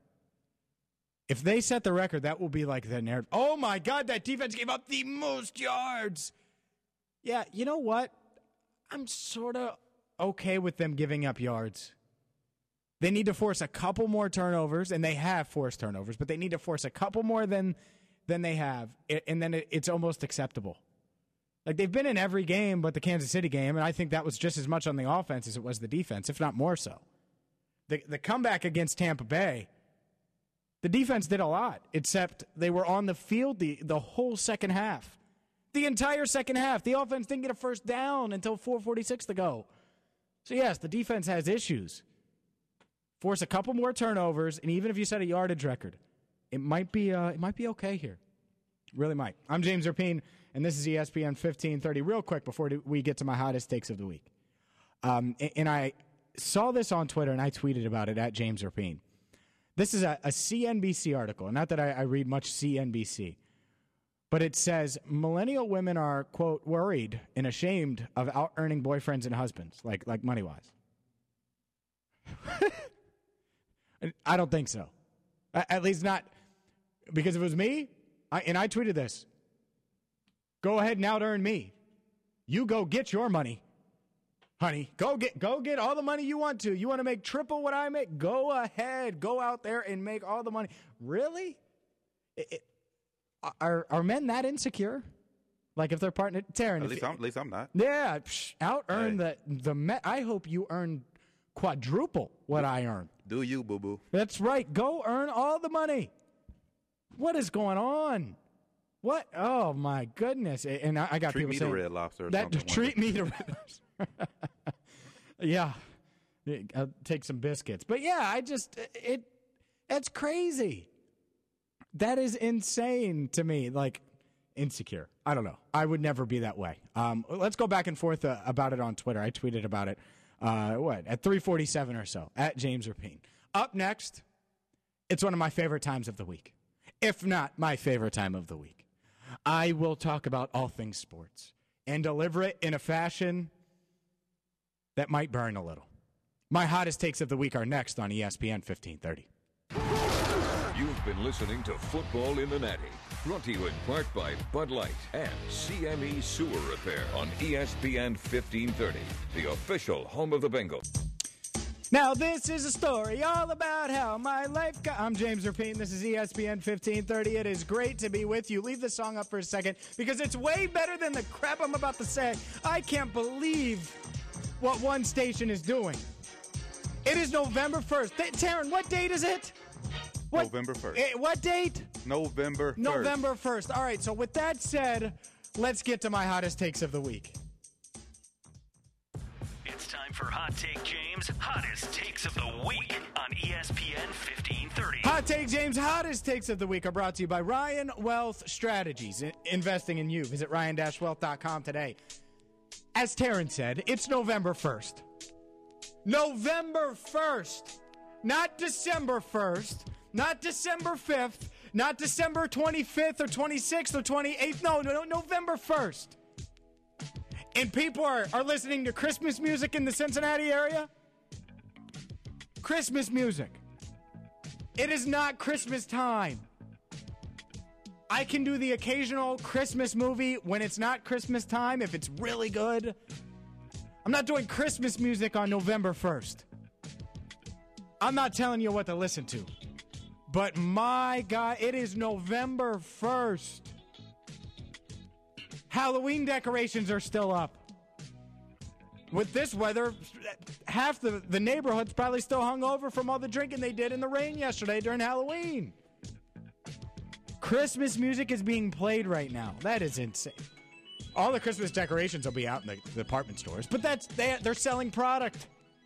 that will be like the narrative. Oh my God, that defense gave up the most yards. Yeah, you know what? I'm sort of okay with them giving up yards. They need to force a couple more turnovers, and they have forced turnovers, but they need to force a couple more than they have, and then it's almost acceptable. Like, they've been in every game but the Kansas City game, and I think that was just as much on the offense as it was the defense, if not more so. The comeback against Tampa Bay, the defense did a lot, except they were on the field the whole second half. The entire second half. The offense didn't get a first down until 4:46 to go. So, yes, the defense has issues. Force a couple more turnovers, and even if you set a yardage record, it might be okay here. Really might. I'm James Rapien, and this is ESPN 1530. Real quick before we get to my hottest takes of the week. And I saw this on Twitter, and I tweeted about it at James Rapien. This is a CNBC article. Not that I read much CNBC. But it says, millennial women are, quote, worried and ashamed of out-earning boyfriends and husbands, like money-wise. I don't think so. At least not, because if it was me, I tweeted this, go ahead and out-earn me. You go get your money, honey. Go get all the money you want to. You want to make triple what I make? Go ahead. Go out there and make all the money. Really? Are men that insecure? Like, if their partner, Taryn, at least I'm not. Yeah, out earn the men. I hope you earn quadruple what I earn. Do you, boo boo? That's right. Go earn all the money. What is going on? What? Oh my goodness! And I got treat people me saying to Red Lobster. Or that something treat me to Red Lobster. Yeah, I'll take some biscuits. But yeah, that's crazy. That is insane to me. Like, insecure. I don't know. I would never be that way. Let's go back and forth about it on Twitter. I tweeted about it, at 3:47 or so, at James Rapien. Up next, it's one of my favorite times of the week, if not my favorite time of the week. I will talk about all things sports and deliver it in a fashion that might burn a little. My hottest takes of the week are next on ESPN 1530. You've been listening to Football in the Natty, brought to you in part by Bud Light and CME Sewer Repair on ESPN 1530, the official home of the Bengals. Now this is a story all about how my life got... I'm James Rapien. This is ESPN 1530. It is great to be with you. Leave the song up for a second because it's way better than the crap I'm about to say. I can't believe what one station is doing. It is November 1st. Taryn, what date is it? November 1st. What date? November 1st. November 1st. All right, so with that said, let's get to my hottest takes of the week. It's time for Hot Take James' hottest takes of the week on ESPN 1530. Hot Take James' hottest takes of the week are brought to you by Ryan Wealth Strategies. Investing in you. Visit ryan-wealth.com today. As Taryn said, it's November 1st. November 1st. Not December 1st. Not December 5th, not December 25th or 26th or 28th. No, November 1st. And people are listening to Christmas music in the Cincinnati area. Christmas music. It is not Christmas time. I can do the occasional Christmas movie when it's not Christmas time if it's really good. I'm not doing Christmas music on November 1st. I'm not telling you what to listen to. But my God, it is November 1st. Halloween decorations are still up. With this weather, half the neighborhood's probably still hungover from all the drinking they did in the rain yesterday during Halloween. Christmas music is being played right now. That is insane. All the Christmas decorations will be out in the department stores, but they're selling product.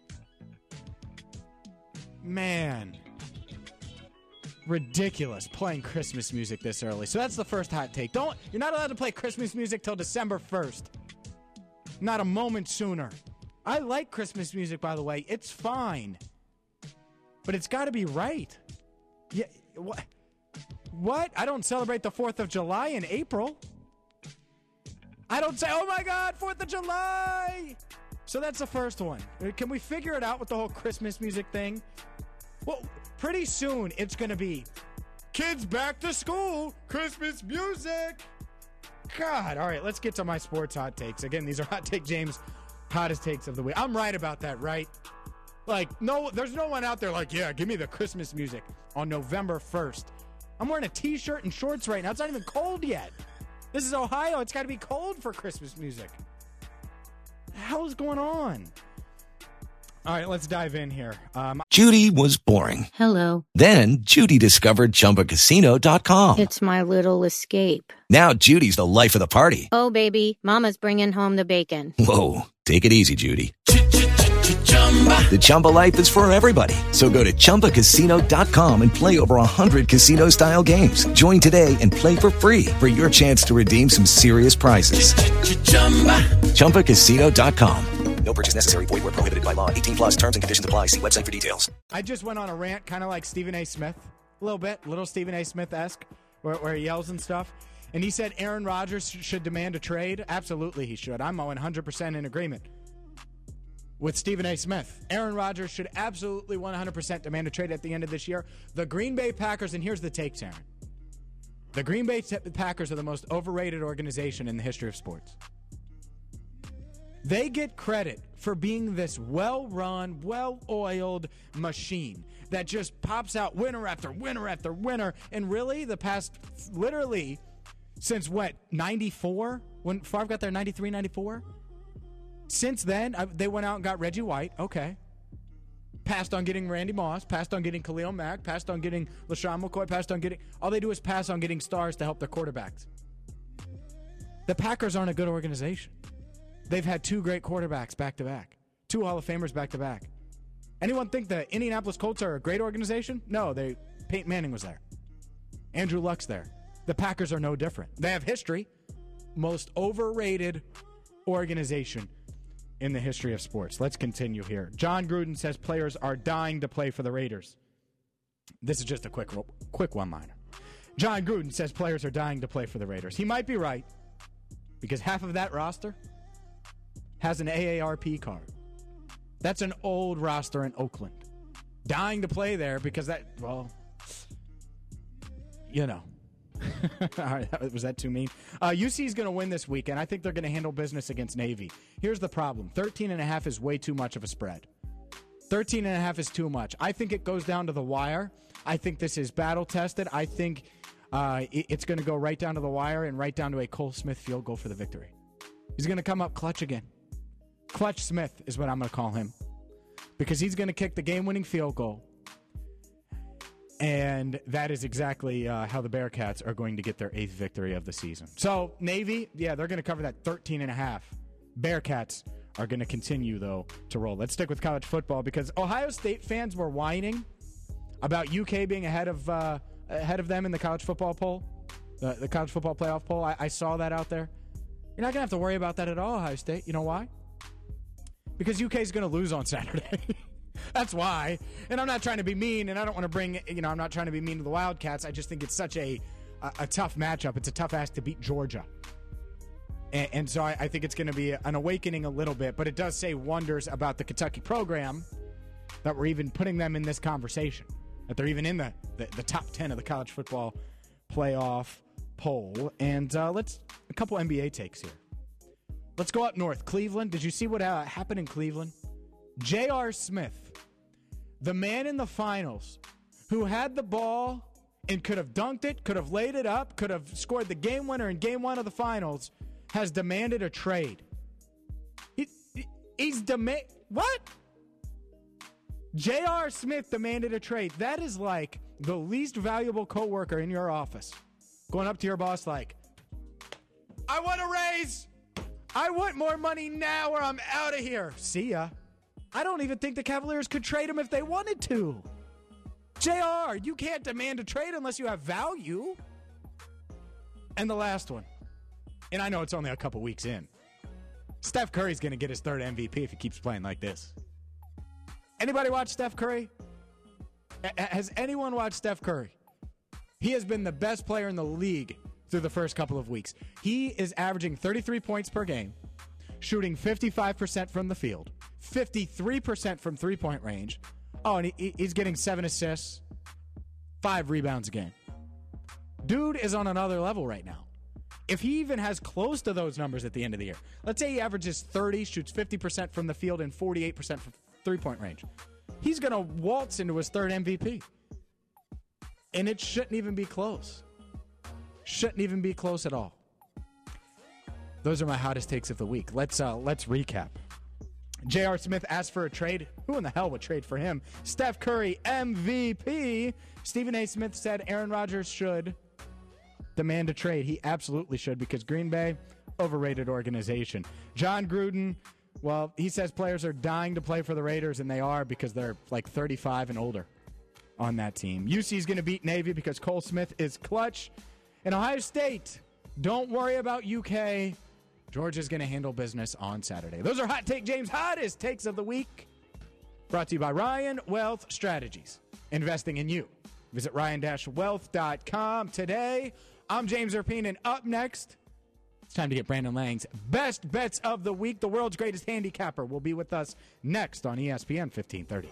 Man. Ridiculous playing Christmas music this early. So that's the first hot take. You're not allowed to play Christmas music till December 1st. Not a moment sooner. I like Christmas music, by the way. It's fine. But it's got to be right. Yeah, what? I don't celebrate the 4th of July in April. I don't say, oh my God, 4th of July. So that's the first one. Can we figure it out with the whole Christmas music thing? Well, pretty soon it's going to be kids back to school, Christmas music. God, all right, let's get to my sports hot takes. Again, these are Hot Take James' hottest takes of the week. I'm right about that, right? Like, no, there's no one out there like, yeah, give me the Christmas music on November 1st. I'm wearing a T-shirt and shorts right now. It's not even cold yet. This is Ohio. It's got to be cold for Christmas music. What the hell is going on? All right, let's dive in here. Judy was boring. Hello. Then Judy discovered ChumbaCasino.com. It's my little escape. Now Judy's the life of the party. Oh, baby, mama's bringing home the bacon. Whoa, take it easy, Judy. The Chumba life is for everybody. So go to ChumbaCasino.com and play over 100 casino-style games. Join today and play for free for your chance to redeem some serious prizes. ChumbaCasino.com. No purchase necessary. Void where prohibited by law. 18 plus terms and conditions apply. See website for details. I just went on a rant kind of like Stephen A. Smith. A little bit. Little Stephen A. Smith-esque where he yells and stuff. And he said Aaron Rodgers should demand a trade. Absolutely he should. I'm 100% in agreement with Stephen A. Smith. Aaron Rodgers should absolutely 100% demand a trade at the end of this year. The Green Bay Packers, and here's the takes, Aaron. The Green Bay Packers are the most overrated organization in the history of sports. They get credit for being this well-run, well-oiled machine that just pops out winner after winner after winner. And really, the past, literally, since what, 94? When Favre got there, 93, 94? Since then, they went out and got Reggie White. Okay. Passed on getting Randy Moss. Passed on getting Khalil Mack. Passed on getting LaShawn McCoy. Passed on getting... All they do is pass on getting stars to help their quarterbacks. The Packers aren't a good organization. They've had two great quarterbacks back-to-back. Two Hall of Famers back-to-back. Anyone think the Indianapolis Colts are a great organization? No, Peyton Manning was there. Andrew Luck's there. The Packers are no different. They have history. Most overrated organization in the history of sports. Let's continue here. John Gruden says players are dying to play for the Raiders. This is just a quick one-liner. John Gruden says players are dying to play for the Raiders. He might be right, because half of that roster has an AARP card. That's an old roster in Oakland. Dying to play there because that, well, you know. All right, was that too mean? UC is going to win this weekend. I think they're going to handle business against Navy. Here's the problem. 13.5 is way too much of a spread. 13.5 is too much. I think it goes down to the wire. I think this is battle-tested. I think it's going to go right down to the wire and right down to a Cole Smith field goal for the victory. He's going to come up clutch again. Clutch Smith is what I'm going to call him, because he's going to kick the game-winning field goal. And that is exactly how the Bearcats are going to get their 8th victory of the season. So, Navy, yeah, they're going to cover that 13.5. Bearcats are going to continue, though, to roll. Let's stick with college football, because Ohio State fans were whining about UK being ahead of them in the college football poll, the college football playoff poll. I saw that out there. You're not going to have to worry about that at all, Ohio State. You know why? Because UK is going to lose on Saturday. That's why. And I'm not trying to be mean, and I don't want to bring, I'm not trying to be mean to the Wildcats. I just think it's such a tough matchup. It's a tough ask to beat Georgia. And so I think it's going to be an awakening a little bit, but it does say wonders about the Kentucky program that we're even putting them in this conversation, that they're even in the top 10 of the college football playoff poll. And a couple NBA takes here. Let's go up north. Cleveland. Did you see what happened in Cleveland? J.R. Smith, the man in the finals who had the ball and could have dunked it, could have laid it up, could have scored the game winner in game 1 of the finals, has demanded a trade. What? J.R. Smith demanded a trade. That is like the least valuable coworker in your office. Going up to your boss like, I want a raise. I want more money now or I'm out of here. See ya. I don't even think the Cavaliers could trade him if they wanted to. JR, you can't demand a trade unless you have value. And the last one, and I know it's only a couple weeks in, Steph Curry's going to get his 3rd MVP if he keeps playing like this. Anybody watch Steph Curry? Has anyone watched Steph Curry? He has been the best player in the league through the first couple of weeks. He is averaging 33 points per game, shooting 55% from the field, 53% from three-point range. Oh, and he's getting 7 assists, 5 rebounds a game. Dude is on another level right now. If he even has close to those numbers at the end of the year, let's say he averages 30, shoots 50% from the field and 48% from three-point range, he's going to waltz into his 3rd MVP. And it shouldn't even be close. Shouldn't even be close at all. Those are my hottest takes of the week. Let's recap. J.R. Smith asked for a trade. Who in the hell would trade for him? Steph Curry, MVP. Stephen A. Smith said Aaron Rodgers should demand a trade. He absolutely should because Green Bay, overrated organization. John Gruden, well, he says players are dying to play for the Raiders, and they are because they're like 35 and older on that team. UC's going to beat Navy because Cole Smith is clutch. And Ohio State, don't worry about UK. Georgia's going to handle business on Saturday. Those are Hot Take James' hottest takes of the week. Brought to you by Ryan Wealth Strategies. Investing in you. Visit ryan-wealth.com today. I'm James Erpine, and up next, it's time to get Brandon Lang's best bets of the week. The world's greatest handicapper will be with us next on ESPN 1530.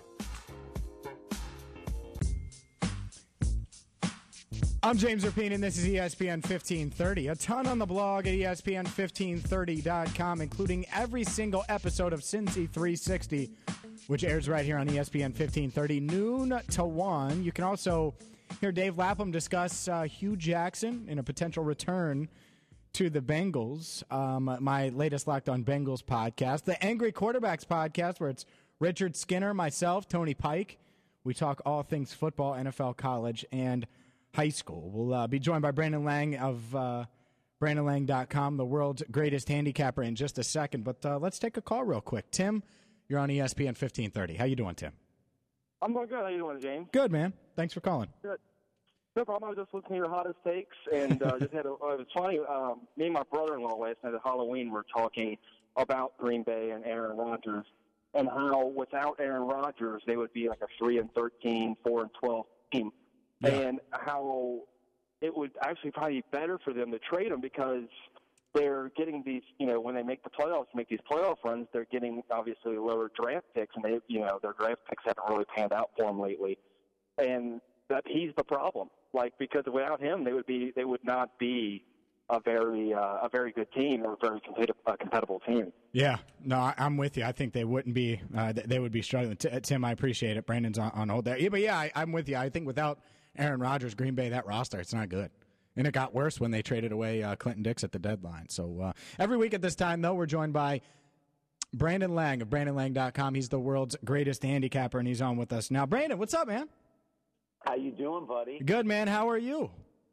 I'm James Erpine, and this is ESPN 1530. A ton on the blog at ESPN1530.com, including every single episode of Cincy 360, which airs right here on ESPN 1530, noon to 1. You can also hear Dave Lapham discuss Hugh Jackson and a potential return to the Bengals. My latest Locked on Bengals podcast, the Angry Quarterbacks podcast, where it's Richard Skinner, myself, Tony Pike. We talk all things football, NFL, college, and high school. We'll be joined by Brandon Lang of BrandonLang.com, the world's greatest handicapper, in just a second. But let's take a call real quick. Tim, you're on ESPN 1530. How you doing, Tim? I'm doing good. How you doing, James? Good, man. Thanks for calling. Good. No problem. I was just listening to your hottest takes, and just had it was funny. Me and my brother-in-law last night at Halloween were talking about Green Bay and Aaron Rodgers, and how without Aaron Rodgers they would be like a 3-13, 4-12 team. Yeah. And how it would actually probably be better for them to trade him because they're getting these, when they make the playoffs, make these playoff runs, they're getting obviously lower draft picks, and their draft picks haven't really panned out for them lately. And that he's the problem. Because without him, they would not be a very good team or a very compatible team. Yeah, no, I'm with you. I think they wouldn't be. They would be struggling. Tim, I appreciate it. Brandon's on hold there. Yeah, but yeah, I'm with you. I think without Aaron Rodgers, Green Bay, that roster, it's not good. And it got worse when they traded away Clinton Dix at the deadline. So every week at this time, though, we're joined by Brandon Lang of BrandonLang.com. He's the world's greatest handicapper, and he's on with us now. Brandon, what's up, man? How you doing, buddy? Good, man. How are you?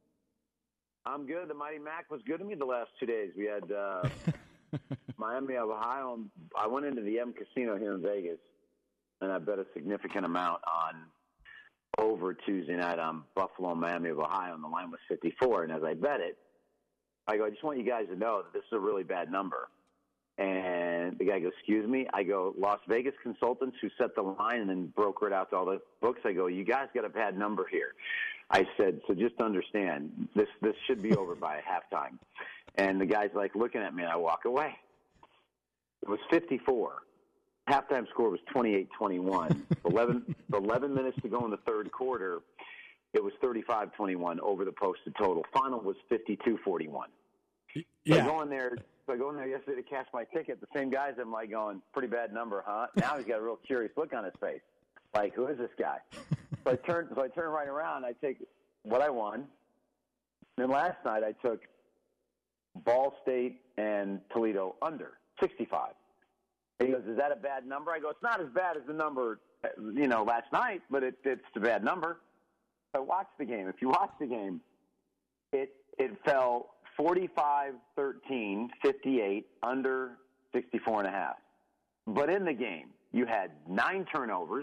I'm good. The Mighty Mac was good to me the last 2 days. We had Miami of Ohio. And I went into the M Casino here in Vegas, and I bet a significant amount on over Tuesday night on Buffalo, Miami of Ohio, and the line was 54. And as I bet it, I go, I just want you guys to know that this is a really bad number. And the guy goes, excuse me? I go, Las Vegas consultants who set the line and then broker it out to all the books. I go, you guys got a bad number here. I said, so just understand, this should be over by halftime. And the guy's like looking at me, and I walk away. It was 54. Halftime score was 28-21. 11 minutes to go in the third quarter, it was 35-21 over the posted total. Final was 52-41. Yeah. So I go in there yesterday to cash my ticket. The same guys, I'm like going, pretty bad number, huh? Now he's got a real curious look on his face. Like, who is this guy? So I turn right around. I take what I won. Then last night I took Ball State and Toledo under 65. He goes, is that a bad number? I go, it's not as bad as the number, last night, but it's a bad number. I watched the game. If you watch the game, it fell 45-13, 58, under 64.5. But in the game, you had 9 turnovers.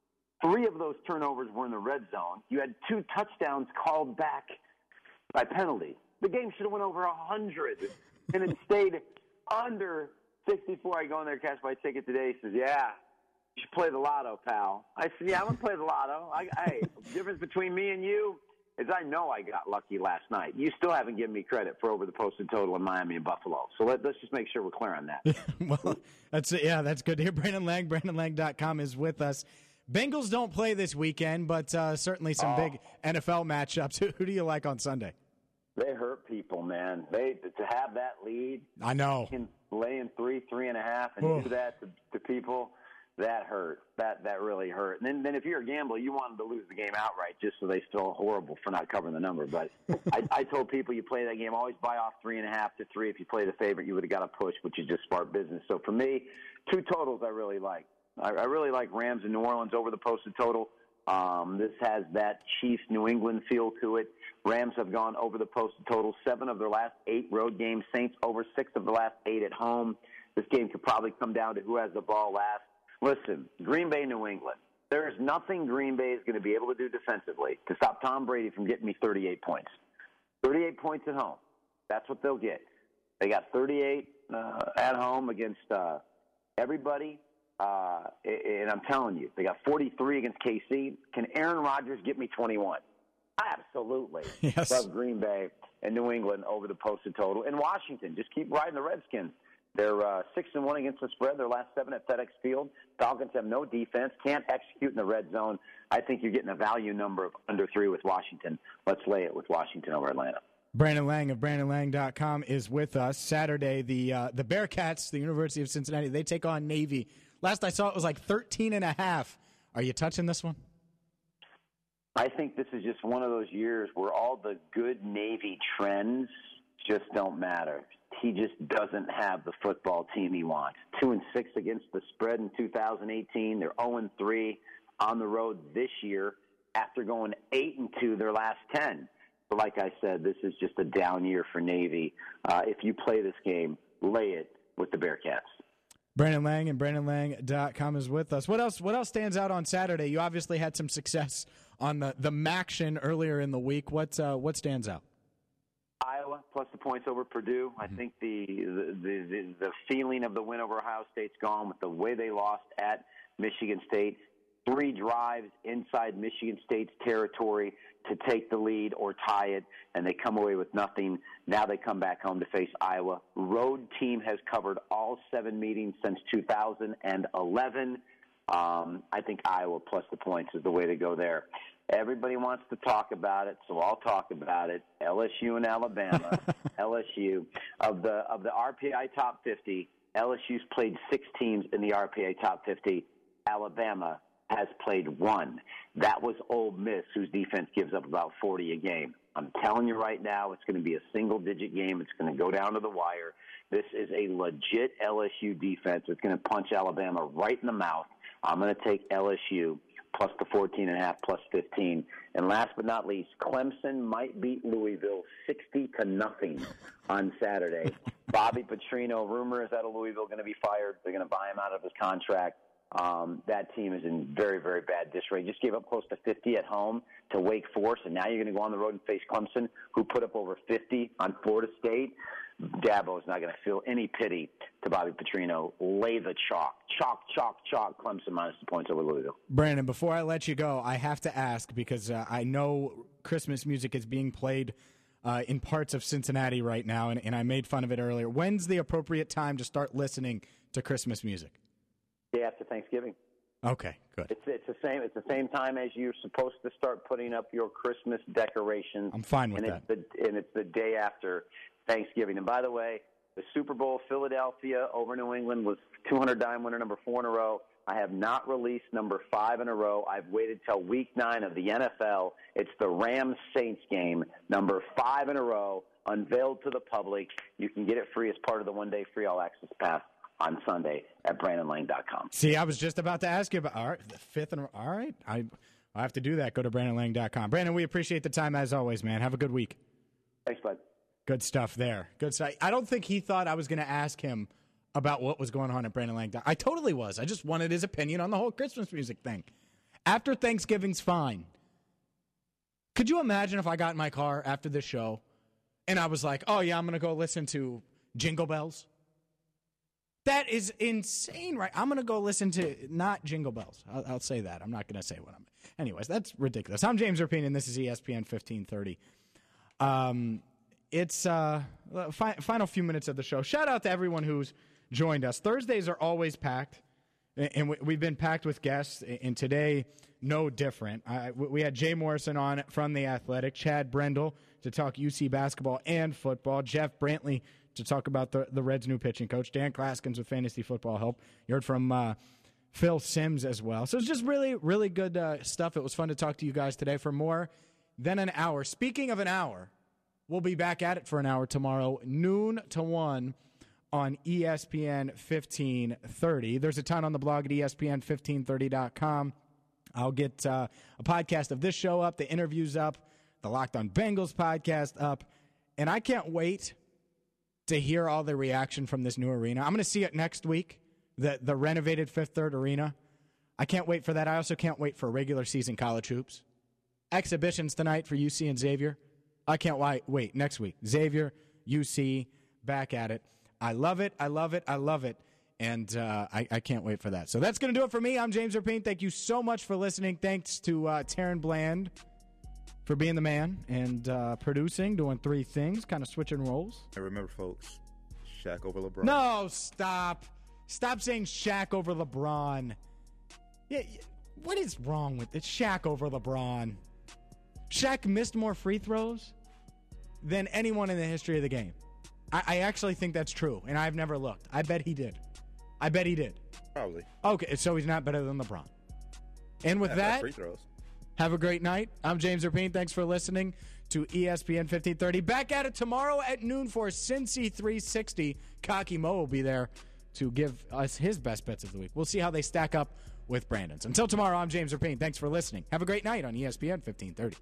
3 of those turnovers were in the red zone. You had 2 touchdowns called back by penalty. The game should have went over 100, and it stayed under 64. I go in there, cash my ticket today. He says, yeah, you should play the lotto, pal. I said, yeah, I'm going to play the lotto. Hey, the difference between me and you is I know I got lucky last night. You still haven't given me credit for over the posted total in Miami and Buffalo. So let's just make sure we're clear on that. Well, that's good to hear. Brandon Lang, BrandonLang.com is with us. Bengals don't play this weekend, but certainly some big NFL matchups. Who do you like on Sunday? They hurt people, man. To have that lead. I know. Laying 3.5, and do that to people, that hurt. That really hurt. And then if you're a gambler, you want them to lose the game outright just so they feel horrible for not covering the number. But I told people you play that game, always buy off 3.5 to 3. If you play the favorite, you would have got a push, which is just smart business. So for me, 2 totals I really like. I really like Rams and New Orleans over the posted total. This has that Chiefs-New England feel to it. Rams have gone over the posted total 7 of their last 8 road games. Saints over 6 of the last 8 at home. This game could probably come down to who has the ball last. Listen, Green Bay, New England. There is nothing Green Bay is going to be able to do defensively to stop Tom Brady from getting me 38 points. 38 points at home. That's what they'll get. They got 38 at home against everybody. And I'm telling you, they got 43 against KC. Can Aaron Rodgers get me 21? Absolutely. Yes. Love Green Bay and New England over the posted total. And Washington, just keep riding the Redskins. They're 6-1 against the spread. Their last 7 at FedEx Field. Falcons have no defense, can't execute in the red zone. I think you're getting a value number of under 3 with Washington. Let's lay it with Washington over Atlanta. Brandon Lang of BrandonLang.com is with us. Saturday, the Bearcats, the University of Cincinnati, they take on Navy. Last I saw, it was like 13.5. Are you touching this one? I think this is just one of those years where all the good Navy trends just don't matter. He just doesn't have the football team he wants. 2-6 against the spread in 2018. They're 0-3 on the road this year after going 8-2 their last 10. But like I said, this is just a down year for Navy. If you play this game, lay it with the Bearcats. Brandon Lang and BrandonLang.com is with us. What else stands out on Saturday? You obviously had some success on the MACtion earlier in the week. What stands out? Iowa plus the points over Purdue. I think the feeling of the win over Ohio State's gone with the way they lost at Michigan State. 3 drives inside Michigan State's territory to take the lead or tie it, and they come away with nothing. Now they come back home to face Iowa. Road team has covered all 7 meetings since 2011. I think Iowa plus the points is the way to go there. Everybody wants to talk about it, so I'll talk about it. LSU and Alabama. LSU. Of the RPI top 50, LSU's played 6 teams in the RPI top 50. Alabama has played 1. That was Ole Miss, whose defense gives up about 40 a game. I'm telling you right now, it's going to be a single-digit game. It's going to go down to the wire. This is a legit LSU defense. It's going to punch Alabama right in the mouth. I'm going to take LSU plus the 14.5, plus 15. And last but not least, Clemson might beat Louisville 60-0 on Saturday. Bobby Petrino, rumor is that Louisville going to be fired. They're going to buy him out of his contract. That team is in very, very bad disarray. Just gave up close to 50 at home to Wake Forest, and now you're going to go on the road and face Clemson, who put up over 50 on Florida State. Dabo is not going to feel any pity to Bobby Petrino. Lay the chalk. Chalk, Clemson minus the points over Louisville. Brandon, before I let you go, I have to ask, because I know Christmas music is being played in parts of Cincinnati right now, and I made fun of it earlier. When's the appropriate time to start listening to Christmas music? Day after Thanksgiving. Okay, good. It's the same time as you're supposed to start putting up your Christmas decorations. I'm fine with that. And it's the day after Thanksgiving. And by the way, the Super Bowl, Philadelphia over New England was 200 dime winner number 4 in a row. I have not released number 5 in a row. I've waited till week 9 of the NFL. It's the Rams-Saints game, number 5 in a row, unveiled to the public. You can get it free as part of the one-day free all-access pass on Sunday at BrandonLang.com. See, I was just about to ask you about, all right, the 5th in a row. All right, I'll have to do that. Go to BrandonLang.com. Brandon, we appreciate the time as always, man. Have a good week. Thanks, bud. Good stuff there. Good stuff. I don't think he thought I was going to ask him about what was going on at Brandon Lang. I totally was. I just wanted his opinion on the whole Christmas music thing. After Thanksgiving's fine. Could you imagine if I got in my car after this show and I was like, oh, yeah, I'm going to go listen to Jingle Bells? That is insane, right? I'm going to go listen to not Jingle Bells. I'll say that. I'm not going to say what I'm. Anyways, that's ridiculous. I'm James Rapien, and this is ESPN 1530. It's final few minutes of the show. Shout out to everyone who's joined us. Thursdays are always packed, and we've been packed with guests, and today, no different. We had Jay Morrison on from The Athletic, Chad Brendel to talk UC basketball and football, Jeff Brantley to talk about the Reds' new pitching coach, Dan Klaskins with Fantasy Football Help. You heard from Phil Simms as well. So it's just really, really good stuff. It was fun to talk to you guys today for more than an hour. Speaking of an hour, we'll be back at it for an hour tomorrow, noon to 1 on ESPN 1530. There's a ton on the blog at ESPN1530.com. I'll get a podcast of this show up, the interviews up, the Locked on Bengals podcast up, and I can't wait to hear all the reaction from this new arena. I'm going to see it next week, the renovated Fifth Third Arena. I can't wait for that. I also can't wait for regular season college hoops. Exhibitions tonight for UC and Xavier. I can't wait next week. Xavier, UC, back at it. I love it. I love it. I love it. And I can't wait for that. So that's going to do it for me. I'm James Rapien. Thank you so much for listening. Thanks to Taryn Bland for being the man and producing, doing 3 things, kind of switching roles. And remember, folks, Shaq over LeBron. No, stop. Stop saying Shaq over LeBron. Yeah, what is wrong with it? Shaq over LeBron. Shaq missed more free throws than anyone in the history of the game. I actually think that's true, and I've never looked. I bet he did. Probably. Okay, so he's not better than LeBron. And with that, free throws. Have a great night. I'm James Rapien. Thanks for listening to ESPN 1530. Back at it tomorrow at noon for Cincy 360. Cocky Mo will be there to give us his best bets of the week. We'll see how they stack up with Brandon's. Until tomorrow, I'm James Rapien. Thanks for listening. Have a great night on ESPN 1530.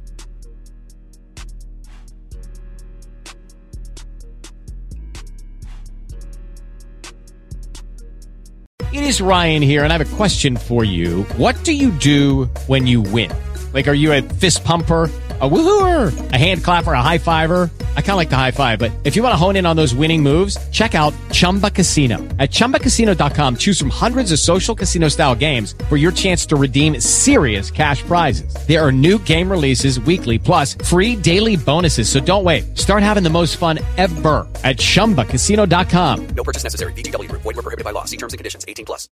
It is Ryan here, and I have a question for you. What do you do when you win? Like, are you a fist pumper, a woohooer, a hand clapper, a high fiver? I kind of like the high five, but if you want to hone in on those winning moves, check out Chumba Casino. At ChumbaCasino.com, choose from hundreds of social casino-style games for your chance to redeem serious cash prizes. There are new game releases weekly, plus free daily bonuses, so don't wait. Start having the most fun ever at ChumbaCasino.com. No purchase necessary. VGW Group. Void where prohibited by law. See terms and conditions. 18+.